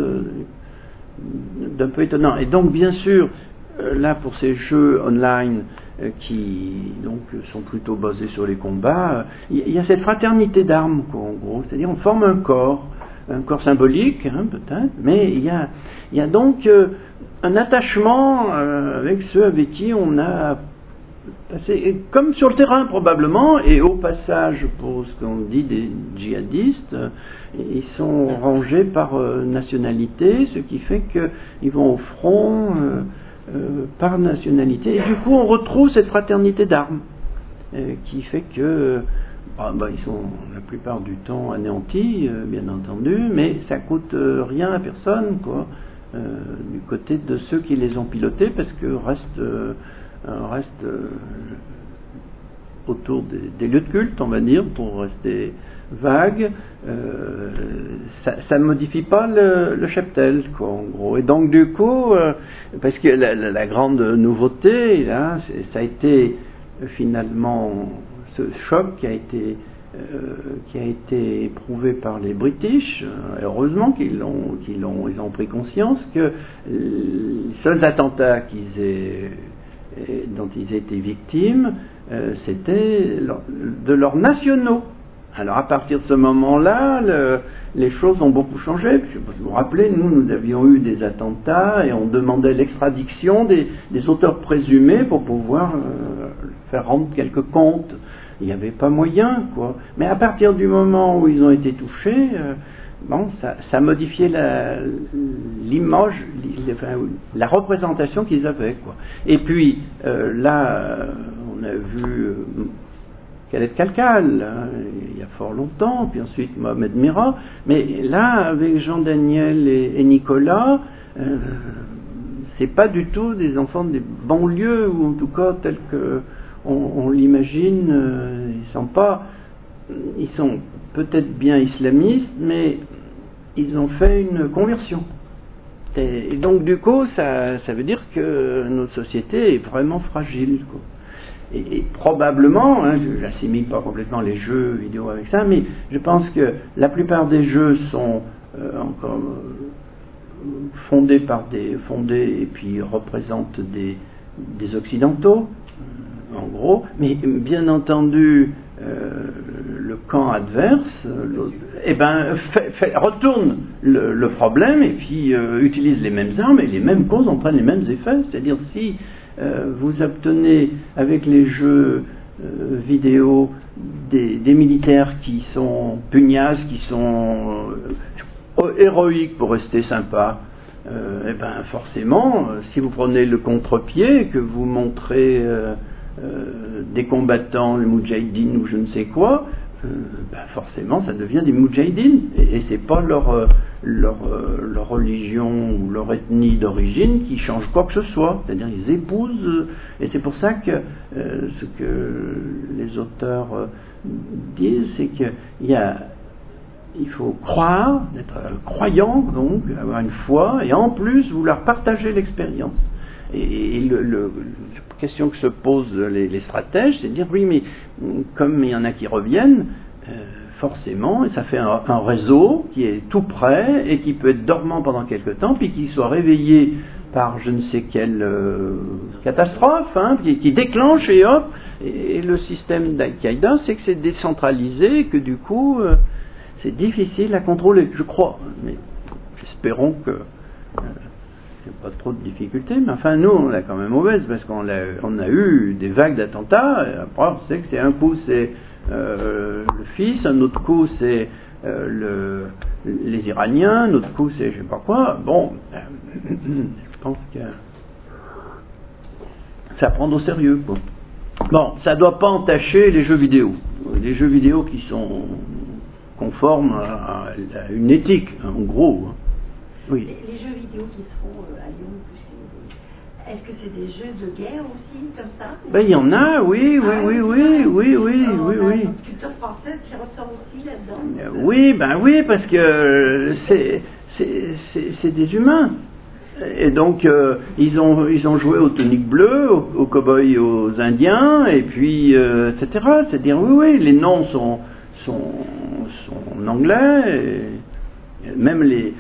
Speaker 1: d'un peu étonnant. Et donc, bien sûr, là, pour ces jeux online qui donc sont plutôt basés sur les combats, il y a cette fraternité d'armes, quoi, en gros. C'est-à-dire, on forme un corps symbolique, hein, peut-être, mais il y a donc un attachement avec ceux avec qui on a passé, comme sur le terrain probablement, et au passage, pour ce qu'on dit des djihadistes, ils sont rangés par nationalité, ce qui fait qu'ils vont au front par nationalité, et du coup on retrouve cette fraternité d'armes qui fait que ils sont la plupart du temps anéantis, bien entendu, mais ça coûte rien à personne, quoi, du côté de ceux qui les ont pilotés, parce que reste autour des lieux de culte, on va dire, pour rester vague, ça ne modifie pas le cheptel, quoi, en gros. Et donc du coup, parce que la grande nouveauté, là, ça a été finalement ce choc qui a été éprouvé par les British. Heureusement ils ont pris conscience que les seuls attentats dont ils étaient victimes, c'était de leurs nationaux. Alors à partir de ce moment-là, les choses ont beaucoup changé. Je sais pas si vous vous rappelez, nous avions eu des attentats et on demandait l'extradiction des auteurs présumés pour pouvoir faire rendre quelques comptes. Il n'y avait pas moyen, quoi. Mais à partir du moment où ils ont été touchés, ça modifiait l'image, la représentation qu'ils avaient, quoi. Et puis là, on a vu Khaled Kalkal, il y a fort longtemps, puis ensuite Mohamed Merah, mais là, avec Jean Daniel et Nicolas, c'est pas du tout des enfants des banlieues, ou en tout cas tels que on l'imagine. Ils sont peut-être bien islamistes, mais ils ont fait une conversion. Et donc du coup, ça veut dire que notre société est vraiment fragile, quoi. Et probablement, je n'assimile pas complètement les jeux vidéo avec ça, mais je pense que la plupart des jeux sont encore fondés et puis représentent des occidentaux, en gros, mais bien entendu le camp adverse retourne le problème et puis utilise les mêmes armes, et les mêmes causes entraînent les mêmes effets. C'est-à-dire, si vous obtenez avec les jeux vidéo des militaires qui sont pugnasses, qui sont héroïques pour rester sympa, forcément, si vous prenez le contre-pied, que vous montrez des combattants, les moudjahidines ou je ne sais quoi, forcément ça devient des moudjahidines, et c'est pas leur religion ou leur ethnie d'origine qui change quoi que ce soit, c'est-à-dire ils épousent, et c'est pour ça que ce que les auteurs disent, c'est qu'il y a il faut croire, être croyant, donc avoir une foi, et en plus vouloir partager l'expérience. Et la question que se posent les stratèges, c'est de dire oui, mais comme il y en a qui reviennent, forcément, et ça fait un réseau qui est tout prêt et qui peut être dormant pendant quelque temps, puis qui soit réveillé par je ne sais quelle catastrophe, qui déclenche et hop. Et le système d'Al-Qaïda, c'est que c'est décentralisé, que du coup, c'est difficile à contrôler, je crois. Mais espérons que il n'y a pas trop de difficultés. Mais enfin, nous, on l'a quand même mauvaise, parce qu'on a eu des vagues d'attentats. Et après, on sait que c'est un coup, c'est le fils, un autre coup, c'est les Iraniens, un autre coup, c'est je sais pas quoi. Bon, je pense que c'est à prendre au sérieux, quoi. Bon, ça ne doit pas entacher les jeux vidéo. Les jeux vidéo qui sont conformes à une éthique, en gros. Oui.
Speaker 3: Les jeux vidéo qui se font à Lyon, est-ce que c'est des jeux de guerre aussi, comme ça?
Speaker 1: Ben, il y en a, oui.
Speaker 3: On a une culture française qui ressort aussi là-dedans.
Speaker 1: Oui, parce que c'est des humains. Et donc, ils ont joué aux tuniques bleues, aux cow-boys, aux indiens, et puis, etc. C'est-à-dire, oui, les noms sont en anglais, et même les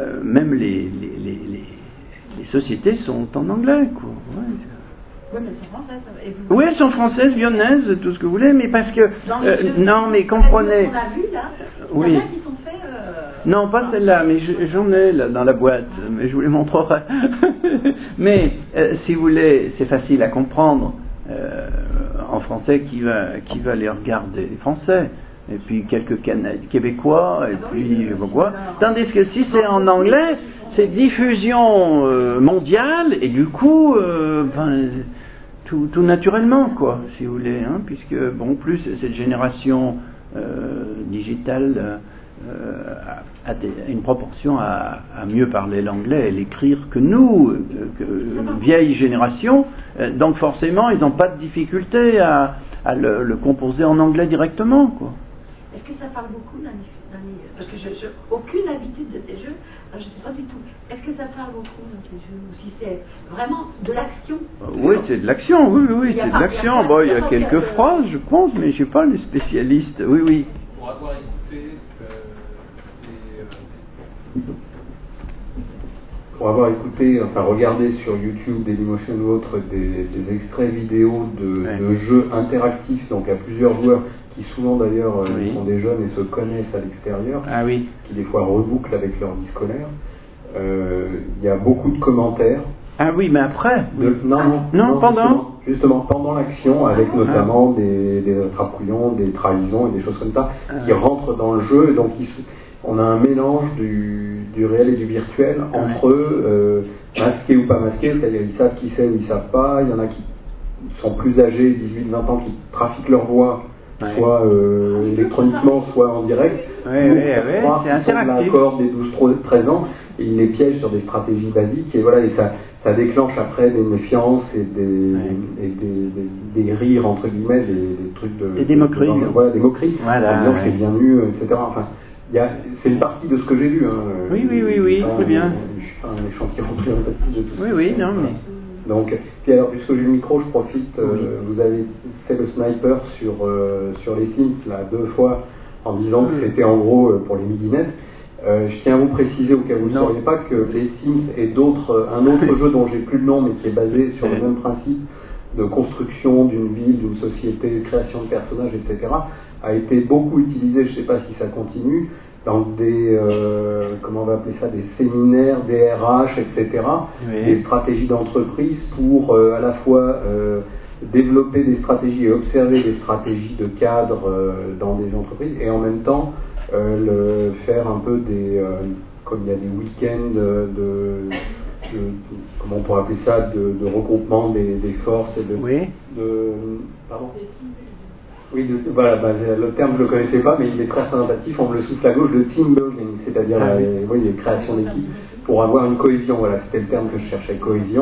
Speaker 1: sociétés sont en anglais, quoi.
Speaker 3: Oui, mais elles sont françaises.
Speaker 1: Oui, elles sont françaises, lyonnaises, tout ce que vous voulez, mais parce que... non, mais comprenez...
Speaker 3: On a vu, là,
Speaker 1: oui.
Speaker 3: il y en a qui sont faits...
Speaker 1: Non, pas celle-là, mais j'en ai là dans la boîte, mais je vous les montrerai. Mais, si vous voulez, c'est facile à comprendre en français qui va les regarder, les Français. Et puis quelques Québécois, et puis quoi. Tandis que si c'est en anglais, c'est diffusion mondiale, et du coup, tout naturellement, quoi, si vous voulez, puisque, bon, plus cette génération digitale a une proportion à mieux parler l'anglais et l'écrire que nous, une vieille génération, donc forcément, ils n'ont pas de difficulté à le composer en anglais directement, quoi.
Speaker 3: Est-ce que ça parle beaucoup parce que j'ai aucune habitude de ces jeux, alors je ne sais pas du tout. Est-ce que ça parle beaucoup dans ces jeux, ou si c'est vraiment de l'action?
Speaker 1: Oui, c'est de l'action, oui, c'est de l'action. Bon, il y a quelques phrases, je pense, mais je ne suis pas le spécialiste. Oui.
Speaker 2: Pour avoir écouté
Speaker 5: regardé sur YouTube, Dailymotion ou autre, des extraits vidéo de jeux interactifs, donc à plusieurs joueurs, qui souvent d'ailleurs sont des jeunes et se connaissent à l'extérieur, qui des fois rebouclent avec leur vie scolaire. Il y a beaucoup de commentaires.
Speaker 1: Ah oui, mais après
Speaker 5: Non, pendant justement pendant l'action, avec notamment des attrape-couillons, des trahisons et des choses comme ça, qui rentrent dans le jeu, et donc on a un mélange du réel et du virtuel entre eux, masqués ou pas masqués, c'est-à-dire ils savent qui c'est ou ils savent pas, il y en a qui sont plus âgés, 18-20 ans, qui trafiquent leur voix, soit électroniquement, soit en direct.
Speaker 1: C'est interactif.
Speaker 5: L'accord des 12-13 ans, et ils les piègent sur des stratégies basiques, et voilà, et ça déclenche après des méfiances et des rires, entre guillemets, des trucs de...
Speaker 1: Et des moqueries.
Speaker 5: Des moqueries, en disant que c'est bien mieux, etc. Enfin, c'est une partie de ce que j'ai lu.
Speaker 1: Oui, très bien.
Speaker 5: Je suis pas un échantillon représentatif de tout ça.
Speaker 1: Oui, non, mais...
Speaker 5: Donc, puis alors, puisque j'ai le micro, je profite, vous avez fait le sniper sur les Sims, là, 2 fois, en disant que c'était en gros pour les midinettes. Je tiens à vous préciser, au cas où vous ne sauriez pas, que les Sims et un autre jeu dont j'ai plus le nom, mais qui est basé sur le même principe de construction d'une ville, d'une société, création de personnages, etc., a été beaucoup utilisé, je ne sais pas si ça continue, dans des, comment on va appeler ça, des séminaires, des RH, etc., des stratégies d'entreprise pour à la fois développer des stratégies et observer des stratégies de cadre dans des entreprises, et en même temps faire un peu comme il y a des week-ends comment on pourrait appeler ça, de regroupement des forces et pardon. Oui, le terme je ne le connaissais pas, mais il est très sympathique, on me le souffle à gauche, le team building, c'est-à-dire les créations d'équipe, pour avoir une cohésion, voilà, c'était le terme que je cherchais, cohésion,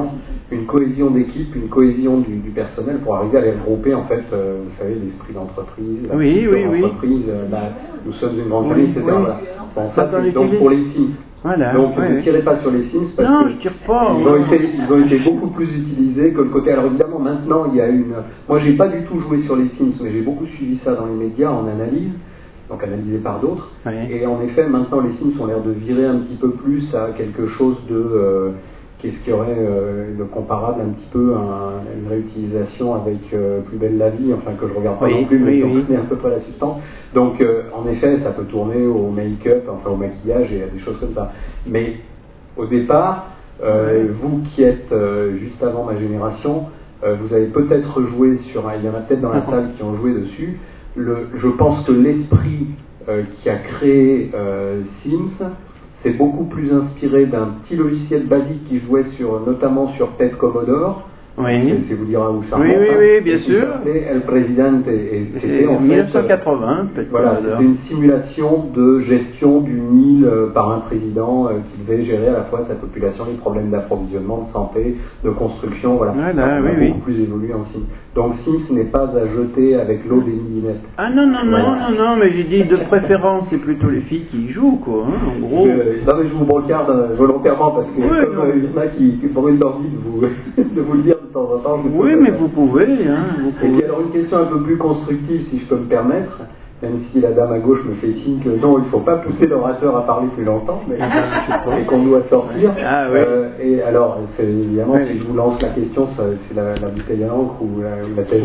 Speaker 5: une cohésion d'équipe, une cohésion du personnel pour arriver à les regrouper, en fait, vous savez, l'esprit d'entreprise, la culture d'entreprise, nous sommes une grande famille, etc. Voilà. Bon, ça, c'est donc pour les Sims.
Speaker 1: Voilà,
Speaker 5: donc ne tirez pas sur les Sims parce
Speaker 1: non,
Speaker 5: que
Speaker 1: je tire pas,
Speaker 5: ils ont été beaucoup plus utilisés que le côté. Alors évidemment, maintenant, il y a moi, j'ai pas du tout joué sur les Sims, mais j'ai beaucoup suivi ça dans les médias en analyse. Donc analysé par d'autres. Et en effet, maintenant, les Sims ont l'air de virer un petit peu plus à quelque chose de qu'est-ce qui aurait de comparable un petit peu à une réutilisation avec Plus belle la vie, enfin que je regarde pas non plus, mais on connaît à peu près la substance. Donc en effet, ça peut tourner au make-up, enfin au maquillage et à des choses comme ça. Mais au départ, vous qui êtes juste avant ma génération, vous avez peut-être joué il y en a peut-être dans la salle qui ont joué dessus. Je pense que l'esprit qui a créé Sims, c'est beaucoup plus inspiré d'un petit logiciel basique qui jouait notamment sur tête Commodore. C'est vous dire où ça remonte.
Speaker 1: Oui, bien sûr.
Speaker 5: El Presidente, et c'était en
Speaker 1: 1980, peut-être.
Speaker 5: Voilà, c'était une simulation de gestion d'une île par un président qui devait gérer à la fois sa population, les problèmes d'approvisionnement, de santé, de construction, voilà. Beaucoup plus évolué en Sims. Donc Sims n'est pas à jeter avec l'eau des midinettes.
Speaker 1: Ah non, mais j'ai dit de préférence, c'est plutôt les filles qui y jouent, quoi, en gros.
Speaker 5: Non, mais je vous brocarde volontairement parce que il y en a qui brûlent leur vie de vous le dire de temps en temps.
Speaker 1: Oui, mais vous pouvez,
Speaker 5: Et puis alors une question un peu plus constructive, si je peux me permettre, même si la dame à gauche me fait signe que non, il ne faut pas pousser l'orateur à parler plus longtemps, mais et qu'on doit sortir. Et alors, évidemment, si je vous lance la question, c'est la bouteille à l'encre ou la tête.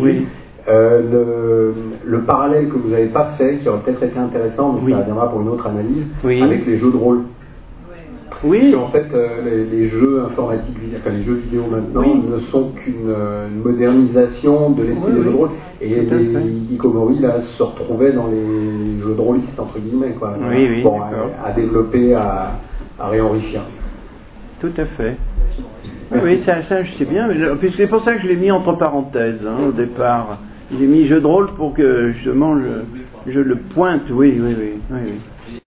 Speaker 5: Le parallèle que vous n'avez pas fait, qui aurait peut-être été intéressant, mais ça viendra pour une autre analyse, avec les jeux de rôle.
Speaker 1: Oui.
Speaker 5: En fait, les jeux informatiques, enfin les jeux vidéo maintenant, ne sont qu'une modernisation de l'esprit des jeux de rôle. Et les hikikomori là se retrouvaient dans les jeux de rôlistes entre guillemets, quoi. À développer, à réenrichir.
Speaker 1: Tout à fait. Oui, ça je sais bien. Puisque c'est pour ça que je l'ai mis entre parenthèses au départ. J'ai mis jeu de rôle pour que justement je le pointe. Oui.